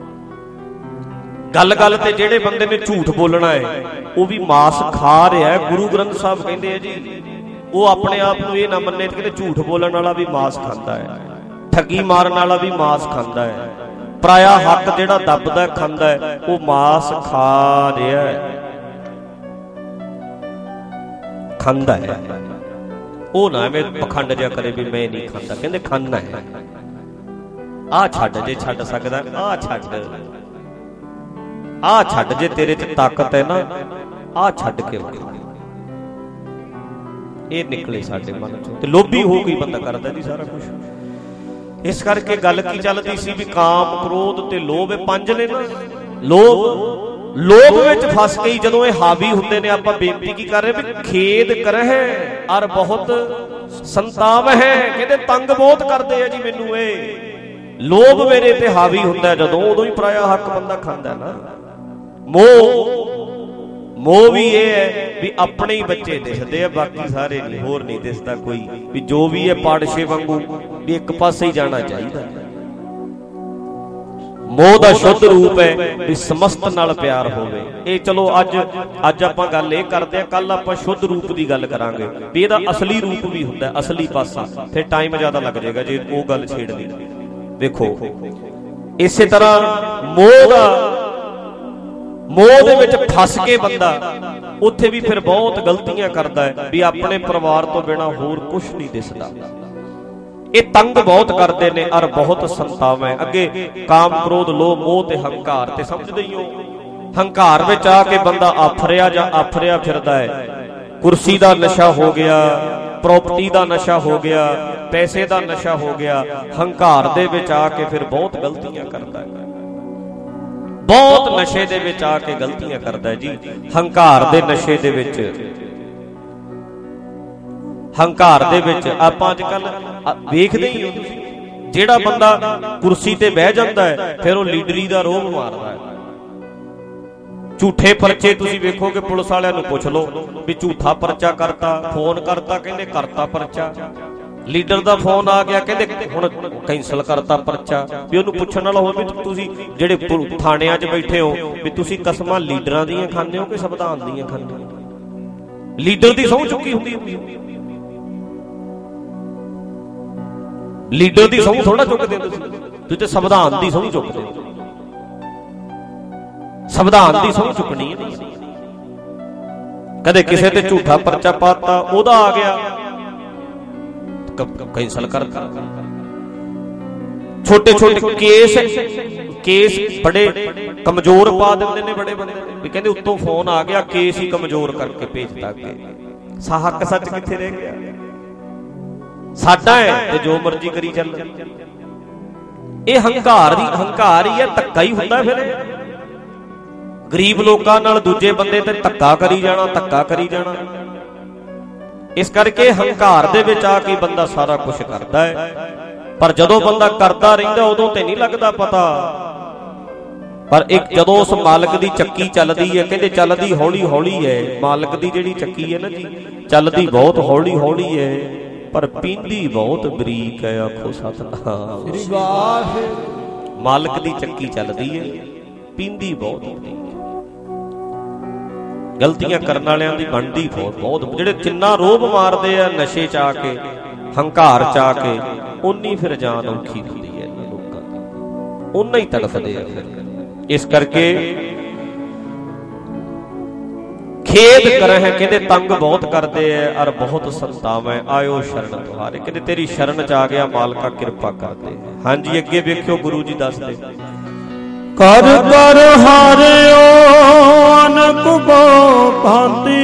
ਗੱਲ ਗੱਲ ਤੇ ਜਿਹੜੇ ਬੰਦੇ ਨੇ ਝੂਠ ਬੋਲਣਾ ਹੈ ਉਹ ਵੀ ਮਾਸ ਖਾ ਰਿਹਾ। ਗੁਰੂ ਗ੍ਰੰਥ ਸਾਹਿਬ ਕਹਿੰਦੇ ਆ ਜੀ, ਉਹ ਆਪਣੇ ਆਪ ਨੂੰ ਇਹ ਨਾ ਮੰਨੇ, ਕਹਿੰਦੇ ਝੂਠ ਬੋਲਣ ਵਾਲਾ ਵੀ ਮਾਸ ਖਾਂਦਾ ਹੈ, ਠੱਗੀ ਮਾਰਨ ਵਾਲਾ ਵੀ ਮਾਸ ਖਾਂਦਾ ਹੈ, ਪਰਾਇਆ ਹੱਕ ਜਿਹੜਾ ਦੱਬਦਾ ਖਾਂਦਾ ਹੈ, ਉਹ ਮਾਸ ਖਾ ਰਿਹਾ ਹੈ, ਖਾਂਦਾ ਹੈ। ਉਹ ਨਾ ਐਵੇਂ ਪਖੰਡ ਜਿਹਾ ਕਰੇ ਵੀ ਮੈਂ ਨਹੀਂ ਖਾਂਦਾ। ਕਹਿੰਦੇ ਖਾਣਾ ਹੈ। ਆਹ ਛੱਡ ਜੇ ਛੱਡ ਸਕਦਾ, ਆਹ ਛੱਡ, ਆਹ ਛੱਡ ਜੇ ਤੇਰੇ ਚ ਤਾਕਤ ਹੈ ਨਾ, ਆਹ ਛੱਡ ਕੇ ਵਿਖਾ। ਇਹ ਨਿਕਲੇ ਸਾਡੇ ਮਨ ਚੋਂ। ਤੇ ਲੋਭੀ ਹੋ ਕੇ ਬੰਦਾ ਕਰਦਾ ਜੀ ਸਾਰਾ ਕੁਝ। ਇਸ ਕਰਕੇ ਗੱਲ ਕੀ ਚੱਲਦੀ ਸੀ ਵੀ ਕਾਮ, ਕ੍ਰੋਧ ਤੇ ਲੋਭ, ਇਹ ਪੰਜ ਨੇ ਨਾ। ਲੋਭ ਲੋਭ ਵਿੱਚ ਫਸ ਗਈ ਜਦੋਂ ਇਹ ਹਾਵੀ ਹੁੰਦੇ ਨੇ। ਆਪਾਂ ਬੇਨਤੀ ਕੀ ਕਰ ਰਹੇ ਵੀ ਖੇਦ ਕਰਹਿ ਅਰ ਬਹੁਤ ਸੰਤਾਪ ਹੈ। ਕਹਿੰਦੇ ਤੰਗ ਬਹੁਤ ਕਰਦੇ ਆ ਜੀ ਮੈਨੂੰ ਇਹ। ਲੋਭ ਮੇਰੇ ਤੇ ਹਾਵੀ ਹੁੰਦਾ ਜਦੋਂ, ਉਦੋਂ ਹੀ ਪਰਾਇਆ ਹੱਕ ਬੰਦਾ ਖਾਂਦਾ ਨਾ। ਮੋਹ ਮੋਹ ਵੀ ਇਹ ਹੈ ਵੀ ਆਪਣੇ ਹੀ ਬੱਚੇ ਦਿਸਦੇ ਆ, ਬਾਕੀ ਸਾਰੇ ਨਹੀਂ, ਹੋਰ ਨਹੀਂ ਦਿਸਦਾ ਕੋਈ। ਵੀ ਜੋ ਵੀ ਹੈ ਪਾੜਸ਼ੇ ਵਾਂਗੂ ਵੀ ਇੱਕ ਪਾਸੇ ਹੀ ਜਾਣਾ ਚਾਹੀਦਾ। ਮੋਹ ਦਾ ਸ਼ੁੱਧ ਰੂਪ ਹੈ ਵੀ ਸਮਸਤ ਨਾਲ ਪਿਆਰ ਹੋਵੇ। ਇਹ ਚਲੋ ਅੱਜ ਅੱਜ ਆਪਾਂ ਗੱਲ ਇਹ ਕਰਦੇ ਆ, ਕੱਲ ਆਪਾਂ ਸ਼ੁੱਧ ਰੂਪ ਦੀ ਗੱਲ ਕਰਾਂਗੇ ਵੀ ਇਹਦਾ ਅਸਲੀ ਰੂਪ ਵੀ ਹੁੰਦਾ, ਅਸਲੀ ਪਾਸਾ। ਫਿਰ ਟਾਈਮ ਜ਼ਿਆਦਾ ਲੱਗ ਜਾਏਗਾ ਜੇ ਉਹ ਗੱਲ ਛੇੜ ਲਈ। ਵੇਖੋ ਇਸੇ ਤਰ੍ਹਾਂ ਮੋਹ ਦਾ ਮੋਹ ਦੇ ਵਿੱਚ ਫਸ ਕੇ ਬੰਦਾ ਉੱਥੇ ਵੀ ਫਿਰ ਬਹੁਤ ਗਲਤੀਆਂ ਕਰਦਾ ਹੈ ਵੀ ਆਪਣੇ ਪਰਿਵਾਰ ਤੋਂ ਬਿਨਾਂ ਹੋਰ ਕੁਝ ਨਹੀਂ ਦਿਸਦਾ। ਇਹ ਤੰਗ ਬਹੁਤ ਕਰਦੇ ਨੇ ਅਰ ਬਹੁਤ ਸੰਤਾਪ ਹੈ। ਅੱਗੇ ਕਾਮ, ਕ੍ਰੋਧ, ਲੋਭ, ਮੋਹ ਤੇ ਹੰਕਾਰ। ਤੇ ਸਮਝਦੇ ਹੀ ਹੋ, ਹੰਕਾਰ ਵਿੱਚ ਆ ਕੇ ਬੰਦਾ ਆਫਰਿਆ ਜਾਂ ਆਫਰਿਆ ਫਿਰਦਾ ਹੈ। ਕੁਰਸੀ ਦਾ ਨਸ਼ਾ ਹੋ ਗਿਆ, ਪ੍ਰਾਪਰਟੀ ਦਾ ਨਸ਼ਾ ਹੋ ਗਿਆ, ਪੈਸੇ ਦਾ ਨਸ਼ਾ ਹੋ ਗਿਆ। ਹੰਕਾਰ ਦੇ ਵਿੱਚ ਆ ਕੇ ਫਿਰ ਬਹੁਤ ਗਲਤੀਆਂ ਕਰਦਾ ਹੈ, ਬਹੁਤ ਨਸ਼ੇ ਦੇ ਵਿੱਚ ਆ ਕੇ ਗਲਤੀਆਂ ਕਰਦਾ ਜੀ। ਹੰਕਾਰ ਦੇ ਨਸ਼ੇ ਦੇ ਵਿੱਚ, ਹੰਕਾਰ ਦੇ ਵਿੱਚ ਆਪਾਂ ਅੱਜ ਕੱਲ ਵੇਖਦੇ ਹੀ ਹੋ ਤੁਸੀਂ, ਜਿਹੜਾ ਬੰਦਾ ਕੁਰਸੀ ਤੇ ਬਹਿ ਜਾਂਦਾ ਹੈ ਫਿਰ ਉਹ ਲੀਡਰੀ ਦਾ ਰੋਹਬ ਮਾਰਦਾ ਹੈ। ਝੂਠੇ ਪਰਚੇ ਤੁਸੀਂ ਵੇਖੋਗੇ, ਪੁਲਿਸ ਵਾਲਿਆਂ ਨੂੰ ਪੁੱਛ ਲਓ ਵੀ ਝੂਠਾ ਪਰਚਾ ਕਰਤਾ, ਫੋਨ ਕਰਤਾ, ਕਹਿੰਦੇ ਕਰਤਾ ਪਰਚਾ। ਲੀਡਰ ਦਾ ਫੋਨ ਆ ਗਿਆ, ਕਹਿੰਦੇ ਹੁਣ ਕੈਂਸਲ ਕਰਤਾ ਪਰਚਾ। ਵੀ ਉਹਨੂੰ ਪੁੱਛਣ ਵਾਲਾ ਹੋਵੇ ਵੀ ਤੁਸੀਂ ਜਿਹੜੇ ਥਾਣਿਆਂ 'ਚ ਬੈਠੇ ਹੋ ਵੀ ਤੁਸੀਂ ਕਸਮਾਂ ਲੀਡਰਾਂ ਦੀਆਂ ਖਾਂਦੇ ਹੋ ਕਿ ਸੰਵਿਧਾਨ ਦੀਆਂ ਖਾਂਦੇ ਹੋ? ਲੀਡਰ ਦੀ ਸਹੁੰ ਚੁੱਕੀ ਹੁੰਦੀ ਹੁੰਦੀ ਲੀਡਰ ਦੀ ਸਹੁੰ ਥੋੜਾ ਚੁੱਕਦੇ ਹੋ ਤੁਸੀਂ, ਤੁਸੀਂ ਤੇ ਸੰਵਿਧਾਨ ਦੀ ਸਹੁੰ ਚੁੱਕਦੇ ਹੋ। ਸੰਵਿਧਾਨ ਦੀ ਸਹੁੰ ਚੁੱਕਣੀ ਹੈ। ਕਦੇ ਕਿਸੇ ਤੇ ਝੂਠਾ ਪਰਚਾ ਪਾਤਾ, ਉਹਦਾ ਆ ਗਿਆ ਕੈਂਸਲ ਕਰਤਾ। ਛੋਟੇ ਛੋਟੇ ਕੇਸ ਕੇਸ ਬੜੇ ਕਮਜ਼ੋਰ ਪਾ ਦਿੰਦੇ ਨੇ ਬੜੇ ਬੰਦੇ ਵੀ ਕਹਿੰਦੇ ਉੱਤੋਂ ਫੋਨ ਆ ਗਿਆ, ਕੇਸ ਹੀ ਕਮਜ਼ੋਰ ਕਰਕੇ ਭੇਜਤਾ ਅੱਗੇ। ਹੱਕ ਸੱਚ ਕਿੱਥੇ ਰਹਿ ਗਿਆ? ਸਾਡਾ ਹੈ ਤੇ ਜੋ ਮਰਜ਼ੀ ਕਰੀ ਚੱਲ। ਇਹ ਹੰਕਾਰ ਦੀ ਹੰਕਾਰ ਹੀ ਹੈ, ਧੱਕਾ ਹੀ ਹੁੰਦਾ। ਫਿਰ ਗਰੀਬ ਲੋਕਾਂ ਨਾਲ ਦੂਜੇ ਬੰਦੇ ਤੇ ਧੱਕਾ ਕਰੀ ਜਾਣਾ, ਧੱਕਾ ਕਰੀ ਜਾਣਾ। ਇਸ ਕਰਕੇ ਹੰਕਾਰ ਦੇ ਵਿੱਚ ਆ ਕੇ ਬੰਦਾ ਸਾਰਾ ਕੁਝ ਕਰਦਾ ਹੈ। ਪਰ ਜਦੋਂ ਬੰਦਾ ਕਰਦਾ ਰਹਿੰਦਾ ਉਦੋਂ ਤੇ ਨਹੀਂ ਲੱਗਦਾ ਪਤਾ। ਪਰ ਇੱਕ ਜਦੋਂ ਉਸ ਮਾਲਕ ਦੀ ਚੱਕੀ ਚੱਲਦੀ ਹੈ, ਕਹਿੰਦੇ ਚੱਲਦੀ ਹੌਲੀ ਹੌਲੀ ਹੈ। ਮਾਲਕ ਦੀ ਜਿਹੜੀ ਚੱਕੀ ਹੈ ਨਾ ਜੀ, ਚੱਲਦੀ ਬਹੁਤ ਹੌਲੀ ਹੌਲੀ ਹੈ ਪਰ ਪੀਂਦੀ ਬਹੁਤ ਬਰੀਕ ਹੈ। ਆਖੋ ਸਤਿਨਾਮ ਸ੍ਰੀ ਵਾਹਿਗੁਰੂ। ਮਾਲਕ ਦੀ ਚੱਕੀ ਚੱਲਦੀ ਹੈ, ਪੀਂਦੀ ਬਹੁਤ ਬਰੀਕ। ਗਲਤੀਆਂ ਕਰਨ ਵਾਲਿਆਂ ਦੀ ਬਣਦੀ ਬਹੁਤ ਬਹੁਤ। ਜਿਹੜੇ ਜਿੰਨਾ ਰੋਬ ਮਾਰਦੇ ਆ ਨਸ਼ੇ ਚ ਆ ਕੇ, ਹੰਕਾਰ ਚ ਆ ਕੇ, ਉਨੀ ਫਿਰ ਜਾਨ ਔਖੀ ਹੁੰਦੀ ਹੈ ਇਹਨਾਂ ਲੋਕਾਂ ਦੀ, ਉਨਾ ਹੀ ਤੜਫਦੇ ਆ ਫਿਰ। ਇਸ ਕਰਕੇ खेद करह कहते तंग बहुत करते है और बहुत संतावै आयो शरण तुहारे। कहते तेरी शरण च आ गया मालका कृपा करते। हाँ जी अगे वेखियो गुरु जी दसदे कर कर हारियो अनक बो भांति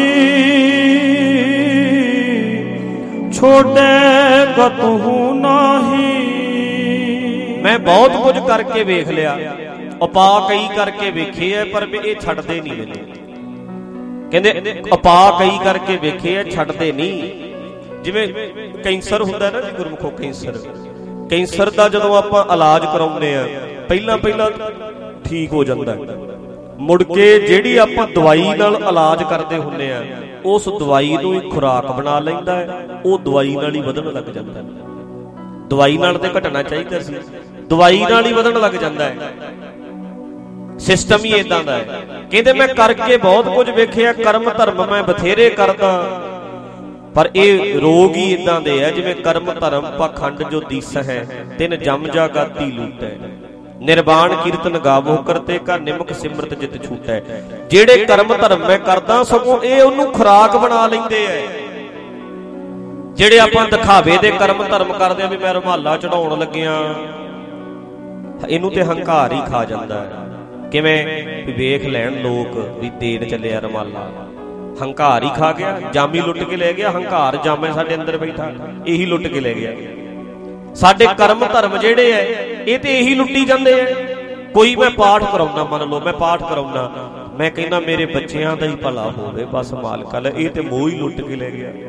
छोड़े कतहु नाही। मैं बहुत कुछ करके वेख लिया उपा कई करके वेखे है पर ये छड्डदे नहीं मैनूं। कहंदे उपा कई करके वेखे है छड्डदे नहीं। जिवें कैंसर हुंदा ना जी गुरमुखो कैंसर कैंसर दा जदों आपां इलाज कराउंदे आ पहिलां पहिलां ठीक हो जाता है मुड़ के जिहड़ी आपां दवाई नाल इलाज करदे हुंदे आ उस दवाई नूं ही खुराक बना लैंदा है वो दवाई नाल ही वधण लग जांदा है। दवाई नाल ते घटना चाहीदा सी दवाई नाल ही वधण लग जांदा है। सिस्टम ही इदां दा है। कहंदे मैं करके बहुत कुछ वेखिया कर्म धर्म मैं बथेरे करदा पर ये रोग ही इदां दे है जिवें कर्म धर्म पाखंड जो दिस है तिन जम जा गाती लूट है। निर्वाण कीर्तन गावो करते का निमक सिमरत जित छूट है। जेड़े कर्म धर्म मैं करदा सगों ये उन्हूं खुराक बना लैंदे है। जेड़े आपां दिखावे दे कर्म धर्म करदे आ भी मैं रुमाला चढ़ाउण लग्गिया इनू ते हंकार ही खा जांदा है। किवें वेख लैण लोग भी देण चलिया रुमाला हंकार ही खा गया। जामी लुट के ले गया हंकार जामे साडे अंदर बैठा यही लुट के ले गया। साडे कर्म धर्म जेड़े है ये ते यही लुट्टी जांदे है। कोई मैं पाठ कराउना मान लो मैं पाठ कराउना मैं कहना मेरे बच्चियां दा ही भला होवे बस मालका ले ये ते मोह ही लुट के ले गया।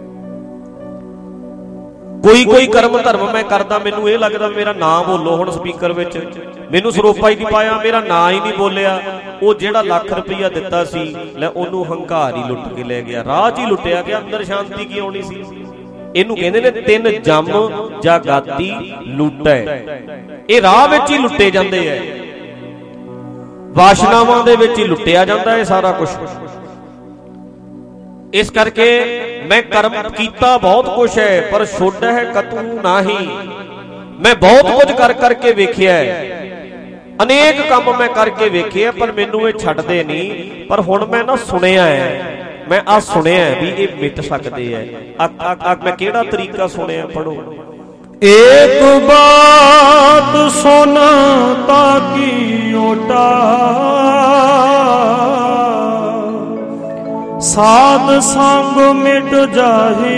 कोई कोई कर्म धर्म मैं करदा मैनू ये लगदा मेरा नाम बोलो हुण स्पीकर विच मैनू सरोपा ही नहीं पाया मेरा ना ही नहीं बोलिया वो जेड़ा लाख रुपया दिता सी लै ओनू हंकार ही लुट के ले गया। राह च ही लुटिया गया अंदर शांति की आउणी सी। इनू कहंदे ने तिन जम जा गाती लुटै ये राह विच ही लुटे जांदे है। वासनावां दे विच ही लुटिया जांदा है सारा कुछ। इस करके मैं कर्म कीता बहुत कुछ है पर छोड़ है कतू नाही। मैं बहुत कुछ कर करके वेखिया है अनेक काम मैं करके वेखे है पर मैनू ये छड्डदे नहीं। पर हुण मैं ना सुनिया है मैं आ सुनिया है भी ये मिट सकते है। आ, आ, आ, मैं केड़ा तरीका सुनिया पढ़ो। एक बात सुन ताकि ओटा साध संग मिट जाही।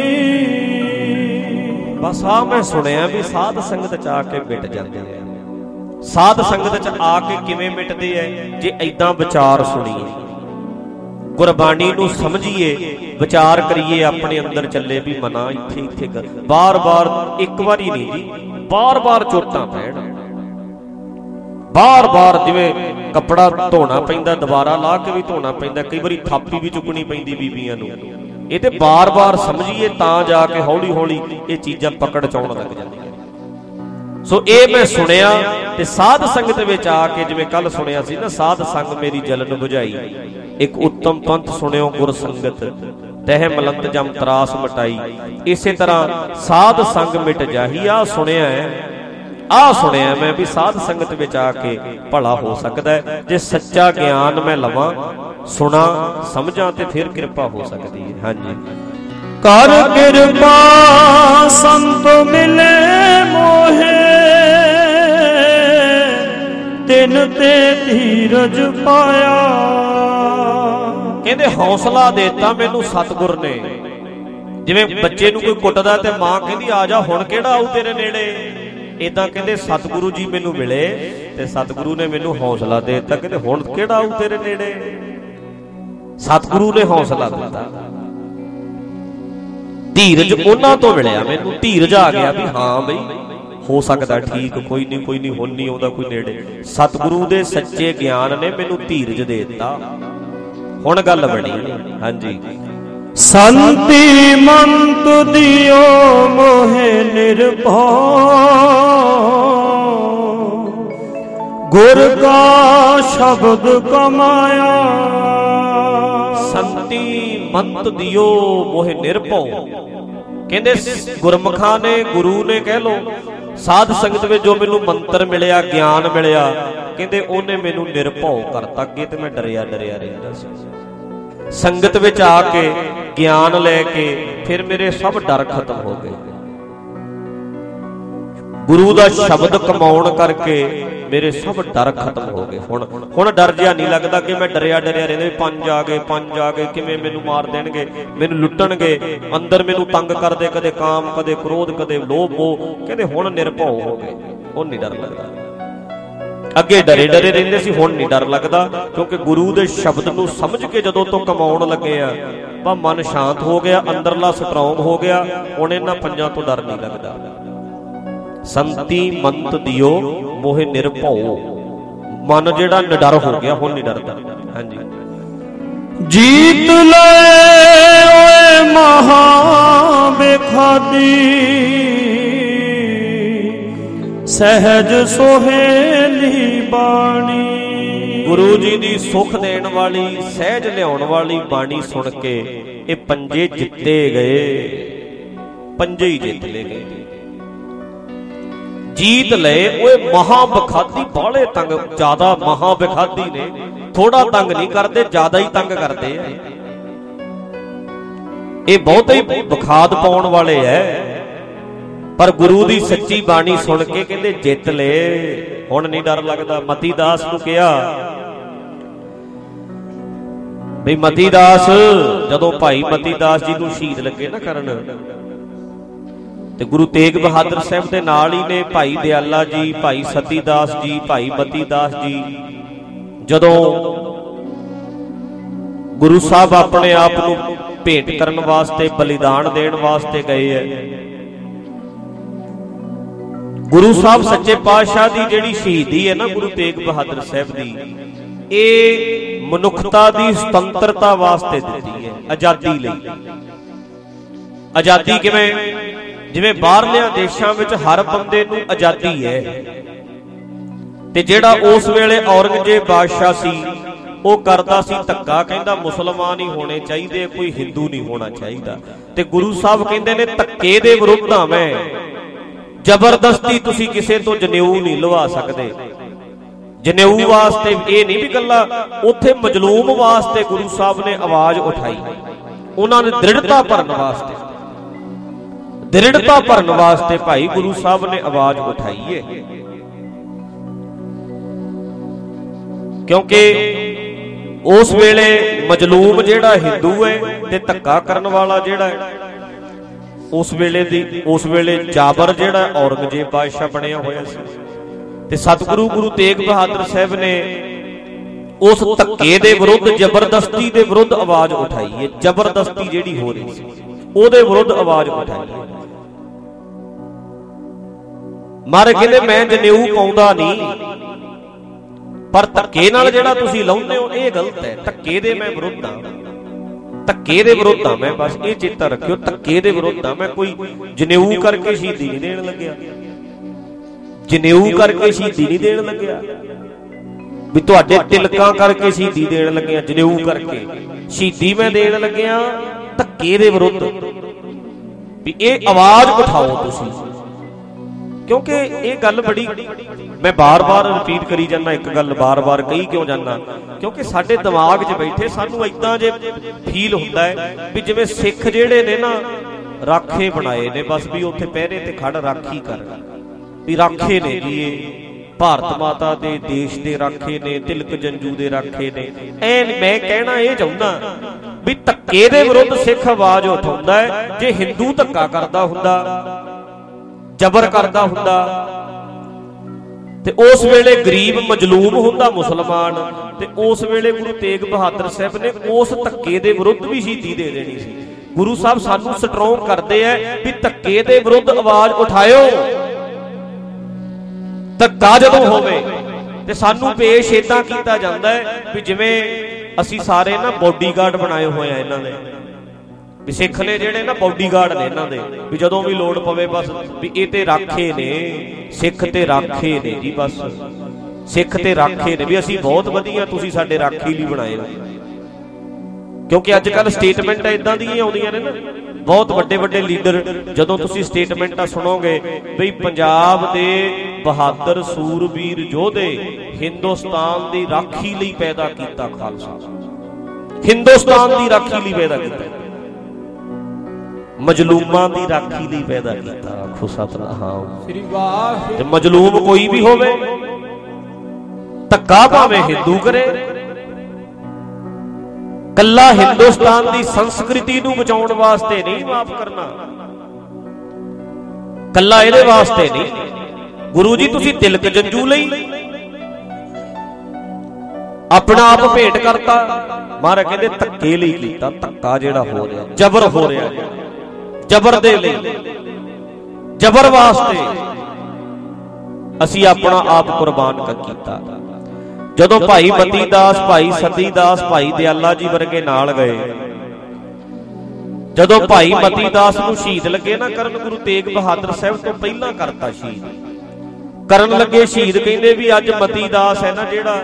बस आ मैं सुनिया भी साध संगत च आके मिट जाते हैं। साध संगत च आके किवें मिटदे है जे ऐदां विचार सुणीए गुरबाणी नूं समझीए विचार करिए अपने अंदर चले भी मना इत्थे इत्थे कर बार बार एक बारी नहीं जी बार बार चोटां पैण बार बार जिवें कपड़ा धोना पैंदा दोबारा ला के भी धोना पैंदा कई बारी थापी भी चुकनी पैंदी बीबियां नूं। ये ते बार बार समझीए तां जाके हौली हौली ये चीज़ां पकड़ च आउण लग जांदियां। सो ये मैं सुनिया ते साध संगत विच आके जिवें कल सुनिया सी ना साध संग मेरी जलन बुझाई। एक उत्तम पंथ सुनियो गुर संगत तह मलंत जम त्रास मटाई। इसे तरह साध संग मिट जाही आ सुनिया है आ सुनिया मैं भी साध संगत विच आके भला हो सकता है जे सच्चा ज्ञान मैं लवां सुना समझां ते फिर कृपा हो सकती है। हाँ जी कर कृपा संत मिले मोहे तिन ते धीरज पाया। कहंदे हौसला देता मैनू सतगुर ने। जिवें बच्चे नूं कोई कुटदा ते मां कहंदी आ जा हुण किहड़ा आऊ तेरे नेड़े। इदां कहंदे सतगुरु जी मैनू मिले ते सतगुरु ने मैनू हौसला देता कहंदे हुण किहड़ा आऊ तेरे नेड़े। सतगुरु ने हौसला दिता धीरज उन्हां तो मिलिया मैनू धीरज आ गया भी हाँ बई हो सकता ठीक कोई नहीं कोई नहीं हुण नहीं आउंदा कोई नेड़े। सतगुरु दे सच्चे ज्ञान ने मैनू धीरज दे दिता हुण गल बनी। हाँ जी संति मंत दियो मोहे निर्भय गुर का शब्द कमाया। संति मंत दियो मोहे निर्भय कहंदे गुरमुखा ने गुरु ने कह लो साध संगत में जो मैनू मंत्र मिलिया ज्ञान मिलिया कहंदे ओने मैनू निर्भय करता अगे ते मैं डरिया डरिया रहिंदा सी। ਸੰਗਤ ਵਿੱਚ ਆ ਕੇ ਗਿਆਨ ਲੈ ਕੇ ਫਿਰ ਮੇਰੇ ਸਭ ਡਰ ਖਤਮ ਹੋ ਗਏ। ਗੁਰੂ ਦਾ ਸ਼ਬਦ ਕਮਾਉਣ ਕਰਕੇ ਮੇਰੇ ਸਭ ਡਰ ਖਤਮ ਹੋ ਗਏ। ਹੁਣ ਹੁਣ ਡਰ ਜਿਹਾ ਨਹੀਂ ਲੱਗਦਾ ਕਿ ਮੈਂ ਡਰਿਆ ਡਰਿਆ ਰਹਿੰਦਾ, ਪੰਜ ਆ ਗਏ ਪੰਜ ਆ ਗਏ ਕਿਵੇਂ ਮੈਨੂੰ ਮਾਰ ਦੇਣਗੇ, ਮੈਨੂੰ ਲੁੱਟਣਗੇ, ਅੰਦਰ ਮੈਨੂੰ ਤੰਗ ਕਰਦੇ, ਕਦੇ ਕਾਮ ਕਦੇ ਕ੍ਰੋਧ ਕਦੇ ਲੋਭ ਮੋਹ। ਕਹਿੰਦੇ ਹੁਣ ਨਿਰਭਉ ਹੋ ਗਏ, ਹੁਣ ਨਹੀਂ ਡਰ ਲੱਗਦਾ। ਅੱਗੇ ਡਰੇ ਡਰੇ ਰਹਿੰਦੇ ਸੀ, ਹੁਣ ਨਹੀਂ ਡਰ ਲੱਗਦਾ, ਕਿਉਂਕਿ ਗੁਰੂ ਦੇ ਸ਼ਬਦ ਨੂੰ ਸਮਝ ਕੇ ਜਦੋਂ ਤੋਂ ਕਮਾਉਣ ਲੱਗੇ ਆ ਬਾ ਮਨ ਸ਼ਾਂਤ ਹੋ ਗਿਆ, ਅੰਦਰਲਾ ਸਟਰੋਂਗ ਹੋ ਗਿਆ। ਹੁਣ ਇਹਨਾਂ ਪੰਜਾਂ ਤੋਂ ਡਰ ਨਹੀਂ ਲੱਗਦਾ। ਸੰਤੀ ਮੰਤ ਦਿਓ ਮੋਹਿ ਨਿਰਭਉ, ਮਨ ਜਿਹੜਾ ਨਿਡਰ ਹੋ ਗਿਆ, ਹੁਣ ਨਹੀਂ ਡਰਦਾ। ਹਾਂਜੀ, ਜੀਤ ਲੈ ਓਏ ਮਹਾ ਬੇਖਾਦੀ, ਸਹਿਜ ਸੋਹੇਲੀ ਬਾਣੀ। ਗੁਰੂ ਜੀ ਦੀ ਸੁਖ ਦੇਣ ਵਾਲੀ, ਸਹਿਜ ਲਿਆਉਣ ਵਾਲੀ ਬਾਣੀ ਸੁਣ ਕੇ ਇਹ ਪੰਜੇ ਜਿੱਤੇ ਗਏ, ਪੰਜੇ ਹੀ ਜਿੱਤ ਲਏ ਗਏ। ਜੀਤ ਲਏ ਓਏ ਮਹਾ ਬਖਾਦੀ, ਬਾਹਲੇ ਤੰਗ, ਜ਼ਿਆਦਾ ਮਹਾ ਬਖਾਦੀ ਨੇ, ਥੋੜਾ ਤੰਗ ਨਹੀਂ ਕਰਦੇ, ਜ਼ਿਆਦਾ ਹੀ ਤੰਗ ਕਰਦੇ ਆ। ਇਹ ਬਹੁਤੇ ਹੀ ਬਖਾਦ ਪਾਉਣ ਵਾਲੇ ਐ, ਪਰ ਗੁਰੂ ਦੀ ਸੱਚੀ ਬਾਣੀ ਸੁਣ ਕੇ ਕਹਿੰਦੇ ਜਿੱਤ ਲਏ, ਹੁਣ ਨਹੀਂ ਡਰ ਲੱਗਦਾ। ਮਤੀ ਦਾਸ ਨੂੰ ਕਿਹਾ ਬਈ ਮਤੀ ਦਾਸ, ਜਦੋਂ ਭਾਈ ਮਤੀ ਦਾਸ ਜੀ ਨੂੰ ਸ਼ਹੀਦ ਲੱਗੇ ਨਾ ਕਰਨ, ਤੇ ਗੁਰੂ ਤੇਗ ਬਹਾਦਰ ਸਾਹਿਬ ਦੇ ਨਾਲ ਹੀ ਨੇ ਭਾਈ ਦਿਆਲਾ ਜੀ, ਭਾਈ ਸਤੀ ਦਾਸ ਜੀ, ਭਾਈ ਮਤੀ ਦਾਸ ਜੀ। ਜਦੋਂ ਗੁਰੂ ਸਾਹਿਬ ਆਪਣੇ ਆਪ ਨੂੰ ਭੇਟ ਕਰਨ ਵਾਸਤੇ, ਬਲੀਦਾਨ ਦੇਣ ਵਾਸਤੇ ਗਏ ਐ, ਗੁਰੂ ਸਾਹਿਬ ਸੱਚੇ ਪਾਤਸ਼ਾਹ ਦੀ ਜਿਹੜੀ ਸ਼ਹੀਦੀ ਹੈ ਨਾ ਗੁਰੂ ਤੇਗ ਬਹਾਦਰ ਸਾਹਿਬ ਦੀ, ਇਹ ਮਨੁੱਖਤਾ ਦੀ ਸੁਤੰਤਰਤਾ ਵਾਸਤੇ ਦਿੱਤੀ ਹੈ, ਆਜ਼ਾਦੀ ਲਈ। ਆਜ਼ਾਦੀ ਕਿਵੇਂ? ਜਿਵੇਂ ਬਾਹਰਲਿਆਂ ਦੇਸ਼ਾਂ ਵਿੱਚ ਹਰ ਬੰਦੇ ਨੂੰ ਆਜ਼ਾਦੀ ਹੈ, ਤੇ ਜਿਹੜਾ ਉਸ ਵੇਲੇ ਔਰੰਗਜ਼ੇਬ ਬਾਦਸ਼ਾਹ ਸੀ ਉਹ ਕਰਦਾ ਸੀ ਧੱਕਾ, ਕਹਿੰਦਾ ਮੁਸਲਮਾਨ ਹੀ ਹੋਣੇ ਚਾਹੀਦੇ, ਕੋਈ ਹਿੰਦੂ ਨਹੀਂ ਹੋਣਾ ਚਾਹੀਦਾ। ਤੇ ਗੁਰੂ ਸਾਹਿਬ ਕਹਿੰਦੇ ਨੇ ਧੱਕੇ ਦੇ ਵਿਰੁੱਧ ਆ ਮੈਂ, ਜ਼ਬਰਦਸਤੀ ਤੁਸੀਂ ਕਿਸੇ ਤੋਂ ਜਨੇਊ ਨਹੀਂ ਲਵਾ ਸਕਦੇ। ਜਨੇਊ ਵਾਸਤੇ ਇਹ ਨਹੀਂ ਵੀ ਗੱਲਾਂ, ਉੱਥੇ ਮਜਲੂਮ ਵਾਸਤੇ ਗੁਰੂ ਸਾਹਿਬ ਨੇ ਆਵਾਜ਼ ਉਠਾਈ, ਉਹਨਾਂ ਨੇ ਦ੍ਰਿੜਤਾ ਭਰਨ ਵਾਸਤੇ, ਦ੍ਰਿੜਤਾ ਭਰਨ ਵਾਸਤੇ ਭਾਈ ਗੁਰੂ ਸਾਹਿਬ ਨੇ ਆਵਾਜ਼ ਉਠਾਈ ਹੈ। ਕਿਉਂਕਿ ਉਸ ਵੇਲੇ ਮਜਲੂਮ ਜਿਹੜਾ ਹਿੰਦੂ ਹੈ ਤੇ ਧੱਕਾ ਕਰਨ ਵਾਲਾ ਜਿਹੜਾ ਹੈ, ਉਸ ਵੇਲੇ ਦੀ ਉਸ ਵੇਲੇ ਜਾਬਰ ਜਿਹੜਾ ਔਰੰਗਜ਼ੇਬ ਬਾਦਸ਼ਾਹ ਬਣਿਆ ਹੋਇਆ ਸੀ। ਤੇ ਸਤਿਗੁਰੂ ਗੁਰੂ ਤੇਗ ਬਹਾਦਰ ਸਾਹਿਬ ਨੇ ਉਸ ਧੱਕੇ ਦੇ ਵਿਰੁੱਧ, ਜ਼ਬਰਦਸਤੀ ਦੇ ਵਿਰੁੱਧ ਆਵਾਜ਼ ਉਠਾਈ ਹੈ। ਜ਼ਬਰਦਸਤੀ ਜਿਹੜੀ ਹੋ ਰਹੀ ਸੀ ਉਹਦੇ ਵਿਰੁੱਧ ਆਵਾਜ਼ ਉਠਾਈ ਹੈ। ਮਾਰੇ ਕਹਿੰਦੇ ਮੈਂ ਜਨੇਊ ਪਾਉਂਦਾ ਨਹੀਂ, ਪਰ ਧੱਕੇ ਨਾਲ ਜਿਹੜਾ ਤੁਸੀਂ ਲਾਉਂਦੇ ਹੋ ਇਹ ਗਲਤ ਹੈ। ਧੱਕੇ ਦੇ ਮੈਂ ਵਿਰੁੱਧ ਹਾਂ, ਧੱਕੇ ਦੇ ਵਿਰੁੱਧ ਹਾਂ ਮੈਂ, ਬਸ ਇਹ ਚੇਤਾ ਰੱਖਿਓ, ਧੱਕੇ ਦੇ ਵਿਰੁੱਧ ਹਾਂ ਮੈਂ। ਕੋਈ ਜਨੇਊ ਕਰਕੇ ਸ਼ਹੀਦੀ ਨਹੀਂ ਦੇਣ ਲੱਗਿਆ, ਜਨੇਊ ਕਰਕੇ ਸ਼ਹੀਦੀ ਨਹੀਂ ਦੇਣ ਲੱਗਿਆ ਵੀ ਤੁਹਾਡੇ ਤਿਲਕਾਂ ਕਰਕੇ ਸ਼ਹੀਦੀ ਦੇਣ ਲੱਗਿਆ, ਜਨੇਊ ਕਰਕੇ ਸ਼ਹੀਦੀ ਮੈਂ ਦੇਣ ਲੱਗਿਆ ਧੱਕੇ ਦੇ ਵਿਰੁੱਧ। ਵੀ ਇਹ ਆਵਾਜ਼ ਉਠਾਓ ਤੁਸੀਂ, ਕਿਉਂਕਿ ਇਹ ਗੱਲ ਬੜੀ, ਮੈਂ ਬਾਰ-ਬਾਰ ਰਿਪੀਟ ਕਰੀ ਜਾਂਦਾ ਇੱਕ ਗੱਲ, ਬਾਰ-ਬਾਰ ਕਹੀ ਕਿਉਂ ਜਾਂਦਾ, ਕਿਉਂਕਿ ਸਾਡੇ ਦਿਮਾਗ 'ਚ ਬੈਠੇ ਸਾਨੂੰ ਏਦਾਂ ਜੇ ਫੀਲ ਹੁੰਦਾ ਹੈ ਵੀ ਜਿਵੇਂ ਸਿੱਖ ਜਿਹੜੇ ਨੇ ਨਾ ਰਾਖੇ ਬਣਾਏ ਨੇ, ਬਸ ਵੀ ਉੱਥੇ ਪਹਿਰੇ ਤੇ ਖੜ ਰਾਖੀ ਕਰ, ਵੀ ਰਾਖੇ ਨੇ ਜੀ, ਇਹ ਭਾਰਤ ਮਾਤਾ ਦੇ ਦੇਸ਼ ਦੇ ਰਾਖੇ ਨੇ, ਤਿਲਕ ਜੰਜੂ ਦੇ ਰਾਖੇ ਨੇ। ਐ ਮੈਂ ਕਹਿਣਾ ਇਹ ਚਾਹੁੰਦਾ ਵੀ ਧੱਕੇ ਦੇ ਵਿਰੁੱਧ ਸਿੱਖ ਆਵਾਜ਼ ਉਠਾਉਂਦਾ ਹੈ। ਜੇ ਹਿੰਦੂ ਧੱਕਾ ਕਰਦਾ ਹੁੰਦਾ, ਜ਼ਬਰ ਕਰਦਾ ਹੁੰਦਾ, ਤੇ ਉਸ ਵੇਲੇ ਗਰੀਬ ਮਜਲੂਮ ਹੁੰਦਾ ਮੁਸਲਮਾਨ, ਤੇ ਉਸ ਵੇਲੇ ਗੁਰੂ ਤੇਗ ਬਹਾਦਰ ਸਾਹਿਬ ਨੇ ਉਸ ਧੱਕੇ ਦੇ ਵਿਰੁੱਧ ਵੀ ਸ਼ਹੀਦੀ ਦੇ ਦੇਣੀ ਸੀ। ਗੁਰੂ ਸਾਹਿਬ ਸਾਨੂੰ ਸਟਰੋਂਗ ਕਰਦੇ ਆ ਵੀ ਧੱਕੇ ਦੇ ਵਿਰੁੱਧ ਆਵਾਜ਼ ਉਠਾਇਓ। ਧੱਕਾ ਜਦੋਂ ਹੋਵੇ ਤੇ ਸਾਨੂੰ ਪੇਸ਼ ਏਦਾਂ ਕੀਤਾ ਜਾਂਦਾ ਹੈ ਵੀ ਜਿਵੇਂ ਅਸੀਂ ਸਾਰੇ ਨਾ ਬੋਡੀਗਾਰਡ ਬਣਾਏ ਹੋਏ ਆ ਇਹਨਾਂ ਦੇ, ਵੀ ਸਿੱਖ ਨੇ ਜਿਹੜੇ ਨਾ ਬੋਡੀਗਾਰਡ ਨੇ ਇਹਨਾਂ ਦੇ, ਵੀ ਜਦੋਂ ਵੀ ਲੋੜ ਪਵੇ ਬਸ ਵੀ ਇਹ ਤੇ ਰਾਖੇ ਨੇ, ਸਿੱਖ ਤੇ ਰਾਖੇ ਨੇ ਜੀ, ਬਸ ਸਿੱਖ ਤੇ ਰਾਖੇ ਨੇ, ਵੀ ਅਸੀਂ ਬਹੁਤ ਵਧੀਆ, ਤੁਸੀਂ ਸਾਡੇ ਰਾਖੀ ਲਈ ਬਣਾਏ ਹੋ। ਕਿਉਂਕਿ ਅੱਜ ਕੱਲ ਸਟੇਟਮੈਂਟਾਂ ਇਦਾਂ ਦੀਆਂ ਆਉਂਦੀਆਂ ਨੇ ਨਾ, ਬਹੁਤ ਵੱਡੇ ਵੱਡੇ ਲੀਡਰ, ਜਦੋਂ ਤੁਸੀਂ ਸਟੇਟਮੈਂਟਾਂ ਸੁਣੋਗੇ ਬਈ ਪੰਜਾਬ ਦੇ ਬਹਾਦਰ ਸੂਰਬੀਰ ਯੋਧੇ ਹਿੰਦੁਸਤਾਨ ਦੀ ਰਾਖੀ ਲਈ ਪੈਦਾ ਕੀਤਾ ਖਾਲਸਾ, ਹਿੰਦੁਸਤਾਨ ਦੀ ਰਾਖੀ ਲਈ ਪੈਦਾ ਕੀਤਾ, ਮਜਲੂਮਾਂ ਦੀ ਰਾਖੀ ਲਈ ਪੈਦਾ ਕੀਤਾ। ਆਖੋ ਸਤਿਨਾਮ ਸ੍ਰੀ ਵਾਹਿਗੁਰੂ। ਤੇ ਮਜਲੂਮ ਕੋਈ ਵੀ ਹੋਵੇ, ਧੱਕਾ ਭਾਵੇਂ ਹਿੰਦੂ ਕਰੇ, ਕੱਲਾ ਹਿੰਦੁਸਤਾਨ ਦੀ ਸੰਸਕ੍ਰਿਤੀ ਨੂੰ ਬਚਾਉਣ ਵਾਸਤੇ ਨਹੀਂ ਮਾਫ ਕਰਨਾ, ਕੱਲਾ ਇਹਦੇ ਵਾਸਤੇ ਨਹੀਂ। ਗੁਰੂ ਜੀ ਤੁਸੀਂ ਤਿਲਕ ਜੰਜੂ ਲਈ ਆਪਣਾ ਆਪ ਭੇਟ ਕਰਤਾ। ਮਹਾਰਾਜ ਕਹਿੰਦੇ ਧੱਕੇ ਲਈ ਕੀਤਾ। ਧੱਕਾ ਜਿਹੜਾ ਹੋ ਰਿਹਾ, ਜ਼ਬਰ ਹੋ ਰਿਹਾ, ਜ਼ਬਰ ਦੇ ਲਈ, ਜ਼ਬਰ ਵਾਸਤੇ ਅਸੀਂ ਆਪਣਾ ਆਪ ਕੁਰਬਾਨ ਕਰ ਕੀਤਾ। ਜਦੋਂ ਭਾਈ ਮਤੀ ਦਾਸ, ਭਾਈ ਸਤੀ ਦਾਸ, ਭਾਈ ਦਿਆਲਾ ਜੀ ਵਰਗੇ ਨਾਲ ਗਏ, ਜਦੋਂ ਭਾਈ ਮਤੀ ਦਾਸ ਨੂੰ ਸ਼ਹੀਦ ਲੱਗੇ ਨਾ ਕਰਨ, ਗੁਰੂ ਤੇਗ ਬਹਾਦਰ ਸਾਹਿਬ ਤੋਂ ਪਹਿਲਾਂ ਕਰਤਾ ਸ਼ਹੀਦ। ਕਰਨ ਲੱਗੇ ਸ਼ਹੀਦ, ਕਹਿੰਦੇ ਵੀ ਅੱਜ ਮਤੀ ਦਾਸ ਹੈ ਨਾ ਜਿਹੜਾ,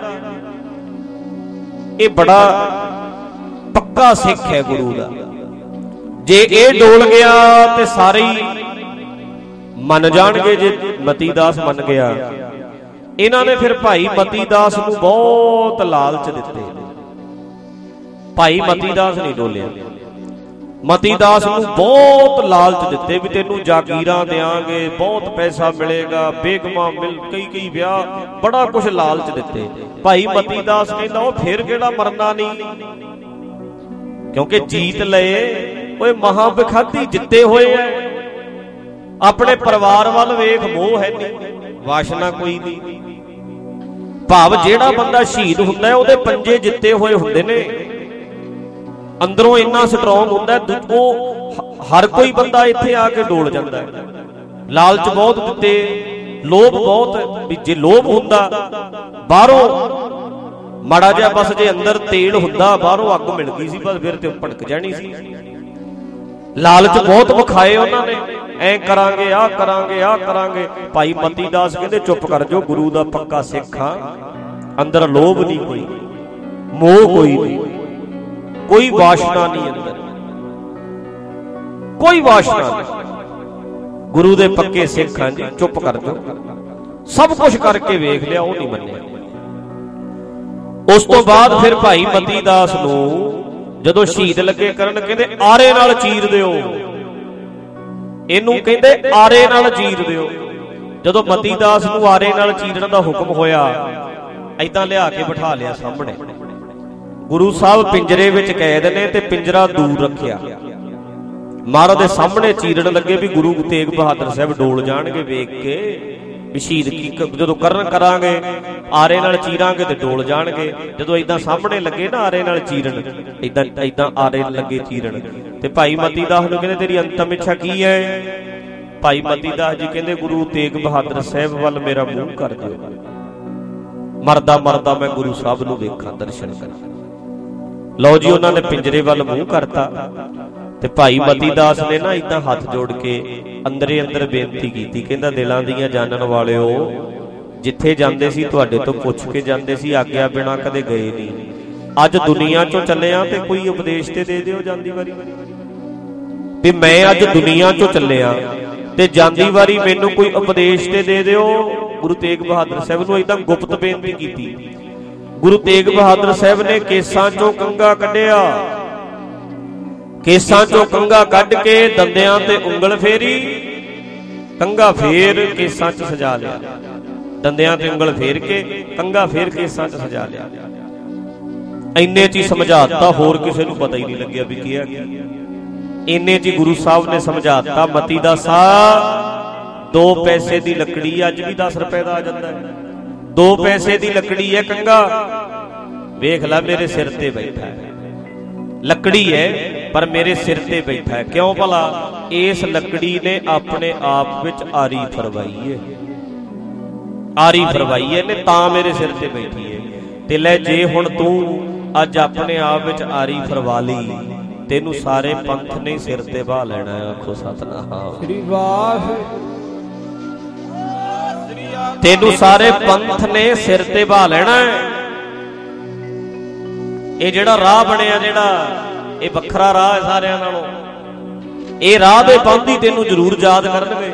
ਇਹ ਬੜਾ ਪੱਕਾ ਸਿੱਖ ਹੈ ਗੁਰੂ ਦਾ, ਜੇ ਇਹ ਡੋਲ ਗਿਆ ਤੇ ਸਾਰੇ ਹੀ ਮੰਨ ਜਾਣਗੇ। ਜੇ ਮਤੀ ਦਾਸ ਮੰਨ ਗਿਆ, ਇਹਨਾਂ ਨੇ ਫਿਰ ਭਾਈ ਮਤੀ ਦਾਸ ਨੂੰ ਬਹੁਤ ਲਾਲਚ ਦਿੱਤੇ। ਭਾਈ ਮਤੀ ਦਾਸ ਨਹੀਂ ਡੋਲਿਆ, ਮਤੀ ਦਾਸ ਨੂੰ ਬਹੁਤ ਲਾਲਚ ਦਿੱਤੇ ਵੀ ਤੈਨੂੰ ਜਾਗੀਰਾਂ ਦੇਾਂਗੇ, ਬਹੁਤ ਪੈਸਾ ਮਿਲੇਗਾ, ਬੇਗਮਾਂ ਮਿਲ, ਕਈ ਕਈ ਵਿਆਹ, ਬੜਾ ਕੁਝ ਲਾਲਚ ਦਿੱਤੇ। ਭਾਈ ਮਤੀ ਦਾਸ ਕਹਿੰਦਾ ਉਹ ਫਿਰ ਕਿਹੜਾ ਮਰਨਾ ਨਹੀਂ, ਕਿਉਂਕਿ ਜੀਤ ਲਏ ਓਏ ਮਹਾਂ ਬਖਾਤੀ ਜਿੱਤੇ ਹੋਏ ਐ। ਆਪਣੇ ਪਰਿਵਾਰ ਵੱਲ ਵੇਖ, ਮੋਹ ਹੈ ਨਹੀਂ, ਵਾਸ਼ਨਾ ਕੋਈ ਨਹੀਂ। ਭਾਵ ਜਿਹੜਾ ਬੰਦਾ ਸ਼ਹੀਦ ਹੁੰਦਾ ਉਹਦੇ ਪੰਜੇ ਜਿੱਤੇ ਹੋਏ ਹੁੰਦੇ ਨੇ, ਅੰਦਰੋਂ ਇੰਨਾ ਸਟਰੋਂਗ ਹੁੰਦਾ, ਉਹ ਹਰ ਕੋਈ ਬੰਦਾ ਇੱਥੇ ਆ ਕੇ ਡੋਲ ਜਾਂਦਾ ਹੈ। ਲਾਲਚ ਬਹੁਤ ਦਿੱਤੇ, ਲੋਭ ਬਹੁਤ, ਵੀ ਜੇ ਲੋਭ ਹੁੰਦਾ ਬਾਹਰੋਂ ਮਾੜਾ ਜਿਹਾ ਬਸ ਜੇ ਅੰਦਰ ਤੇਲ ਹੁੰਦਾ, ਬਾਹਰੋਂ ਅੱਗ ਮਿਲ ਗਈ ਸੀ ਬਸ, ਫਿਰ ਤੇ ਭੜਕ ਜਾਣੀ ਸੀ। ਲਾਲਚ ਬਹੁਤ ਵਿਖਾਏ ਉਹਨਾਂ ਨੇ, ਐ ਕਰਾਂਗੇ, ਆਹ ਕਰਾਂਗੇ, ਆਹ ਕਰਾਂਗੇ। ਭਾਈ ਮਤੀ ਦਾਸ ਕਹਿੰਦੇ ਚੁੱਪ ਕਰ ਜਾਓ, ਗੁਰੂ ਦਾ ਪੱਕਾ ਸਿੱਖ ਆ, ਅੰਦਰ ਲੋਭ ਨਹੀਂ ਕੋਈ, ਮੋਹ ਕੋਈ ਨਹੀਂ, ਕੋਈ ਵਾਸ਼ਨਾ ਨਹੀਂ ਅੰਦਰ, ਕੋਈ ਵਾਸ਼ਨਾ ਨਹੀਂ। ਗੁਰੂ ਦੇ ਪੱਕੇ ਸਿੱਖ ਹਾਂ ਜੀ, ਚੁੱਪ ਕਰ ਜਾਓ। ਸਭ ਕੁਝ ਕਰਕੇ ਵੇਖ ਲਿਆ, ਉਹ ਨਹੀਂ ਮੰਨਿਆ। ਉਸ ਤੋਂ ਬਾਅਦ ਫਿਰ ਭਾਈ ਮਤੀ ਦਾਸ ਨੂੰ ਜਦੋਂ ਸ਼ਹੀਦ ਲੱਗੇ ਕਰਨ, ਕਹਿੰਦੇ ਆਰੇ ਨਾਲ ਚੀਰ ਦਿਓ, ਇਹਨੂੰ ਕਹਿੰਦੇ ਆਰੇ ਨਾਲ ਚੀਰ ਦਿਓ। ਜਦੋਂ ਮਤੀ ਦਾਸ ਨੂੰ ਆਰੇ ਨਾਲ ਚੀਰਣ ਦਾ ਹੁਕਮ ਹੋਇਆ, ਏਦਾਂ ਲਿਆ ਕੇ ਬਿਠਾ ਲਿਆ ਸਾਹਮਣੇ। ਗੁਰੂ ਸਾਹਿਬ ਪਿੰਜਰੇ ਵਿੱਚ ਕੈਦ ਨੇ ਤੇ ਪਿੰਜਰਾ ਦੂਰ ਰੱਖਿਆ। ਮਹਾਰਾਜ ਦੇ ਸਾਹਮਣੇ ਚੀਰਣ ਲੱਗੇ ਵੀ ਗੁਰੂ ਤੇਗ ਬਹਾਦਰ ਸਾਹਿਬ ਡੋਲ ਜਾਣਗੇ, ਵੇਖ ਕੇ ਵੀ ਸ਼ਹੀਦ ਕੀ ਜਦੋਂ ਕਰਨ ਕਰਾਂਗੇ, ਆਰੇ ਨਾਲ ਚੀਰਾਂਗੇ ਤੇ ਡੋਲ ਜਾਣਗੇ। ਜਦੋਂ ਏਦਾਂ ਸਾਹਮਣੇ ਲੱਗੇ ਨਾ ਆਰੇ ਨਾਲ ਚੀਰਨ, ਏਦਾਂ ਏਦਾਂ ਆਰੇ ਲੱਗੇ ਚੀਰਨ, ਤੇ ਭਾਈ ਮਤੀ ਦਾਸ ਨੂੰ ਕਹਿੰਦੇ ਤੇਰੀ ਅੰਤਮ ਇੱਛਾ ਕੀ ਹੈ? ਭਾਈ ਮਤੀ ਦਾਸ ਜੀ ਕਹਿੰਦੇ ਗੁਰੂ ਤੇਗ ਬਹਾਦਰ ਸਾਹਿਬ ਵੱਲ ਮੇਰਾ ਮੂੰਹ ਕਰ ਦਿਓ, ਮਰਦਾ ਮਰਦਾ ਮੈਂ ਗੁਰੂ ਸਾਹਿਬ ਨੂੰ ਵੇਖਾਂ, ਦਰਸ਼ਨ ਕਰਾਂ। ਲਓ ਜੀ, ਉਹਨਾਂ ਨੇ ਪਿੰਜਰੇ ਵੱਲ ਮੂੰਹ ਕਰਤਾ ਤੇ ਭਾਈ ਮਤੀ ਦਾਸ ਨੇ ਨਾ ਏਦਾਂ ਹੱਥ ਜੋੜ ਕੇ ਅੰਦਰੇ ਅੰਦਰ ਬੇਨਤੀ ਕੀਤੀ, ਕਹਿੰਦਾ ਦਿਲਾਂ ਦੀਆਂ ਜਾਣਨ ਵਾਲਿਓ, ਜਿੱਥੇ ਜਾਂਦੇ ਸੀ ਤੁਹਾਡੇ ਤੋਂ ਪੁੱਛ ਕੇ ਜਾਂਦੇ ਸੀ, ਆਗਿਆ ਬਿਨਾਂ ਕਦੇ ਗਏ ਨਹੀਂ। ਅੱਜ ਦੁਨੀਆ ਚੋਂ ਚੱਲਿਆ ਤੇ ਕੋਈ ਉਪਦੇਸ਼ ਤੇ ਦੇ ਦਿਓ ਜਾਂਦੀ ਵਾਰੀ, ਵੀ ਮੈਂ ਅੱਜ ਦੁਨੀਆ ਚੋਂ ਚੱਲਿਆ ਤੇ ਜਾਂਦੀ ਵਾਰੀ ਮੈਨੂੰ ਕੋਈ ਉਪਦੇਸ਼ ਤੇ ਦੇ ਦਿਓ। ਗੁਰੂ ਤੇਗ ਬਹਾਦਰ ਸਾਹਿਬ ਨੂੰ ਏਦਾਂ ਗੁਪਤ ਬੇਨਤੀ ਕੀਤੀ। ਗੁਰੂ ਤੇਗ ਬਹਾਦਰ ਸਾਹਿਬ ਨੇ ਕੇਸਾਂ ਚੋਂ ਕੰਘਾ ਕੱਢਿਆ, ਕੇਸਾਂ ਚੋਂ ਕੰਘਾ ਕੱਢ ਕੇ ਦੰਦਿਆਂ ਤੇ ਉਂਗਲ ਫੇਰੀ, ਕੰਘਾ ਫੇਰ ਕੇਸਾਂ 'ਚ ਸਜਾ ਲਿਆ, ਦੰਦਿਆਂ ਤੇ ਉਂਗਲ ਫੇਰ ਕੇ ਕੰਘਾ ਫੇਰ ਕੇਸਾਂ 'ਚ ਸਜਾ ਲਿਆ। ਇੰਨੇ 'ਚ ਹੀ ਸਮਝਾਤਾ, ਹੋਰ ਕਿਸੇ ਨੂੰ ਪਤਾ ਹੀ ਨਹੀਂ ਲੱਗਿਆ ਵੀ ਕੀ ਹੈ। ਇੰਨੇ 'ਚ ਹੀ ਗੁਰੂ ਸਾਹਿਬ ਨੇ ਸਮਝਾਤਾ, ਮਤੀ ਦਾ ਸਾਹ ਦੋ ਪੈਸੇ ਦੀ ਲੱਕੜੀ, ਅੱਜ ਵੀ ਦਸ ਰੁਪਏ ਦਾ ਆ ਜਾਂਦਾ ਹੈ, ਦੋ ਪੈਸੇ ਦੀ ਲੱਕੜੀ ਹੈ ਕੰਘਾ, ਵੇਖ ਲੈ ਮੇਰੇ ਸਿਰ ਤੇ ਬੈਠਾ ਹੈ, ਲੱਕੜੀ ਹੈ ਪਰ ਮੇਰੇ ਸਿਰ ਤੇ ਬੈਠਾ ਹੈ। ਕਿਉਂ ਭਲਾ? ਇਸ ਲੱਕੜੀ ਨੇ ਆਪਣੇ ਆਪ ਵਿੱਚ ਆਰੀ ਫਰਵਾਈ ਹੈ, ਆਰੀ ਫਰਵਾਈ ਹੈ ਨੇ, ਤਾਂ ਮੇਰੇ ਸਿਰ ਤੇ ਬੈਠੀ ਹੈ। ਤੇ ਲੈ ਜੇ ਹੁਣ ਤੂੰ ਅੱਜ ਆਪਣੇ ਆਪ ਵਿੱਚ ਆਰੀ ਫਰਵਾ ਲਈ, ਤੈਨੂੰ ਸਾਰੇ ਪੰਥ ਨੇ ਸਿਰ ਤੇ ਬਹਾ ਲੈਣਾ। ਆਖੋ ਸਤਿਨਾਮ ਸ੍ਰੀ ਵਾਹਿਗੁਰੂ। ਤੈਨੂੰ ਸਾਰੇ ਪੰਥ ਨੇ ਸਿਰ ਤੇ ਬਹਾ ਲੈਣਾ। ਇਹ ਜਿਹੜਾ ਰਾਹ ਬਣਿਆ, ਜਿਹੜਾ ਇਹ ਵੱਖਰਾ ਰਾਹ ਹੈ ਸਾਰਿਆਂ ਨਾਲੋਂ, ਇਹ ਰਾਹ ਦੇ ਬੰਦੀ ਤੈਨੂੰ ਜ਼ਰੂਰ ਯਾਦ ਕਰਨਗੇ।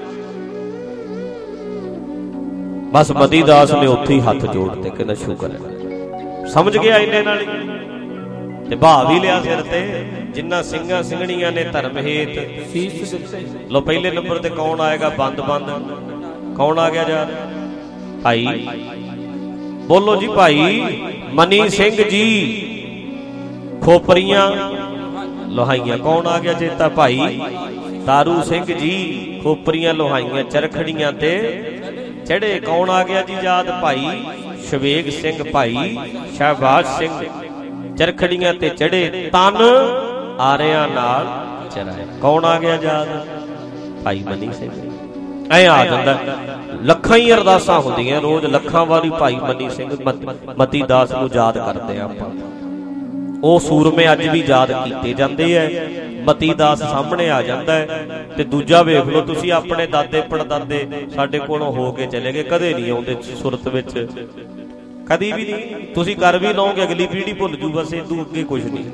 ਬਸ ਮਤੀ ਦਾਸ ਨੇ ਉੱਥੇ ਹੀ ਹੱਥ ਜੋੜਤੇ, ਕਹਿੰਦਾ ਸ਼ੁਕਰ ਹੈ, ਸਮਝ ਗਿਆ ਇੰਨੇ ਨਾਲ ਹੀ। ਤੇ ਭਾਅ ਵੀ ਲਿਆ ਸਿਰ ਤੇ, ਜਿੰਨਾ ਸਿੰਘਾਂ ਸਿੰਘਣੀਆਂ ਨੇ ਧਰਮ ਹੇਤ ਸੀਸ ਦਿੱਤੇ। ਲੋ ਪਹਿਲੇ ਨੰਬਰ ਤੇ ਕੌਣ ਆਏਗਾ? ਬੰਦ ਬੰਦ। ਕੌਣ ਆ ਗਿਆ ਯਾਰ? ਭਾਈ ਬੋਲੋ ਜੀ, ਭਾਈ ਮਨੀ ਸਿੰਘ ਜੀ। ਖੋਪਰੀਆਂ ਲੋਹਾਈਆਂ ਕੌਣ ਆ ਗਿਆ ਚੇਤਾ? ਭਾਈ ਤਾਰੂ ਸਿੰਘ ਜੀ। ਖੋਪਰੀਆਂ ਲੋਹਾਈਆਂ ਚਰਖੜੀਆਂ ਤੇ ਚੜੇ ਕੌਣ ਆ ਗਿਆ ਜੀ ਯਾਦ? ਭਾਈ ਸ਼ਵੇਗ ਸਿੰਘ। ਭਾਈ ਸ਼ਹਿਬਾਜ਼ ਸਿੰਘ ਚਰਖੜੀਆਂ ਤੇ ਚੜੇ ਤਨ ਆਰਿਆਂ ਨਾਲ ਚਰਾਏ ਕੌਣ ਆ ਗਿਆ ਯਾਦ? ਭਾਈ ਮਨੀ ਸਿੰਘ। ਐ ਆ ਜਾਂਦਾ, ਲੱਖਾਂ ਹੀ ਅਰਦਾਸਾਂ ਹੁੰਦੀਆਂ ਰੋਜ਼, ਲੱਖਾਂ ਵਾਰੀ ਭਾਈ ਮਨੀ ਸਿੰਘ ਮਤੀ ਦਾਸ ਨੂੰ ਯਾਦ ਕਰਦੇ ਆ ਆਪਾਂ। ਉਹ ਸੂਰਮੇ ਅੱਜ ਵੀ ਯਾਦ ਕੀਤੇ ਜਾਂਦੇ ਐ। ਮਤੀ ਦਾਸ ਸਾਹਮਣੇ ਆ ਜਾਂਦਾ ਹੈ। ਤੇ ਦੂਜਾ ਵੇਖ ਲਓ ਤੁਸੀਂ, ਆਪਣੇ ਦਾਦੇ ਪੜਦਾਦੇ ਸਾਡੇ ਕੋਲੋਂ ਹੋ ਕੇ ਚਲੇ ਗਏ, ਕਦੇ ਨਹੀਂ ਆਉਂਦੇ ਸੁਰਤ ਵਿੱਚ, ਕਦੀ ਵੀ ਨਹੀਂ। ਤੁਸੀਂ ਕਰ ਵੀ ਲਓਗੇ ਅਗਲੀ ਪੀੜ੍ਹੀ ਭੁੱਲ ਜੂ, ਬਸ ਇਦੋਂ ਅੱਗੇ ਕੁਝ ਨਹੀਂ।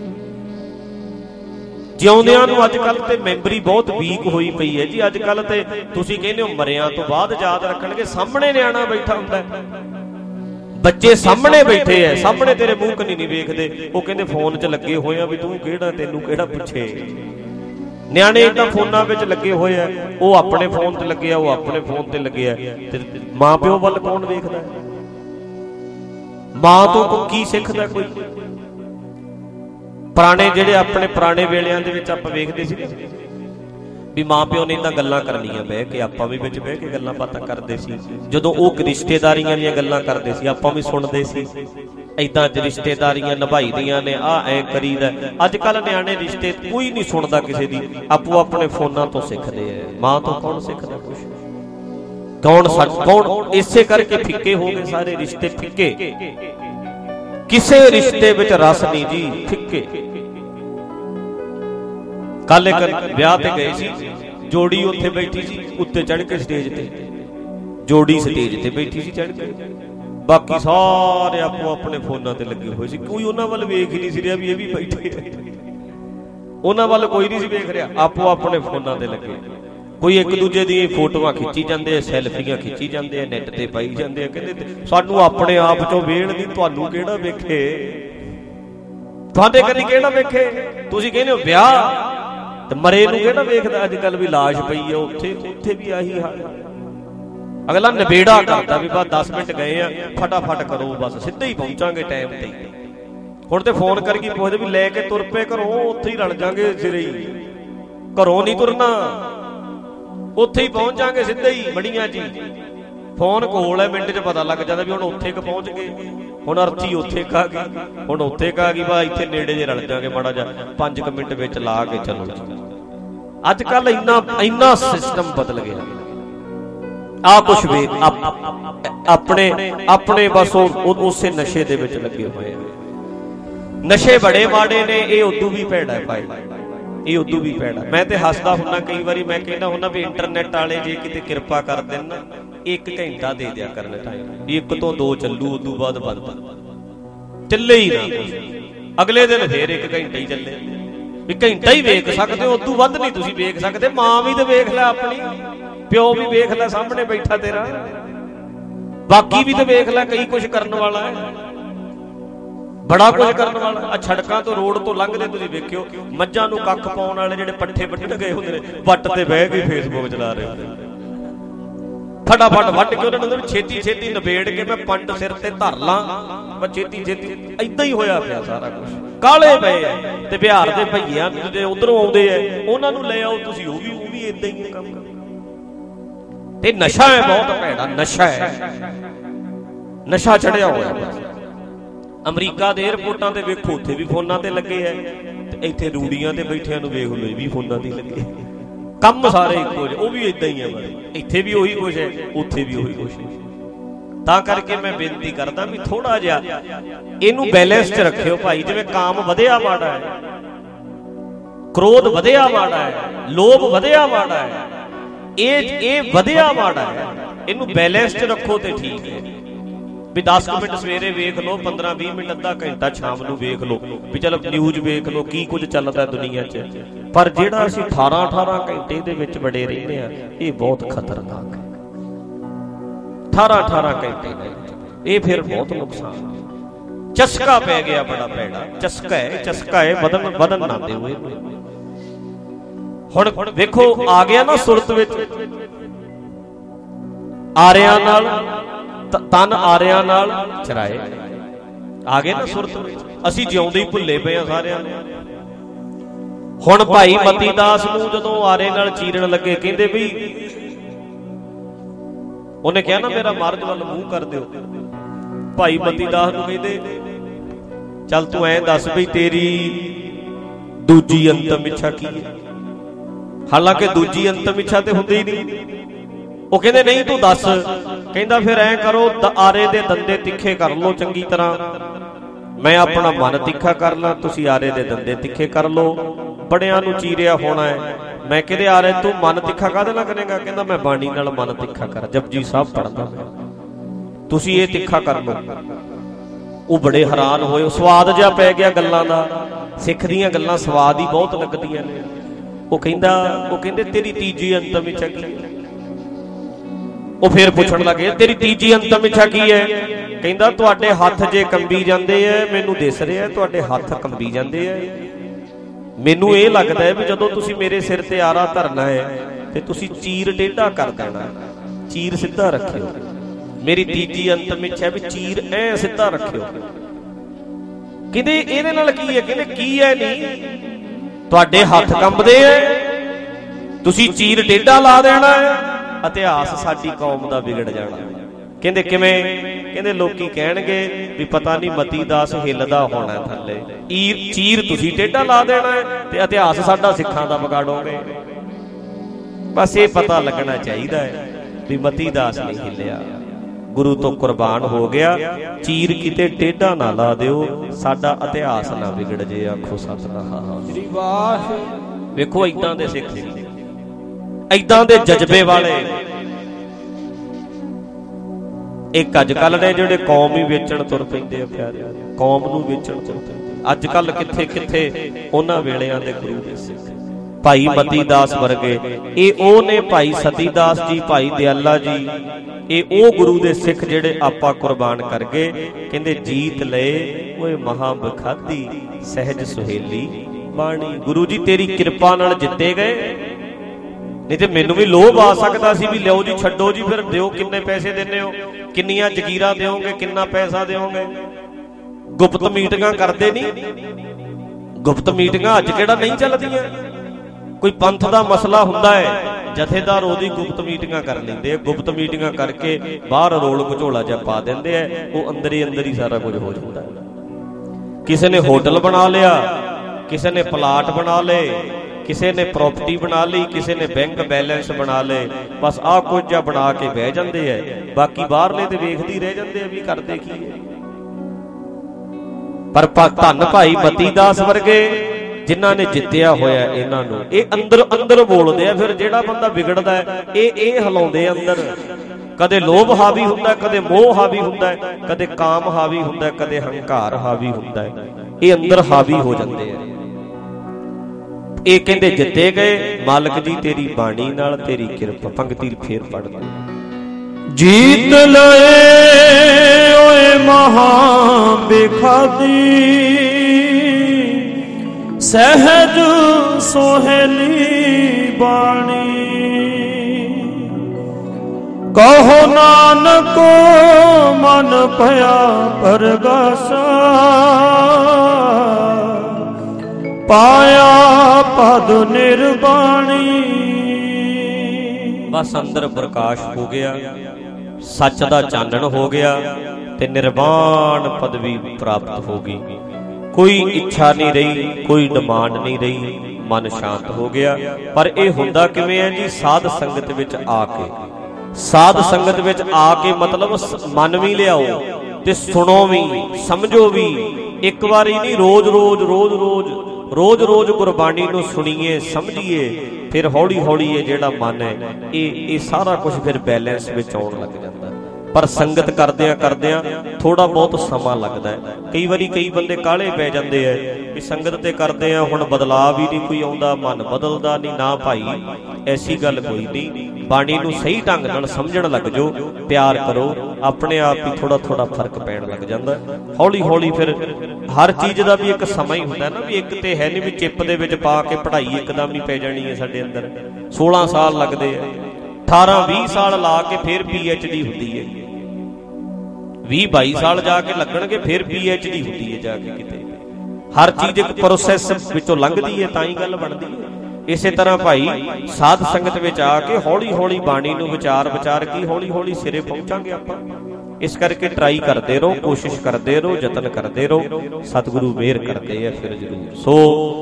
ਜਿਉਂਦਿਆਂ ਨੂੰ ਅੱਜ ਕੱਲ ਤੇ ਮੈਮਰੀ ਬਹੁਤ ਵੀਕ ਹੋਈ ਪਈ ਹੈ ਜੀ। ਅੱਜ ਕੱਲ ਤੇ ਤੁਸੀਂ ਕਹਿੰਦੇ ਹੋ ਮਰਿਆਂ ਤੋਂ ਬਾਅਦ ਯਾਦ ਰੱਖਣਗੇ, ਸਾਹਮਣੇ ਨਿਆਣਾ ਬੈਠਾ ਹੁੰਦਾ, ਬੱਚੇ ਸਾਹਮਣੇ ਬੈਠੇ ਐ, ਸਾਹਮਣੇ ਤੇਰੇ ਮੂੰਹ ਕਨੀ ਨਹੀਂ ਵੇਖਦੇ, ਉਹ ਕਹਿੰਦੇ ਫੋਨ 'ਚ ਲੱਗੇ ਹੋਏ ਆ ਵੀ ਤੂੰ ਕਿਹੜਾ, ਤੈਨੂੰ ਕਿਹੜਾ ਪੁੱਛੇ। ਨਿਆਣੇ ਏਦਾਂ ਫੋਨਾਂ ਵਿੱਚ ਲੱਗੇ ਹੋਏ ਆ, ਉਹ ਆਪਣੇ ਫੋਨ ਤੇ ਲੱਗੇ ਆ, ਉਹ ਆਪਣੇ ਫੋਨ ਤੇ ਲੱਗੇ ਆ, ਤੇ ਮਾਂ ਪਿਓ ਵੱਲ ਕੌਣ ਵੇਖਦਾ? ਮਾਂ ਤੋਂ ਕੀ ਸਿੱਖਦਾ ਕੋਈ? ਪੁਰਾਣੇ ਜਿਹੜੇ ਆਪਣੇ ਪੁਰਾਣੇ ਵੇਲਿਆਂ ਦੇ ਵਿੱਚ ਆਪਾਂ ਵੇਖਦੇ ਸੀ ਵੀ ਮਾਂ ਪਿਓ ਨੇ ਤਾਂ ਗੱਲਾਂ ਕਰਨੀਆਂ ਬਹਿ ਕੇ, ਆਪਾਂ ਵੀ ਵਿੱਚ ਬਹਿ ਕੇ ਗੱਲਾਂ ਬਾਤਾਂ ਕਰਦੇ ਸੀ। ਜਦੋਂ ਉਹ ਰਿਸ਼ਤੇਦਾਰੀਆਂ ਦੀਆਂ ਗੱਲਾਂ ਕਰਦੇ ਸੀ ਆਪਾਂ ਵੀ ਸੁਣਦੇ ਸੀ, ਏਦਾਂ ਚ ਰਿਸ਼ਤੇਦਾਰੀਆਂ ਨਿਭਾਈਦੀਆਂ ਨੇ, ਆਹ ਐ ਕਰੀਦਾ। ਅੱਜ ਕੱਲ ਨਿਆਣੇ ਰਿਸ਼ਤੇ ਕੋਈ ਨਹੀਂ ਸੁਣਦਾ ਕਿਸੇ ਦੀ, ਆਪੋ ਆਪਣੇ ਫੋਨਾਂ ਤੋਂ ਸਿੱਖਦੇ ਐ। ਮਾਂ ਤੋਂ ਕੌਣ ਸਿੱਖਦਾ ਕੁਛ? ਕੌਣ ਸੱਚ ਕੌਣ? ਇਸੇ ਕਰਕੇ ਫਿੱਕੇ ਹੋ ਗਏ ਸਾਰੇ ਰਿਸ਼ਤੇ, ਫਿੱਕੇ। ਕਿਸੇ ਰਿਸ਼ਤੇ ਵਿੱਚ ਰਸ ਨਹੀਂ ਜੀ, ਫਿੱਕੇ। ਕੱਲ ਇੱਕ ਵਿਆਹ ਤੇ ਗਏ ਸੀ, ਜੋੜੀ ਉੱਥੇ ਬੈਠੀ ਸੀ ਉੱਤੇ ਚੜ੍ਹ ਕੇ ਸਟੇਜ ਤੇ, ਜੋੜੀ ਸਟੇਜ ਤੇ ਬੈਠੀ ਸੀ ਚੜ੍ਹ ਕੇ, ਬਾਕੀ ਸਾਰੇ ਆਪੋ ਆਪਣੇ ਫੋਨਾਂ ਤੇ ਲੱਗੇ ਹੋਏ ਸੀ। ਕੋਈ ਉਹਨਾਂ ਵੱਲ ਵੇਖ ਹੀ ਨਹੀਂ ਸੀ ਰਿਹਾ ਵੀ ਇਹ ਵੀ ਬੈਠੇ ਆ, ਉਹਨਾਂ ਵੱਲ ਕੋਈ ਨਹੀਂ ਸੀ ਵੇਖ ਰਿਹਾ, ਆਪੋ ਆਪਣੇ ਫੋਨਾਂ ਤੇ ਲੱਗੇ। ਕੋਈ ਇੱਕ ਦੂਜੇ ਦੀਆਂ ਫੋਟੋਆਂ ਖਿੱਚੀ ਜਾਂਦੇ ਆ, ਸੈਲਫੀਆਂ ਖਿੱਚੀ ਜਾਂਦੇ ਆ, ਨੈਟ ਤੇ ਪਾਈ ਜਾਂਦੇ ਆ। ਕਹਿੰਦੇ ਸਾਨੂੰ ਆਪਣੇ ਆਪ ਚੋਂ ਵੇਲ ਨਹੀਂ, ਤੁਹਾਨੂੰ ਕਿਹੜਾ ਵੇਖੇ, ਤੁਹਾਡੇ ਕਦੀ ਕਿਹੜਾ ਵੇਖੇ? ਤੁਸੀਂ ਕਹਿੰਦੇ ਹੋ ਵਿਆਹ ਤੇ ਮਰੇ ਨੂੰ ਕਿਹੜਾ ਵੇਖਦਾ? ਅੱਜ ਕੱਲ ਵੀ ਲਾਸ਼ ਪਈ ਆ ਉੱਥੇ, ਉੱਥੇ ਵੀ ਆਹੀ ਹਾਲ। ਅਗਲਾ ਨਵੇੜਾ ਕਰਦਾ ਵੀ ਬਸ ਦਸ ਮਿੰਟ ਗਏ ਆ, ਫਟਾਫਟ ਕਰੋ, ਬਸ ਸਿੱਧੇ ਹੀ ਪਹੁੰਚਾਂਗੇ ਟਾਈਮ ਤੇ। ਹੁਣ ਤੇ ਫੋਨ ਕਰਕੇ ਪੁੱਛਦੇ ਵੀ ਲੈ ਕੇ ਤੁਰ ਪਏ ਘਰੋਂ, ਉੱਥੇ ਹੀ ਰਲ ਜਾਾਂਗੇ ਸਿਰੇ ਹੀ, ਘਰੋਂ ਨਹੀਂ ਤੁਰਨਾ, ਉੱਥੇ ਹੀ ਪਹੁੰਚ ਜਾਾਂਗੇ ਸਿੱਧੇ ਹੀ ਬੜੀਆਂ ਜੀ। ਫੋਨ ਕੋਲ ਹੈ, ਮਿੰਟ 'ਚ ਪਤਾ ਲੱਗ ਜਾਂਦਾ ਵੀ ਹੁਣ ਉੱਥੇ ਕ ਪਹੁੰਚ ਗਏ, ਹੁਣ ਅਰਥੀ ਉੱਥੇ ਕਾ ਗਈ, ਹੁਣ ਉੱਥੇ ਕਾ ਗਈ, ਬਾ ਇੱਥੇ ਨੇੜੇ ਜੇ ਰਲ ਜਾਾਂਗੇ ਮਾੜਾ ਜਿਹਾ ਪੰਜ ਕੁ ਮਿੰਟ ਵਿੱਚ ਲਾ ਕੇ ਚਲੋ ਜੀ। ਅੱਜ ਕੱਲ ਇੰਨਾ ਇੰਨਾ ਸਿਸਟਮ ਬਦਲ ਗਿਆ। ਆਹ ਕੁਛ ਵੇਖ ਆਪਣੇ ਆਪਣੇ ਬਸ ਉਸੇ ਨਸ਼ੇ ਦੇ ਵਿੱਚ ਲੱਗੇ ਹੋਏ ਆ। ਨਸ਼ੇ ਬੜੇ ਮਾੜੇ ਨੇ, ਇਹ ਉਦੋਂ ਵੀ ਭੈੜਾ ਹੈ ਭਾਈ, ਇਹ ਉਦੋਂ ਵੀ ਭੈੜਾ। ਮੈਂ ਤੇ ਹੱਸਦਾ ਹੁੰਦਾ ਕਈ ਵਾਰੀ, ਮੈਂ ਕਹਿੰਦਾ ਹੁੰਦਾ ਵੀ ਇੰਟਰਨੈਟ ਵਾਲੇ ਜੇ ਕਿਤੇ ਕਿਰਪਾ ਕਰ ਦੇਣ ਨਾ, ਇੱਕ ਘੰਟਾ ਦੇ ਦਿਆ ਕਰਨ ਟਾਈਮ, ਇੱਕ ਤੋਂ ਦੋ ਚੱਲੂ, ਉਦੋਂ ਬਾਅਦ ਬੰਦ, ਚੱਲੇ ਹੀ ਨਾ। ਅਗਲੇ ਦਿਨ ਫੇਰ ਇੱਕ ਘੰਟਾ ਹੀ ਚੱਲੇ, ਵੀ ਘੰਟਾ ਹੀ ਵੇਖ ਸਕਦੇ ਹੋ, ਉਦੋਂ ਵੱਧ ਨਹੀਂ ਤੁਸੀਂ ਵੇਖ ਸਕਦੇ। ਮਾਂ ਵੀ ਤੇ ਵੇਖ ਲੈ ਆਪਣੀ, ਪਿਓ ਵੀ ਵੇਖ ਲੈ ਸਾਹਮਣੇ ਬੈਠਾ ਤੇਰਾ, ਬਾਕੀ ਵੀ ਤੇ ਵੇਖ ਲੈ, ਕਈ ਕੁਛ ਕਰਨ ਵਾਲਾ ਹੈ, ਬੜਾ ਕੁਝ ਕਰਨ ਵਾਲਾ। ਆ ਸੜਕਾਂ ਤੋਂ, ਰੋਡ ਤੋਂ ਲੰਘਦੇ ਤੁਸੀਂ ਵੇਖਿਓ, ਮੱਝਾਂ ਨੂੰ ਕੱਖ ਪਾਉਣ ਵਾਲੇ ਜਿਹੜੇ ਪੱਠੇ ਵੱਢਣ ਗਏ ਹੁੰਦੇ ਨੇ, ਵੱਟ ਤੇ ਬਹਿ ਕੇ ਫੇਸਬੁੱਕ ਚਲਾ ਰਹੇ ਹੁੰਦੇ, ਫਟਾਫਟ ਵੱਢ ਕੇ ਉਹਨਾਂ ਨੂੰ ਛੇਤੀ ਛੇਤੀ ਨਿਬੇੜ ਕੇ ਮੈਂ ਪੰਡ ਸਿਰ ਤੇ ਧਰ ਲਾਂ, ਬਸ ਛੇਤੀ ਛੇਤੀ। ਏਦਾਂ ਹੀ ਹੋਇਆ ਪਿਆ ਸਾਰਾ ਕੁਛ, ਕਾਲੇ ਪਏ ਆ। ਤੇ ਬਿਹਾਰ ਦੇ ਭਈਆਂ ਜਿਹੜੇ ਉਧਰੋਂ ਆਉਂਦੇ ਆ, ਉਹਨਾਂ ਨੂੰ ਲੈ ਆਓ ਤੁਸੀਂ, ਉਹ ਵੀ ਉਹ ਵੀ ਏਦਾਂ ਹੀ ਕੰਮ ਕਰਦੇ। ਤੇ ਨਸ਼ਾ ਹੈ ਬਹੁਤ ਭੈੜਾ, ਨਸ਼ਾ ਹੈ, ਨਸ਼ਾ ਚੜਿਆ ਹੋਇਆ। ਅਮਰੀਕਾ ਦੇ ਏਅਰਪੋਰਟਾਂ ਤੇ ਵੇਖੋ, ਉੱਥੇ ਵੀ ਫੋਨਾਂ ਤੇ ਲੱਗੇ ਹੈ, ਤੇ ਇੱਥੇ ਰੂੜੀਆਂ ਤੇ ਬੈਠਿਆਂ ਨੂੰ ਵੇਖ ਲਓ, ਇਹ ਵੀ ਫੋਨਾਂ ਤੇ ਲੱਗੇ, ਕੰਮ ਸਾਰੇ ਇੱਕੋ ਜਿਹੇ। ਉਹ ਵੀ ਏਦਾਂ ਹੀ ਹੈ, ਇੱਥੇ ਵੀ ਉਹੀ ਕੁਛ ਹੈ, ਉੱਥੇ ਵੀ ਉਹੀ ਕੁਛ ਹੈ। ਤਾਂ ਕਰਕੇ ਮੈਂ ਬੇਨਤੀ ਕਰਦਾ ਵੀ ਥੋੜਾ ਜਿਹਾ ਇਹਨੂੰ ਬੈਲੈਂਸ 'ਚ ਰੱਖਿਓ ਭਾਈ। ਜਿਵੇਂ ਕਾਮ ਵਧਿਆ ਮਾੜਾ ਹੈ, ਕ੍ਰੋਧ ਵਧਿਆ ਮਾੜਾ ਹੈ, ਲੋਭ ਵਧਿਆ ਮਾੜਾ ਹੈ, ਇਹ ਇਹ ਵਧਿਆ ਮਾੜਾ ਹੈ, ਇਹਨੂੰ ਬੈਲੈਂਸ 'ਚ ਰੱਖੋ ਤੇ ਠੀਕ ਹੈ। ਵੀ ਦਸ ਮਿੰਟ ਸਵੇਰੇ ਵੇਖ ਲਓ, ਪੰਦਰਾਂ ਵੀਹ ਮਿੰਟ ਅੱਧਾ ਘੰਟਾ ਸ਼ਾਮ ਨੂੰ ਵੇਖ ਲਓ, ਵੀ ਚਲੋ ਨਿਊਜ਼ ਵੇਖ ਲਓ ਕੀ ਕੁਝ ਚੱਲਦਾ ਦੁਨੀਆ 'ਚ। ਪਰ ਜਿਹੜਾ ਅਸੀਂ ਅਠਾਰਾਂ ਅਠਾਰਾਂ ਘੰਟੇ ਦੇ ਵਿੱਚ ਵੜੇ ਰਹਿੰਦੇ ਆ, ਇਹ ਬਹੁਤ ਖਤਰਨਾਕ ਹੈ। ਅਠਾਰਾਂ ਅਠਾਰਾਂ ਘੰਟੇ ਦੇ ਵਿੱਚ ਇਹ ਫਿਰ ਬਹੁਤ ਨੁਕਸਾਨ। ਚਸਕਾ ਪੈ ਗਿਆ ਬੜਾ ਭੈੜਾ। ਚਸਕਾ ਹੈ, ਚਸਕਾ ਹੈ, ਵਧਨ ਵਧਨ ਨਾ ਦਿਓ। ਹੁਣ ਵੇਖੋ ਆ ਗਿਆ ਨਾ ਸੁਰਤ ਵਿੱਚ, ਆਰਿਆਂ ਨਾਲ ਤਨ ਆਰਿਆਂ ਨਾਲ ਚਰਾਏ, ਆ ਗਏ ਨਾ ਸੁਰਤ ਵਿੱਚ। ਅਸੀਂ ਜਿਉਂਦੇ ਹੀ ਭੁੱਲੇ ਪਏ ਆ ਸਾਰਿਆਂ ਨੂੰ। ਹੁਣ ਭਾਈ ਮਤੀ ਦਾਸ ਨੂੰ ਜਦੋਂ ਆਰੇ ਨਾਲ ਚੀਰਨ ਲੱਗੇ, ਕਹਿੰਦੇ ਵੀ ਉਹਨੇ ਕਿਹਾ ਨਾ ਮੇਰਾ ਮਰਦ ਵੱਲ ਮੂੰਹ ਕਰ ਦਿਓ। ਭਾਈ ਮਤੀ ਦਾਸ ਨੂੰ ਕਹਿੰਦੇ ਚੱਲ ਤੂੰ ਐਂ ਦੱਸ ਵੀ ਤੇਰੀ ਦੂਜੀ ਅੰਤਮ ਇੱਛਾ ਕੀ ਹੈ। ਹਾਲਾਂਕਿ ਦੂਜੀ ਅੰਤਮ ਇੱਛਾ ਤੇ ਹੁੰਦੀ ਹੀ ਨਹੀਂ। ਉਹ ਕਹਿੰਦੇ ਨਹੀਂ ਤੂੰ ਦੱਸ। ਕਹਿੰਦਾ ਫਿਰ ਐਂ ਕਰੋ, ਆਰੇ ਦੇ ਦੰਦੇ ਤਿੱਖੇ ਕਰ ਲਓ ਚੰਗੀ ਤਰ੍ਹਾਂ, ਮੈਂ ਆਪਣਾ ਮਨ ਤਿੱਖਾ ਕਰ ਲਾਂ, ਤੁਸੀਂ ਆਰੇ ਦੇ ਦੰਦੇ ਤਿੱਖੇ ਕਰ ਲਓ। ਬੜਿਆਂ ਨੂੰ ਚੀਰਿਆ ਹੋਣਾ ਹੈ। ਮੈਂ ਕਹਿੰਦੇ ਆਰੇ ਤੂੰ ਮਨ ਤਿੱਖਾ ਕਾਹਦੇ ਨਾਲ ਕਰੇਗਾ? ਕਹਿੰਦਾ ਮੈਂ ਬਾਣੀ ਨਾਲ ਮਨ ਤਿੱਖਾ ਕਰ, ਜਪਜੀ ਸਾਹਿਬ ਪੜ੍ਹਦਾ ਮੈਂ, ਤੁਸੀਂ ਇਹ ਤਿੱਖਾ ਕਰ ਲਓ। ਉਹ ਬੜੇ ਹੈਰਾਨ ਹੋਏ, ਸਵਾਦ ਜਿਹਾ ਪੈ ਗਿਆ ਗੱਲਾਂ ਦਾ। ਸਿੱਖ ਦੀਆਂ ਗੱਲਾਂ ਸਵਾਦ ਹੀ ਬਹੁਤ ਲੱਗਦੀਆਂ ਨੇ। ਉਹ ਕਹਿੰਦਾ ਉਹ ਕਹਿੰਦੇ ਤੇਰੀ ਤੀਜੀ ਅੰਤਮ ਇੱਛਾ ਕੀ ਹੈ? ਉਹ ਫਿਰ ਪੁੱਛਣ ਲੱਗੇ ਤੇਰੀ ਤੀਜੀ ਅੰਤਮ ਇੱਛਾ ਕੀ ਹੈ? ਕਹਿੰਦਾ ਤੁਹਾਡੇ ਹੱਥ ਜੇ ਕੰਬੀ ਜਾਂਦੇ ਐ, ਮੈਨੂੰ ਦਿਸ ਰਿਹਾ ਤੁਹਾਡੇ ਹੱਥ ਕੰਬੀ ਜਾਂਦੇ ਐ। ਮੈਨੂੰ ਇਹ ਲੱਗਦਾ ਹੈ ਵੀ ਜਦੋਂ ਤੁਸੀਂ ਮੇਰੇ ਸਿਰ ਤੇ ਆਰਾ ਧਰਨਾ ਹੈ ਤੇ ਤੁਸੀਂ ਚੀਰ ਟੇਢਾ ਕਰ ਦੇਣਾ, ਚੀਰ ਸਿੱਧਾ ਰੱਖਿਓ। ਮੇਰੀ ਤੀਜੀ ਅੰਤਮ ਇੱਛਾ ਵੀ ਚੀਰ ਐ ਸਿੱਧਾ ਰੱਖਿਓ। ਕਹਿੰਦੇ ਇਹਦੇ ਨਾਲ ਕੀ ਹੈ? ਕਹਿੰਦੇ ਕੀ ਹੈ ਨਹੀਂ, ਤੁਹਾਡੇ ਹੱਥ ਕੰਬਦੇ ਐ, ਤੁਸੀਂ ਚੀਰ ਟੇਢਾ ਲਾ ਦੇਣਾ ਹੈ, ਇਤਿਹਾਸ ਸਾਡੀ ਕੌਮ ਦਾ ਵਿਗੜ ਜਾਣਾ। ਕਹਿੰਦੇ ਕਿਵੇਂ? ਕਹਿੰਦੇ ਲੋਕੀ ਕਹਿਣਗੇ ਵੀ ਪਤਾ ਨਹੀਂ ਮਤੀ ਦਾਸ ਹਿੱਲਦਾ ਹੋਣਾ ਥੱਲੇ, ਈਰ ਚੀਰ ਤੁਸੀਂ ਟੇਢਾ ਲਾ ਦੇਣਾ ਹੈ ਤੇ ਇਤਿਹਾਸ ਸਾਡਾ ਸਿੱਖਾਂ ਦਾ ਵਿਗਾੜੋਗੇ। ਬਸ ਇਹ ਪਤਾ ਲੱਗਣਾ ਚਾਹੀਦਾ ਹੈ ਵੀ ਮਤੀ ਦਾਸ ਨਹੀਂ ਹਿੱਲਿਆ, ਗੁਰੂ ਤੋਂ ਕੁਰਬਾਨ ਹੋ ਗਿਆ। ਚੀਰ ਕਿਤੇ ਟੇਢਾ ਨਾ ਲਾ ਦਿਓ, ਸਾਡਾ ਇਤਿਹਾਸ ਨਾ ਵਿਗੜ ਜੇ। ਆਖੋ ਸਤਿਨਾਮ ਸ੍ਰੀ ਵਾਹਿਗੁਰੂ। ਵੇਖੋ ਏਦਾਂ ਦੇ ਸਿੱਖ ਸੀ, ਏਦਾਂ ਦੇ ਜਜ਼ਬੇ ਵਾਲੇ। ਇੱਕ ਅੱਜ ਕੱਲ ਨੇ ਜਿਹੜੇ ਕੌਮ ਹੀ ਵੇਚਣ ਤੁਰ ਪੈਂਦੇ ਆ ਪਿਆਰੇ, ਕੌਮ ਨੂੰ ਵੇਚਣ ਤੁਰ ਪੈਂਦੇ ਅੱਜ ਕੱਲ। ਕਿੱਥੇ ਕਿੱਥੇ ਉਹਨਾਂ ਵੇਲਿਆਂ ਦੇ ਗੁਰੂ ਦੇ ਸਿੱਖ, ਭਾਈ ਮਤੀ ਦਾਸ ਵਰਗੇ। ਇਹ ਉਹ ਨੇ ਭਾਈ ਸਤੀ ਦਾਸ ਜੀ, ਭਾਈ ਦਿਆਲਾ ਜੀ, ਇਹ ਉਹ ਗੁਰੂ ਦੇ ਸਿੱਖ ਜਿਹੜੇ ਆਪਾਂ ਕੁਰਬਾਨ ਕਰ ਗਏ। ਕਹਿੰਦੇ ਜੀਤ ਲਏ ਓਏ ਮਹਾ ਬਖਾਦੀ ਸਹਿਜ ਸੁਹੇਲੀ ਬਾਣੀ। ਗੁਰੂ ਜੀ ਤੇਰੀ ਕਿਰਪਾ ਨਾਲ ਜਿੱਤੇ ਗਏ, ਨਹੀਂ ਤੇ ਮੈਨੂੰ ਵੀ ਲੋਭ ਆ ਸਕਦਾ ਸੀ ਵੀ ਲਿਓ ਜੀ ਛੱਡੋ ਜੀ, ਫਿਰ ਦਿਓ, ਕਿੰਨੇ ਪੈਸੇ ਦਿੰਦੇ ਹੋ, ਕਿੰਨੀਆਂ ਜ਼ਗੀਰਾਂ ਦਿਓਗੇ, ਕਿੰਨਾ ਪੈਸਾ ਦਿਓਗੇ। ਗੁਪਤ ਮੀਟਿੰਗਾਂ ਕਰਦੇ ਨਹੀਂ, ਗੁਪਤ ਮੀਟਿੰਗਾਂ ਅੱਜ ਕਿਹੜਾ ਨਹੀਂ ਚੱਲਦੀਆਂ। ਕੋਈ ਪੰਥ ਦਾ ਮਸਲਾ ਹੁੰਦਾ ਹੈ, ਜਥੇਦਾਰ ਉਹਦੀ ਗੁਪਤ ਮੀਟਿੰਗਾਂ ਕਰ ਲੈਂਦੇ ਆ। ਗੁਪਤ ਮੀਟਿੰਗਾਂ ਕਰਕੇ ਬਾਹਰ ਰੋਲ ਘਚੋਲਾ ਜਿਹਾ ਪਾ ਦਿੰਦੇ ਆ, ਉਹ ਅੰਦਰ ਹੀ ਅੰਦਰ ਹੀ ਸਾਰਾ ਕੁਝ ਹੋ ਜਾਂਦਾ। ਕਿਸੇ ਨੇ ਹੋਟਲ ਬਣਾ ਲਿਆ, ਕਿਸੇ ਨੇ ਪਲਾਟ ਬਣਾ ਲਏ, ਕਿਸੇ ਨੇ ਪ੍ਰਾਪਰਟੀ ਬਣਾ ਲਈ, ਕਿਸੇ ਨੇ ਬੈਂਕ ਬੈਲੈਂਸ ਬਣਾ ਲਏ। ਬਸ ਆਹ ਕੁਝ ਜਿਹਾ ਬਣਾ ਕੇ ਬਹਿ ਜਾਂਦੇ ਐ, ਬਾਕੀ ਬਾਹਰਲੇ ਤੇ ਵੇਖਦੇ ਹੀ ਰਹਿ ਜਾਂਦੇ ਆ ਵੀ ਕਰਦੇ ਕੀ ਹੈ। ਪਰ ਧੰਨ ਭਾਈ ਮਤੀ ਦਾਸ ਵਰਗੇ ਜਿਨ੍ਹਾਂ ਨੇ ਜਿੱਤਿਆ ਹੋਇਆ ਇਹਨਾਂ ਨੂੰ, ਇਹ ਅੰਦਰ ਅੰਦਰ ਬੋਲਦੇ ਆ। ਫਿਰ ਜਿਹੜਾ ਬੰਦਾ ਵਿਗੜਦਾ ਹੈ, ਇਹ ਇਹ ਹਿਲਾਉਂਦੇ ਅੰਦਰ। ਕਦੇ ਲੋਭ ਹਾਵੀ ਹੁੰਦਾ, ਕਦੇ ਮੋਹ ਹਾਵੀ ਹੁੰਦਾ, ਕਦੇ ਕਾਮ ਹਾਵੀ ਹੁੰਦਾ, ਕਦੇ ਹੰਕਾਰ ਹਾਵੀ ਹੁੰਦਾ। ਇਹ ਅੰਦਰ ਹਾਵੀ ਹੋ ਜਾਂਦੇ ਆ। ਇਹ ਕਹਿੰਦੇ ਜਿੱਤੇ ਗਏ ਮਾਲਕ ਜੀ ਤੇਰੀ ਬਾਣੀ ਨਾਲ, ਤੇਰੀ ਕਿਰਪਾ। ਪੰਕਤੀ ਫੇਰ ਪੜ੍ਹ ਲਓ। ਜੀਤ ਲਏ ਓਏ ਮਹਾ ਬੇਖਾਦੀ ਸਹਿਜ ਸੋਹੇਲੀ ਬਾਣੀ। ਕਹੋ ਨਾਨਕ ਮਨ ਭਇਆ ਪਰਗਾਸਾ ਪਾਇਆ ਪਦ ਨਿਰਬਾਣੀ। ਬਸ ਅੰਦਰ ਪ੍ਰਕਾਸ਼ ਹੋ ਗਿਆ, ਸੱਚ ਦਾ ਚਾਨਣ ਹੋ ਗਿਆ ਤੇ ਨਿਰਵਾਣ ਪਦਵੀ ਪ੍ਰਾਪਤ ਹੋ ਗਈ। ਕੋਈ ਇੱਛਾ ਨਹੀਂ ਰਹੀ, ਕੋਈ ਡਿਮਾਂਡ ਨਹੀਂ ਰਹੀ, ਮਨ ਸ਼ਾਂਤ ਹੋ ਗਿਆ। ਪਰ ਇਹ ਹੁੰਦਾ ਕਿਵੇਂ ਹੈ ਜੀ? ਸਾਧ ਸੰਗਤ ਵਿੱਚ ਆ ਕੇ। ਸਾਧ ਸੰਗਤ ਵਿੱਚ ਆ ਕੇ ਮਤਲਬ ਮਨ ਵੀ ਲਿਆਓ ਤੇ ਸੁਣੋ ਵੀ, ਸਮਝੋ ਵੀ। ਇੱਕ ਵਾਰੀ ਨਹੀਂ, ਰੋਜ਼ ਰੋਜ਼ ਰੋਜ਼ ਰੋਜ਼ ਰੋਜ਼ ਰੋਜ਼ ਗੁਰਬਾਣੀ ਨੂੰ ਸੁਣੀਏ, ਸਮਝੀਏ। ਫਿਰ ਹੌਲੀ ਹੌਲੀ ਇਹ ਜਿਹੜਾ ਮਨ ਹੈ, ਇਹ ਇਹ ਸਾਰਾ ਕੁਝ ਫਿਰ ਬੈਲੈਂਸ ਵਿੱਚ ਆਉਣ ਲੱਗ ਜਾਂਦਾ। ਪਰ ਸੰਗਤ ਕਰਦਿਆਂ ਕਰਦਿਆਂ ਥੋੜਾ ਬਹੁਤ ਸਮਾਂ ਲੱਗਦਾ ਹੈ। ਕਈ ਵਾਰੀ ਕਈ ਬੰਦੇ ਕਾਹਲੇ ਪੈ ਜਾਂਦੇ ਆ ਵੀ ਸੰਗਤ ਤੇ ਕਰਦੇ ਆ, ਹੁਣ ਬਦਲਾਅ ਵੀ ਨਹੀਂ ਕੋਈ ਆਉਂਦਾ, ਮਨ ਬਦਲਦਾ ਨਹੀਂ। ਨਾ ਭਾਈ, ਐਸੀ ਗੱਲ ਕੋਈ ਨਹੀਂ। ਬਾਣੀ ਨੂੰ ਸਹੀ ਢੰਗ ਨਾਲ ਸਮਝਣ ਲੱਗ ਜਾਓ, ਪਿਆਰ ਕਰੋ, ਆਪਣੇ ਆਪ ਹੀ ਥੋੜਾ ਥੋੜਾ ਫਰਕ ਪੈਣ ਲੱਗ ਜਾਂਦਾ। ਹੌਲੀ ਹੌਲੀ ਫਿਰ ਹਰ ਚੀਜ਼ ਦਾ ਵੀ ਇੱਕ ਸਮਾਂ ਹੀ ਹੁੰਦਾ ਨਾ, ਵੀ ਇੱਕ ਤੇ ਹੈ ਨਹੀਂ ਵੀ ਚਿੱਪ ਦੇ ਵਿੱਚ ਪਾ ਕੇ ਪੜ੍ਹਾਈ ਇੱਕਦਮ ਹੀ ਪੈ ਜਾਣੀ ਹੈ ਸਾਡੇ ਅੰਦਰ। ਸੋਲਾਂ ਸਾਲ ਲੱਗਦੇ ਆ, ਅਠਾਰਾਂ ਵੀਹ ਸਾਲ ਲਾ ਕੇ ਫਿਰ ਪੀ ਐਚ ਡੀ ਹੁੰਦੀ ਹੈ, ਵੀਹ ਬਾਈ ਸਾਲ ਜਾ ਕੇ ਲੱਗਣਗੇ ਫਿਰ ਪੀ ਐਚ ਡੀ ਹੁੰਦੀ ਹੈ ਜਾ ਕੇ ਕਿਤੇ। ਹਰ ਚੀਜ਼ ਇੱਕ ਪ੍ਰੋਸੈਸ ਵਿੱਚੋਂ ਲੰਘਦੀ ਹੈ ਤਾਂ ਹੀ ਗੱਲ ਬਣਦੀ ਹੈ। ਇਸੇ ਤਰ੍ਹਾਂ ਭਾਈ ਸਾਧ ਸੰਗਤ ਵਿੱਚ ਆ ਕੇ ਹੌਲੀ ਹੌਲੀ ਬਾਣੀ ਨੂੰ ਵਿਚਾਰ ਵਿਚਾਰ ਕੇ ਹੌਲੀ ਹੌਲੀ ਸਿਰੇ ਪਹੁੰਚਾਂਗੇ ਆਪਾਂ। ਇਸ ਕਰਕੇ ਟਰਾਈ ਕਰਦੇ ਰਹੋ, ਕੋਸ਼ਿਸ਼ ਕਰਦੇ ਰਹੋ, ਯਤਨ ਕਰਦੇ ਰਹੋ, ਸਤਿਗੁਰੂ ਮਿਹਰ ਕਰਦੇ ਆ ਫਿਰ ਜ਼ਰੂਰ। ਸੋ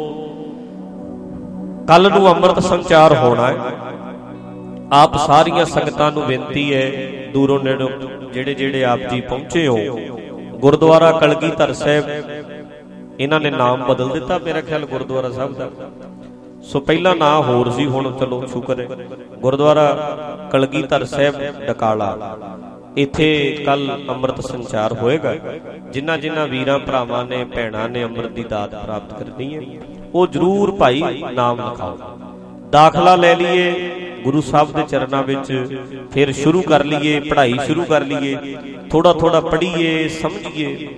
ਕੱਲ ਨੂੰ ਅੰਮ੍ਰਿਤ ਸੰਚਾਰ ਹੋਣਾ ਹੈ। ਆਪ ਸਾਰੀਆਂ ਸੰਗਤਾਂ ਨੂੰ ਬੇਨਤੀ ਹੈ, ਦੂਰੋਂ ਨੇੜੋਂ ਜਿਹੜੇ ਜਿਹੜੇ ਆਪ ਜੀ ਪਹੁੰਚੇ ਹੋ, ਗੁਰਦੁਆਰਾ ਕਲਗੀਧਰ ਸਾਹਿਬ ਇਹਨਾਂ ਨੇ ਨਾਮ ਬਦਲ ਦਿੱਤਾ ਮੇਰਾ ਖਿਆਲ ਗੁਰਦੁਆਰਾ ਸਾਹਿਬ ਦਾ। ਸੋ ਪਹਿਲਾਂ ਨਾਂ ਹੋਰ ਸੀ, ਹੁਣ ਚਲੋ ਸ਼ੁਕਰ ਹੈ ਗੁਰਦੁਆਰਾ ਕਲਗੀਧਰ ਸਾਹਿਬ ਡਕਾਲਾ। ਇੱਥੇ ਕੱਲ ਅੰਮ੍ਰਿਤ ਸੰਚਾਰ ਹੋਏਗਾ। ਜਿਨ੍ਹਾਂ ਜਿਨ੍ਹਾਂ ਵੀਰਾਂ ਭਰਾਵਾਂ ਨੇ ਭੈਣਾਂ ਨੇ ਅੰਮ੍ਰਿਤ ਦੀ ਦਾਤ ਪ੍ਰਾਪਤ ਕਰਨੀ ਹੈ ਉਹ ਜ਼ਰੂਰ ਭਾਈ ਨਾਮ ਲਿਖਾਓ, ਦਾਖਲਾ ਲੈ ਲਈਏ ਗੁਰੂ ਸਾਹਿਬ ਦੇ ਚਰਨਾਂ ਵਿੱਚ, ਫਿਰ ਸ਼ੁਰੂ ਕਰ ਲਈਏ ਪੜ੍ਹਾਈ ਸ਼ੁਰੂ ਕਰ ਲਈਏ, ਥੋੜਾ ਥੋੜਾ ਪੜ੍ਹੀਏ ਸਮਝੀਏ।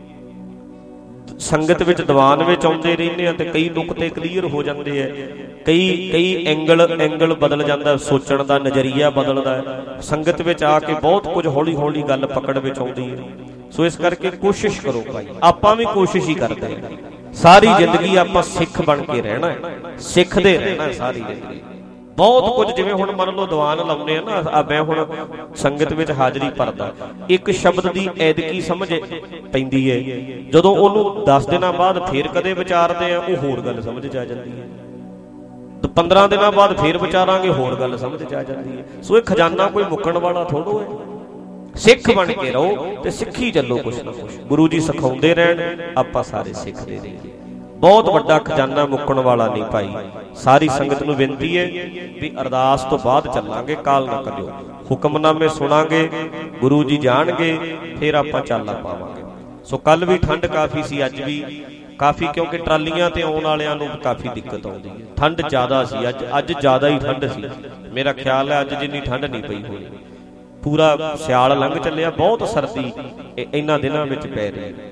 ਸੰਗਤ ਵਿੱਚ ਦੀਵਾਨ ਵਿੱਚ ਆਉਂਦੇ ਰਹਿੰਦੇ ਆ ਤੇ ਕਈ ਨੁਕਤੇ ਕਲੀਅਰ ਹੋ ਜਾਂਦੇ ਆ, ਕਈ ਕਈ ਐਂਗਲ ਐਂਗਲ ਬਦਲ ਜਾਂਦਾ, ਸੋਚਣ ਦਾ ਨਜ਼ਰੀਆ ਬਦਲਦਾ। ਸੰਗਤ ਵਿੱਚ ਆ ਕੇ ਬਹੁਤ ਕੁਝ ਹੌਲੀ ਹੌਲੀ ਗੱਲ ਪਕੜ ਵਿੱਚ ਆਉਂਦੀ ਹੈ। ਸੋ ਇਸ ਕਰਕੇ ਕੋਸ਼ਿਸ਼ ਕਰੋ ਭਾਈ, ਆਪਾਂ ਵੀ ਕੋਸ਼ਿਸ਼ ਹੀ ਕਰਦੇ ਹਾਂ। ਸਾਰੀ ਜ਼ਿੰਦਗੀ ਆਪਾਂ ਸਿੱਖ ਬਣ ਕੇ ਰਹਿਣਾ ਹੈ, ਸਿੱਖਦੇ ਰਹਿਣਾ ਸਾਰੀ ਜ਼ਿੰਦਗੀ। ਬਹੁਤ ਕੁਝ ਜਿਵੇਂ ਹੁਣ ਮੰਨ ਲਓ ਦੀਵਾਨ ਲਾਉਂਦੇ ਆ ਨਾ, ਮੈਂ ਹੁਣ ਸੰਗਤ ਵਿੱਚ ਹਾਜ਼ਰੀ ਭਰਦਾ, ਇੱਕ ਸ਼ਬਦ ਦੀ ਐਦਕੀ ਸਮਝ ਪੈਂਦੀ ਹੈ, ਜਦੋਂ ਉਹਨੂੰ ਦਸ ਦਿਨਾਂ ਬਾਅਦ ਫੇਰ ਕਦੇ ਵਿਚਾਰਦੇ ਆ ਉਹ ਹੋਰ ਗੱਲ ਸਮਝ ਚ ਆ ਜਾਂਦੀ ਹੈ, ਪੰਦਰਾਂ ਦਿਨਾਂ ਬਾਅਦ ਫੇਰ ਵਿਚਾਰਾਂਗੇ ਹੋਰ ਗੱਲ ਸਮਝ ਚ ਆ ਜਾਂਦੀ ਹੈ। ਸੋ ਇਹ ਖਜ਼ਾਨਾ ਕੋਈ ਮੁੱਕਣ ਵਾਲਾ ਥੋੜੋ ਹੈ। ਸਿੱਖ ਬਣ ਕੇ ਰਹੋ ਤੇ ਸਿੱਖੀ ਚੱਲੋ ਕੁਛ ਨਾ ਕੁਛ, ਗੁਰੂ ਜੀ ਸਿਖਾਉਂਦੇ ਰਹਿਣ, ਆਪਾਂ ਸਾਰੇ ਸਿੱਖਦੇ ਰਹੀਏ। ਬਹੁਤ ਵੱਡਾ ਖਜ਼ਾਨਾ ਮੁੱਕਣ ਵਾਲਾ ਨਹੀਂ ਭਾਈ। ਸਾਰੀ ਸੰਗਤ ਨੂੰ ਬੇਨਤੀ ਹੈ ਵੀ ਅਰਦਾਸ ਤੋਂ ਬਾਅਦ ਚੱਲਾਂਗੇ, ਕਾਲ ਨਾ ਕਰਿਓ, ਹੁਕਮਨਾਮੇ ਸੁਣਾਂਗੇ, ਗੁਰੂ ਜੀ ਜਾਣਗੇ, ਫਿਰ ਆਪਾਂ ਚਾਲਾ ਪਾਵਾਂਗੇ। ਸੋ ਕੱਲ ਵੀ ਠੰਡ ਕਾਫੀ ਸੀ, ਅੱਜ ਵੀ ਕਾਫੀ, ਕਿਉਂਕਿ ਟਰਾਲੀਆਂ ਤੇ ਆਉਣ ਵਾਲਿਆਂ ਨੂੰ ਕਾਫੀ ਦਿੱਕਤ ਆਉਂਦੀ ਹੈ। ਠੰਡ ਜ਼ਿਆਦਾ ਸੀ ਅੱਜ, ਅੱਜ ਜ਼ਿਆਦਾ ਹੀ ਠੰਡ ਸੀ। ਮੇਰਾ ਖਿਆਲ ਹੈ ਅੱਜ ਜਿੰਨੀ ਠੰਡ ਨਹੀਂ ਪਈ ਹੋਣੀ। ਪੂਰਾ ਸਿਆਲ ਲੰਘ ਚੱਲਿਆ, ਬਹੁਤ ਸਰਦੀ ਇਹਨਾਂ ਦਿਨਾਂ ਵਿੱਚ ਪੈ ਰਹੀ ਹੈ।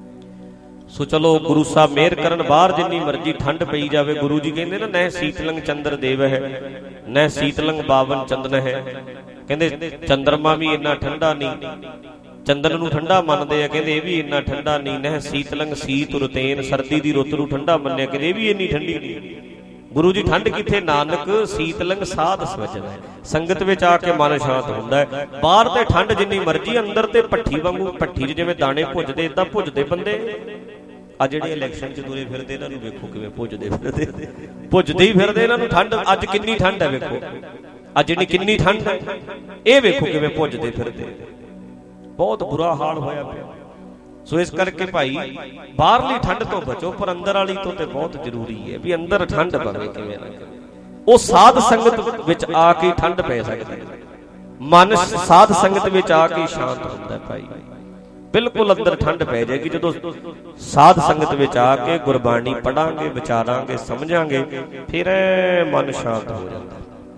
ਸੋ ਚਲੋ ਗੁਰੂ ਸਾਹਿਬ ਮਿਹਰ ਕਰਨ, ਬਾਹਰ ਜਿੰਨੀ ਮਰਜ਼ੀ ਠੰਡ ਪਈ ਜਾਵੇ, ਗੁਰੂ ਜੀ ਕਹਿੰਦੇ ਨਾ ਨਹਿ ਸੀਤਲੰਗ ਚੰਦਰ ਦੇਵ ਹੈ, ਨਹਿ ਸੀਤਲੰਗ ਬਾਵਨ ਚੰਦਨ ਹੈ। ਕਹਿੰਦੇ ਚੰਦਰਮਾ ਵੀ ਇੰਨਾ ਠੰਡਾ ਨਹੀਂ, ਚੰਦਨ ਨੂੰ ਠੰਡਾ ਮੰਨਦੇ ਆ, ਕਹਿੰਦੇ ਇਹ ਵੀ ਇੰਨਾ ਠੰਡਾ ਨਹੀਂ। ਨਹਿ ਸੀਤਲੰਗ ਸੀਤ ਰੁਤੇਨ, ਸਰਦੀ ਦੀ ਰੁੱਤ ਨੂੰ ਠੰਡਾ ਮੰਨਿਆ, ਕਹਿੰਦੇ ਇਹ ਵੀ ਇੰਨੀ ਠੰਡੀ ਨਹੀਂ। ਗੁਰੂ ਜੀ ਠੰਡ ਕਿੱਥੇ, ਨਾਨਕ ਸੀਤਲੰਗ ਸਾਧ ਸਵਜਨ ਹੈ। ਸੰਗਤ ਵਿੱਚ ਆ ਕੇ ਮਨ ਸ਼ਾਂਤ ਹੁੰਦਾ ਹੈ। ਬਾਹਰ ਤੇ ਠੰਡ ਜਿੰਨੀ ਮਰਜ਼ੀ, ਅੰਦਰ ਤੇ ਭੱਠੀ ਵਾਂਗੂ, ਭੱਠੀ 'ਚ ਜਿਵੇਂ ਦਾਣੇ ਭੁੱਜਦੇ ਏਦਾਂ ਭੁੱਜਦੇ ਬੰਦੇ। ਆ ਜਿਹੜੇ ਇਲੈਕਸ਼ਨ 'ਚ ਤੁਰੇ ਫਿਰਦੇ ਇਹਨਾਂ ਨੂੰ ਵੇਖੋ ਕਿਵੇਂ ਭੁੱਜਦੇ ਫਿਰਦੇ, ਭੁੱਜਦੇ ਹੀ ਫਿਰਦੇ ਇਹਨਾਂ ਨੂੰ ਠੰਡ। ਅੱਜ ਕਿੰਨੀ ਠੰਡ ਹੈ ਵੇਖੋ, ਅੱਜ ਜਿਹੜੀ ਕਿੰਨੀ ਠੰਡ ਹੈ, ਇਹ ਵੇਖੋ ਕਿਵੇਂ ਭੁੱਜਦੇ ਫਿਰਦੇ। ਬਹੁਤ ਬੁਰਾ ਹਾਲ ਹੋਇਆ ਪਿਆ। ਸੋ ਇਸ ਕਰਕੇ ਭਾਈ ਬਾਹਰਲੀ ਠੰਡ ਤੋਂ ਬਚੋ, ਪਰ ਅੰਦਰ ਵਾਲੀ ਤੋਂ ਤੇ ਬਹੁਤ ਜ਼ਰੂਰੀ ਹੈ ਵੀ ਅੰਦਰ ਠੰਡ ਪਵੇ ਕਿਵੇਂ ਨਾ ਕਿਵੇਂ। ਉਹ ਸਾਧ ਸੰਗਤ ਵਿੱਚ ਆ ਕੇ ਠੰਡ ਪੈ ਸਕਦੀ ਹੈ। ਮਨ ਸਾਧ ਸੰਗਤ ਵਿੱਚ ਆ ਕੇ ਸ਼ਾਂਤ ਹੁੰਦਾ ਭਾਈ, ਬਿਲਕੁਲ ਅੰਦਰ ਠੰਡ ਪੈ ਜਾਏਗੀ ਜਦੋਂ ਸਾਧ ਸੰਗਤ ਵਿੱਚ ਆ ਕੇ ਗੁਰਬਾਣੀ ਪੜਾਂਗੇ, ਵਿਚਾਰਾਂਗੇ, ਸਮਝਾਂਗੇ, ਫਿਰ ਮਨ ਸ਼ਾਂਤ ਹੋ ਜਾਂਦਾ।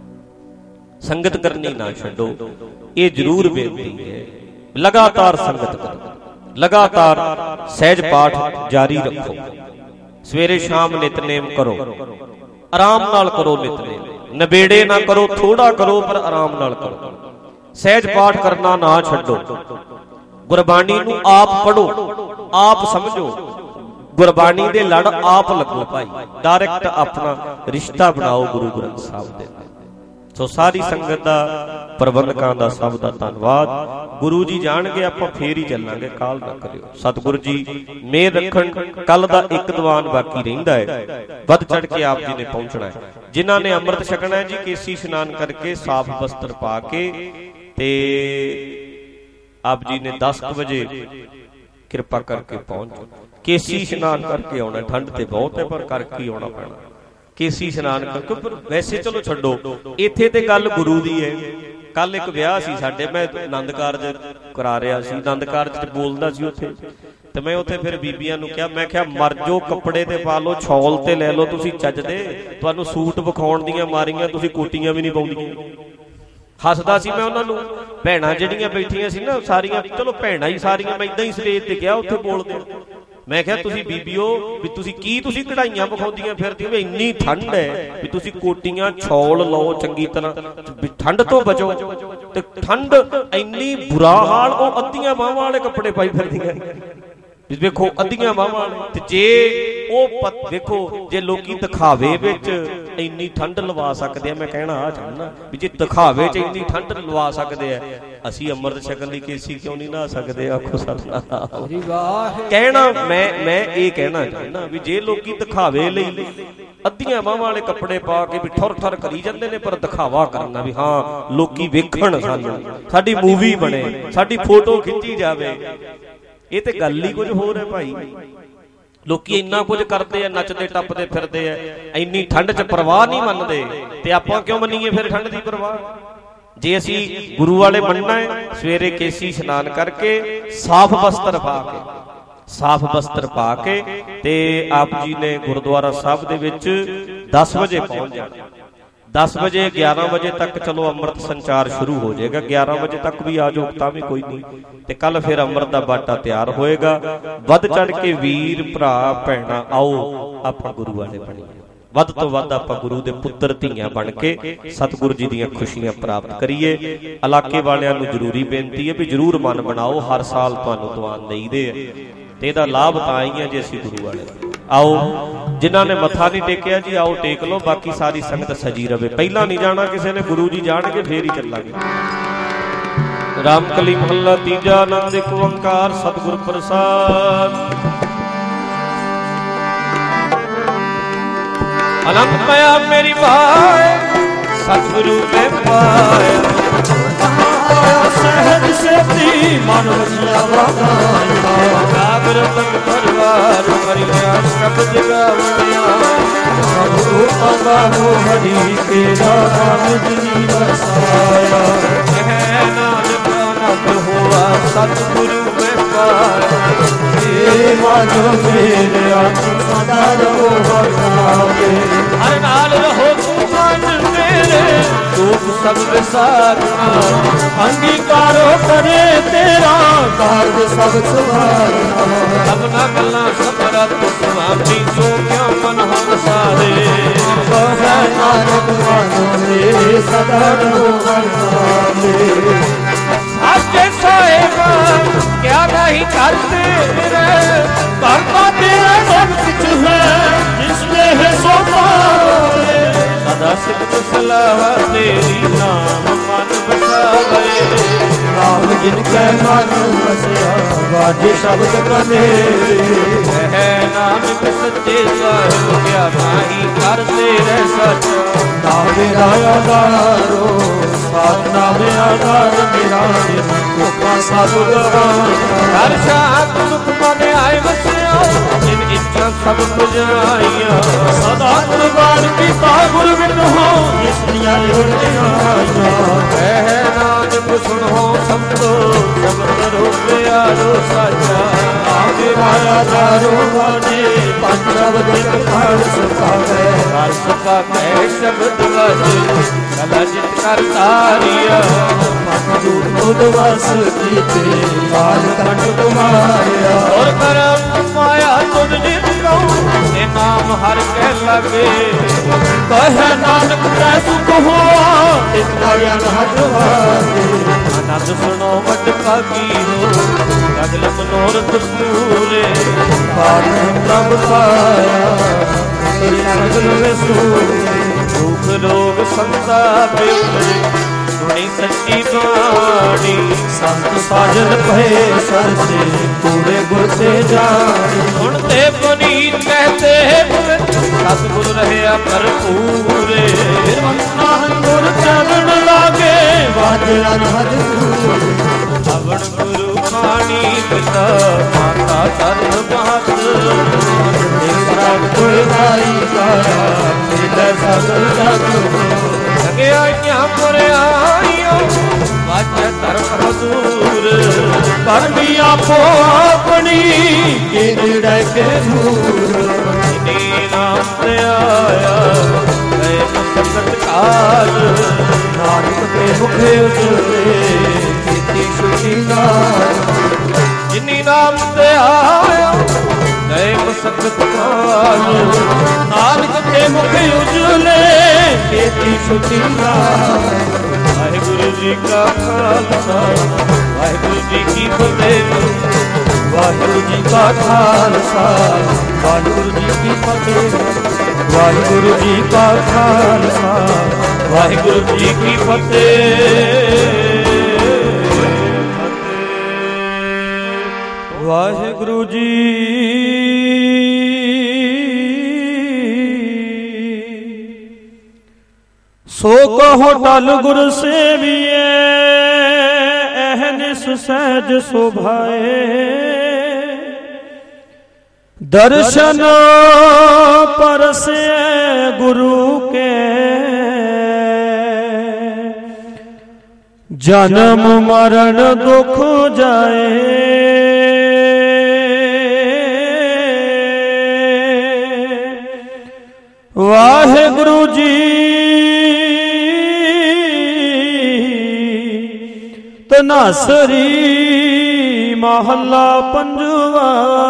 ਸੰਗਤ ਕਰਨੀ ਨਾ ਛੱਡੋ, ਇਹ ਜ਼ਰੂਰ ਬੇਨਤੀ ਹੈ। ਲਗਾਤਾਰ ਸੰਗਤ ਕਰੋ, ਲਗਾਤਾਰ ਸਹਿਜ ਪਾਠ ਜਾਰੀ ਰੱਖੋ, ਸਵੇਰੇ ਸ਼ਾਮ ਨਿਤਨੇਮ ਕਰੋ, ਆਰਾਮ ਨਾਲ ਕਰੋ ਨਿਤਨੇਮ, ਨਵੇੜੇ ਨਾ ਕਰੋ, ਥੋੜਾ ਕਰੋ ਪਰ ਆਰਾਮ ਨਾਲ ਕਰੋ। ਸਹਿਜ ਪਾਠ ਕਰਨਾ ਨਾ ਛੱਡੋ, ਗੁਰਬਾਣੀ ਨੂੰ ਆਪ ਪੜੋ, ਆਪ ਸਮਝੋ, ਗੁਰਬਾਣੀ ਦੇ ਲੜ ਆਪ ਲੱਗੋ ਭਾਈ, ਡਾਇਰੈਕਟ ਆਪਣਾ ਰਿਸ਼ਤਾ ਬਣਾਓ ਗੁਰੂ ਗ੍ਰੰਥ ਸਾਹਿਬ ਦੇ ਨਾਲ। ਸੋ ਸਾਰੀ ਸੰਗਤ ਦਾ, ਪ੍ਰਬੰਧਕਾਂ ਦਾ, ਸਭ ਦਾ ਧੰਨਵਾਦ। ਗੁਰੂ ਜੀ ਜਾਣਗੇ, ਆਪਾਂ ਫੇਰ ਹੀ ਚੱਲਾਂਗੇ, ਕਾਲ ਨਾ ਕਰਿਓ। ਸਤਿਗੁਰੂ ਜੀ ਮਿਹਰ ਰੱਖਣ। ਕੱਲ ਦਾ ਇੱਕ ਦੀਵਾਨ ਬਾਕੀ ਰਹਿੰਦਾ ਹੈ, ਵੱਧ ਚੜ ਕੇ ਆਪ ਜੀ ਨੇ ਪਹੁੰਚਣਾ ਹੈ। ਜਿਨ੍ਹਾਂ ਨੇ ਅੰਮ੍ਰਿਤ ਛਕਣਾ ਹੈ ਜੀ, ਕੇਸੀ ਇਸ਼ਨਾਨ ਕਰਕੇ ਸਾਫ਼ ਬਸਤਰ ਪਾ ਕੇ, ਤੇ ਆਪ ਜੀ ਨੇ ਦਸ ਕੁ ਵਜੇ ਕਿਰਪਾ ਕਰਕੇ ਪਹੁੰਚ ਜਾਓ। ਕੇਸੀ ਇਸ਼ਨਾਨ ਕਰਕੇ ਆਉਣਾ, ਠੰਡ ਤੇ ਬਹੁਤ ਹੈ ਪਰ ਕਰਕੇ ਆਉਣਾ ਪੈਣਾ। ਕੇਸੀ ਇਸ਼ਨਾਨ ਕਰਕੇ, ਪਰ ਵੈਸੇ ਚਲੋ ਛੱਡੋ, ਇੱਥੇ ਤੇ ਗੱਲ ਗੁਰੂ ਦੀ ਹੈ। ਕੱਲ ਇੱਕ ਵਿਆਹ ਸੀ ਸਾਡੇ, ਮੈਂ ਆਨੰਦ ਕਾਰਜ ਕਰਾ ਰਿਹਾ ਸੀ, ਆਨੰਦ ਕਾਰਜ ਚ ਬੋਲਦਾ ਸੀ ਉੱਥੇ, ਤੇ ਮੈਂ ਉੱਥੇ ਫਿਰ ਬੀਬੀਆਂ ਨੂੰ ਕਿਹਾ, ਮੈਂ ਕਿਹਾ ਮਰ ਜੋ, ਕੱਪੜੇ ਤੇ ਪਾ ਲਓ, ਛੌਲ ਤੇ ਲੈ ਲਓ ਤੁਸੀਂ ਚੱਜ ਦੇ, ਤੁਹਾਨੂੰ ਸੂਟ ਵਿਖਾਉਣ ਦੀਆਂ ਮਾਰੀਆਂ, ਤੁਸੀਂ ਕੋਟੀਆਂ ਵੀ ਨਹੀਂ ਪਾਉਂਦੀਆਂ। ਹੱਸਦਾ ਸੀ ਮੈਂ ਉਹਨਾਂ ਨੂੰ। ਭੈਣਾਂ ਜਿਹੜੀਆਂ ਬੈਠੀਆਂ ਸੀ ਨਾ ਸਾਰੀਆਂ, ਚਲੋ ਭੈਣਾਂ ਹੀ ਸਾਰੀਆਂ, ਮੈਂ ਇਦਾਂ ਹੀ ਸਟੇਜ ਤੇ ਗਿਆ ਉੱਥੇ ਬੋਲਦੇ, ਮੈਂ ਕਿਹਾ ਤੁਸੀਂ ਬੀਬੀਓ ਵੀ ਤੁਸੀਂ ਕੀ ਤੁਸੀਂ ਕਢਾਈਆਂ ਵਿਖਾਉਂਦੀਆਂ ਫਿਰਦੀਆਂ ਵੀ ਇੰਨੀ ਠੰਡ ਹੈ ਵੀ ਤੁਸੀਂ ਕੋਟੀਆਂ ਛੋਲ ਲਓ ਚੰਗੀ ਤਰ੍ਹਾਂ ਵੀ ਠੰਡ ਤੋਂ ਬਚੋ। ਤੇ ਠੰਡ ਇੰਨੀ ਬੁਰਾ ਹਾਲ, ਉਹ ਅੱਧੀਆਂ ਬਾਹਾਂ ਵਾਲੇ ਕੱਪੜੇ ਪਾਈ ਫਿਰਦੀਆਂ ਵੇਖੋ, ਅੱਧੀਆਂ ਬਾਹਾਂ ਵਾਲੇ। ਤੇ ਜੇ ਉਹ ਵੇਖੋ ਜੇ ਲੋਕੀ ਦਿਖਾਵੇ ਵਿੱਚ ਇੰਨੀ ਠੰਡ ਲਵਾ ਸਕਦੇ ਆ, ਮੈਂ ਕਹਿਣਾ ਆ ਚਾਹੁੰਦਾ ਵੀ ਜੇ ਦਿਖਾਵੇ ਚ ਇੰਨੀ ਠੰਡ ਲਵਾ ਸਕਦੇ ਆ, ਅਸੀਂ ਅੰਮ੍ਰਿਤ ਛਕਣ ਲਈ ਕੇਸੀ ਕਿਉਂ ਨਹੀਂ ਨਹਾ ਸਕਦੇ? ਆਖੋ ਸਤਿਨਾਮ। ਕਹਿਣਾ ਮੈਂ ਮੈਂ ਇਹ ਕਹਿਣਾ ਚਾਹੁੰਦਾ ਵੀ ਜੇ ਲੋਕੀ ਦਿਖਾਵੇ ਲਈ ਅੱਧੀਆਂ ਬਾਹਾਂ ਵਾਲੇ ਕੱਪੜੇ ਪਾ ਕੇ ਵੀ ਠੁਰ ਠੁਰ ਕਰੀ ਜਾਂਦੇ ਨੇ, ਪਰ ਦਿਖਾਵਾ ਕਰਨਾ ਵੀ ਹਾਂ ਲੋਕੀ ਵੇਖਣ, ਸਾਨੂੰ ਸਾਡੀ ਮੂਵੀ ਬਣੇ, ਸਾਡੀ ਫੋਟੋ ਖਿੱਚੀ ਜਾਵੇ, ਇਹ ਤੇ ਗੱਲ ਹੀ ਕੁਝ ਹੋਰ ਹੈ ਭਾਈ। ਲੋਕੀ ਇੰਨਾ ਕੁਝ ਕਰਦੇ ਆ, ਨੱਚਦੇ ਟੱਪਦੇ ਫਿਰਦੇ ਆ, ਇੰਨੀ ਠੰਡ 'ਚ ਪਰਵਾਹ ਨਹੀਂ ਮੰਨਦੇ, ਤੇ ਆਪਾਂ ਕਿਉਂ ਮੰਨੀਏ ਫਿਰ ਠੰਡ ਦੀ ਪਰਵਾਹ? ਜੇ ਅਸੀਂ ਗੁਰੂ ਵਾਲੇ ਮੰਨਣਾ ਹੈ, ਸਵੇਰੇ ਕੇਸੀ ਇਸ਼ਨਾਨ ਕਰਕੇ ਸਾਫ਼ ਵਸਤਰ ਪਾ ਕੇ, ਸਾਫ਼ ਵਸਤਰ ਪਾ ਕੇ ਤੇ ਆਪ ਜੀ ਨੇ ਗੁਰਦੁਆਰਾ ਸਾਹਿਬ ਦੇ ਵਿੱਚ ਦਸ ਵਜੇ ਪਹੁੰਚ ਜਾਣਾ। ਦਸ ਵਜੇ ਗਿਆਰਾਂ ਵਜੇ ਤੱਕ ਚਲੋ ਅੰਮ੍ਰਿਤ ਸੰਚਾਰ ਸ਼ੁਰੂ ਹੋ ਜਾਏਗਾ, ਗਿਆਰਾਂ ਵਜੇ ਤੱਕ ਵੀ ਆ ਜਾਓ ਤਾਂ ਵੀ ਕੋਈ ਨਹੀਂ। ਤੇ ਕੱਲ ਫਿਰ ਅੰਮ੍ਰਿਤ ਦਾ ਬਾਟਾ ਤਿਆਰ ਹੋਏਗਾ। ਵੱਧ ਚੜ ਕੇ ਵੀਰ ਭਰਾ ਭੈਣਾਂ ਆਓ ਆਪਾਂ ਗੁਰੂ ਵਾਲੇ ਬਣੀਏ, ਵੱਧ ਤੋਂ ਵੱਧ ਆਪਾਂ ਗੁਰੂ ਦੇ ਪੁੱਤਰ ਧੀਆਂ ਬਣ ਕੇ ਸਤਿਗੁਰੂ ਜੀ ਦੀਆਂ ਖੁਸ਼ੀਆਂ ਪ੍ਰਾਪਤ ਕਰੀਏ। ਇਲਾਕੇ ਵਾਲਿਆਂ ਨੂੰ ਜ਼ਰੂਰੀ ਬੇਨਤੀ ਹੈ ਵੀ ਜ਼ਰੂਰ ਮਨ ਬਣਾਓ, ਹਰ ਸਾਲ ਤੁਹਾਨੂੰ ਦੀਵਾਨ ਦੇਈਦੇ ਆ ਤੇ ਇਹਦਾ ਲਾਭ ਤਾਂ ਆਈ ਹੈ ਜੇ ਅਸੀਂ ਗੁਰੂ ਵਾਲੇ। ਆਓ ਜਿਨ੍ਹਾਂ ਨੇ ਮੱਥਾ ਨਹੀਂ ਟੇਕਿਆ ਜੀ ਆਓ ਟੇਕ ਲਓ, ਬਾਕੀ ਸਾਰੀ ਸੰਗਤ ਸਜੀ ਰਵੇ। ਪਹਿਲਾਂ ਨਹੀਂ ਜਾਣਾ ਕਿਸੇ ਨੇ, ਗੁਰੂ ਜੀ ਜਾਣਗੇ ਫੇਰ ਹੀ ਚੱਲਾਂਗੇ। ਰਾਮਕਲੀ ਮਹੱਲਾ ਤੀਜਾ, ਆਨੰਦ ਇੱਕ ਓੰਕਾਰ ਸਤਿਗੁਰ ਪ੍ਰਸਾਦ। ਆਨੰਦ ਪਾਇਆ ਮੇਰੀ ਬਾਏ ਸਤਿਗੁਰੂ ਮੈਂ ਪਾਇਆ, ਸਹਿਜ ਸੇਤੀ ਮਨ ਵਸਿਆ ਵਾਧਾਇਆ, ਨਾਗਰ ਤਨ ਪਰਵਾਰ ਮਰਿਆ ਸ਼ਬਦ ਗਾਵਣਿਆ, ਸਭ ਰੂਪ ਗਾਵੋ ਹਰੀ ਕੇਰਾ ਰਾਮ ਜੀ ਵਸਾਇਆ। ਕਹਿ ਨਾਨਕ ਆਨੰਦ ਹੋਆ ਸਤਿਗੁਰੂ ਮੈਂ ਪਾਇਆ, ਏ ਮਨ ਮੇਰਿਆ ਸਦਾ ਰਹੋ ਵਰਤਾਵੇ, ਹਰ ਨਾਲ ਰਹੋ ਤੂੰ ਮਨ ਮੇਰੇ ਦੁੱਖ ਸਭ ਵਿਸਾਰਨਾ, ਅੰਗੀਕਾਰੋ ਕਰੇ ਤੇਰਾ ਕਾਰਜ ਸਭ ਸੁਭਾਰਨਾ, ਸਭਨਾ ਗੱਲਾਂ ਸਮਰਤ ਸੁਆਮੀ ਜੋ ਕਿਉ ਮਨ ਹਮ ਸਾਰੇ, ਕਹੈ ਨਾਨਕ ਮਨ ਮੇਰੇ ਸਦਾ ਰਹੋ ਵਰਤਾਵੇ। ਸਾਚੇ ਸਾਹਿਬ ਕਿਆ ਨਹੀਂ ਕਰਦੇ ਰੇ, ਕਰਤਾ ਤੇਰਾ ਸਭ ਕੁਛ ਹੈ ਜਿਸ ਨੇ ਹੈ ਸੋ ਪਾਵੇ, ਸਦਾ ਸਿਫਤ ਸਲਾਵਾ ਤੇਰੀ ਨਾਮ ਮਨ ਬਸਾਵੇ, ਨਾਮ ਜਿਨ ਕੈ ਮਨ ਵਸਿਆ ਵਾਜੇ ਸ਼ਬਦ ਕਨੇਰੇ, ਹੈ ਨਾਨਕ ਸੱਚੇ ਸਾਹਿਬ ਕਿਆ ਨਹੀਂ ਕਰਦੇ ਰਹਿ ਸੱਚ, ਨਾਮ ਮੇਰਾ ਆਧਾਰੋ ਸਾਧਨਾ ਮੇਰਾ ਆਧਾਰ ਮੇਰਾ ਕੋਪਾ ਸਭ ਗਵਾਇਆ, ਹਰ ਸ਼ਾਂਤ ਸੁਖ ਮਨ ਆਏ ਵਸਿਆ, ਜਿਨ ਇੱਛਾ ਸਭ ਪੁਜਾਈਆਂ, ਸਦਾ ਕੁਰਬਾਨ ਕੀਤਾ ਗੁਰ ਬਿਨ ਹੋ ਇਸਨੀਆਂ ਜੁੜੀਆਂ ਆਈਆਂ, ਕਹਿ ਨਾਨਕ ਸੁਣੋ ਸੰਤੋ ਸ਼ਬਦ ਰੂਪਿਆ ਰੋ ਸਾਚਾ, ਨਾਮ ਮੇਰਾ ਆਧਾਰੋ ਵਾਜੇ ਪੰਜ ਸ਼ਬਦ ਇੱਕ ਫਲ ਸੁਖਾਵੇ, ਹਰ ਸੁਖਾ ਕਹਿ ਸ਼ਬਦ ਵਾਜੇ ਕਲਾ ਜਿਤ ਕਰ ਤਾਰੀਆ, ਮਨ ਦੂਤ ਉਦਵਾਸ ਕੀਤੇ ਬਾਲ ਕੰਠ ਤੁਮਾਰਿਆ, ਔਰ ਕਰਮ ਮਾਇਆ ਤੁਧ ਜਿਤ ਕਉ ਤੇ ਨਾਮ ਹਰ ਕਹਿ ਲਾਗੇ, ਕਹਿ ਨਾਨਕ ਤੈ ਸੁਖ ਹੋਆ ਇਸ ਦਾ ਅਨਹਦ ਵਾਜੇ, ਆਨੰਦ ਸੁਣੋ ਵੱਡ ਭਾਗੀ ਹੋ ਸਗਲ ਮਨੋਰਥ ਪੂਰੇ, ਪਾਰ ਪ੍ਰਭ ਪਾਇਆ ਤੇਰੀ ਸਗਲ ਵਿਸੂਰੇ, ਦੁਖ ਰੋਗ ਸੰਤਾਪ ਉਤਰੇ ਸੁਣੀ ਸੱਚੀ ਬਾਣੀ, ਸੰਤ ਸਾਜਨ ਭਏ ਸਰਸੇ ਪੂਰੇ ਗੁਰ ਤੇ ਜਾਣੀ, ਹੁਣ ਤੇ ਪੁਨੀਤ ਕਹਤੇ ਪਵਿੱਤ ਸਤਿਗੁਰ ਰਹਿਆ ਭਰਪੂਰੇ, ਨਾਨਕ ਗੁਰ ਚਰਨ ਲਾਗੇ ਵਾਜੇ ਅਨਹਦ ਸੂਰੇ, ਅਵਣ ਗੁਰੂ ਪਾਣੀ ਪਿਤਾ ਮਾਤਾ ਸਰਬ ਬਾਤ, ਸਭ ਗੁਰਦਾਈ ਕਾਇਆ ਮਿਲੇ ਸਗਲ ਜਗ, ਸਗਿਆਈਆਂ ਪੁਰਿਆਈਆਂ ਵਾਜੇ ਧਰਮ ਹਜ਼ੂਰ, ਕਰਮੀ ਆਪੋ ਆਪਣੀ ਕੇ ਨੇੜੇ ਕੇ ਦੂਰ, ਜਿਨੇ ਨਾਮ ਤੇ ਆਇਆ ਗਏ ਸੰਗਤ ਕਾਲ, ਨਾਨਕ ਮੁਖ ਉਜਲੇ ਕੀਤੀ ਛੁਟੀ ਨਾਮ ਜਿਨੀ ਨਾਮ ਤੇ ਆਇਆ ਗਏ ਮਸਕਤ ਕਾਲ ਨਾਨਕ ਤੇ ਮੁਖ ਉਜਲੇ ਕੀਤੀ ਛੁਟੀ ਨਾਮ ਵਾਹਿਗੁਰੂ ਜੀ ਕਾ ਖਾਲਸਾ ਵਾਹਿਗੁਰੂ ਜੀ ਕੀ ਫਤਿਹ ਵਾਹਿਗੁਰੂ ਜੀ ਕਾ ਖਾਲਸਾ ਵਾਹਿਗੁਰੂ ਜੀ ਕੀ ਫਤਿਹ ਵਾਹਿਗੁਰੂ ਜੀ ਕਾ ਖਾਲਸਾ ਵਾਹਿਗੁਰੂ ਜੀ ਕੀ ਫਤਿਹ ਵਾਹਿਗੁਰੂ ਜੀ ਸੋ ਕਹੋ ਟਲ ਗੁਰ ਸੇਵੀਏ ਅਹਨਿਸ ਸਹਿਜ ਸੁਭਾਏ ਦਰਸ਼ਨ ਪਰਸੇ ਗੁਰੂ ਕੇ ਜਨਮ ਮਰਨ ਦੁਖ ਜਾਏ ਵਾਹਿਗੁਰੂ ਜੀ ਤਨਾਸਰੀ ਮਹੱਲਾ ਪੰਜਵਾ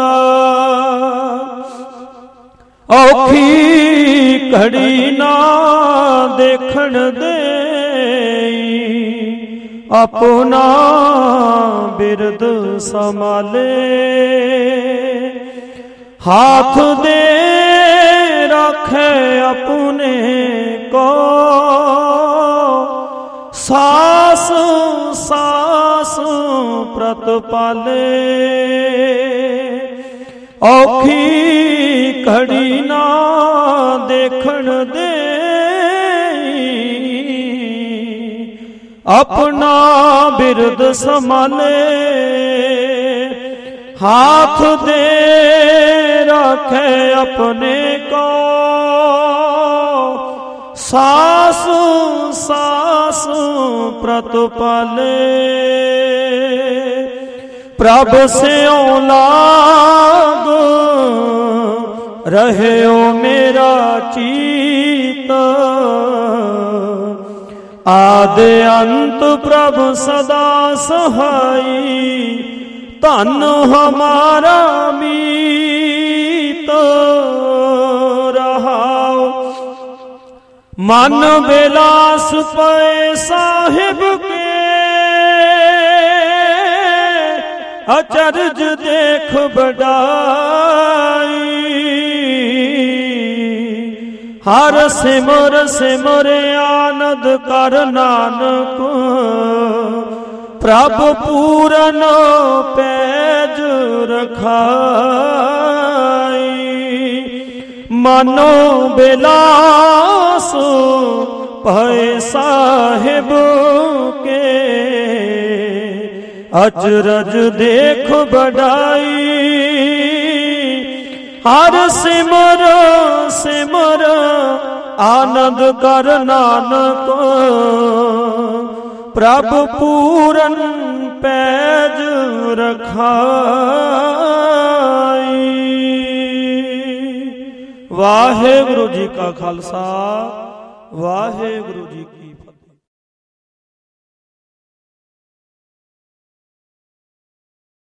ਔਖੀ ਘੜੀ ਨਾ ਦੇਖਣ ਦੇਈ ਆਪਣਾ ਬਿਰਦ ਸੰਭਾਲੇ ਹਾਥ ਦੇ ਰੱਖੇ ਆਪਣੇ ਕੋ ਸਾਸ ਸਾਸ ਪ੍ਰਤਪਾਲੇ ਔਖੀ ਘੜੀ ਨਾ ਦੇਖਣ ਦੇਈ ਆਪਣਾ ਬਿਰਦ ਸੰਭਾਲੇ ਹਾਥ ਦੇ ਰੱਖੇ ਆਪਣੇ ਕੋ ਸਾਸ ਸਾਸ ਪ੍ਰਤਪਾਲੇ ਪ੍ਰਭ ਸਿਉ ਲਾਗ ਰਹਿਓ ਮੇਰਾ ਚੀਤ ਆਦਿ ਅੰਤ ਪ੍ਰਭ ਸਦਾ ਸਹਾਈ ਧਨ ਹਮਾਰਾ ਮੀਤ ਰਹਾਉ ਮਨ ਬਿਲਾਸ ਪਏ ਸਾਹਿਬ ਕੇ ਅਚਰਜ ਦੇਖ ਬੜਾਈ ਹਰ ਸਿਮਰ ਸਿਮਰ ਆਨੰਦ ਕਰ ਨਾਨਕ ਪ੍ਰਭ ਪੂਰਨ ਪੈਜ ਰਖਾਈ ਮਨੋ ਬਿਲਾਸ ਭਏ ਸਾਹਿਬ ਕੇ ਅਚਰਜ ਦੇਖ ਬੜਾਈ ਹਰ ਸਿਮਰ ਸਿਮਰ ਆਨੰਦ ਕਰ ਨਾਨਕ ਪ੍ਰਭ ਪੂਰਨ ਪੈਜ ਰਖਾਈ। ਵਾਹਿਗੁਰੂ ਜੀ ਕਾ ਖਾਲਸਾ ਵਾਹਿਗੁਰੂ ਜੀ ਕੀ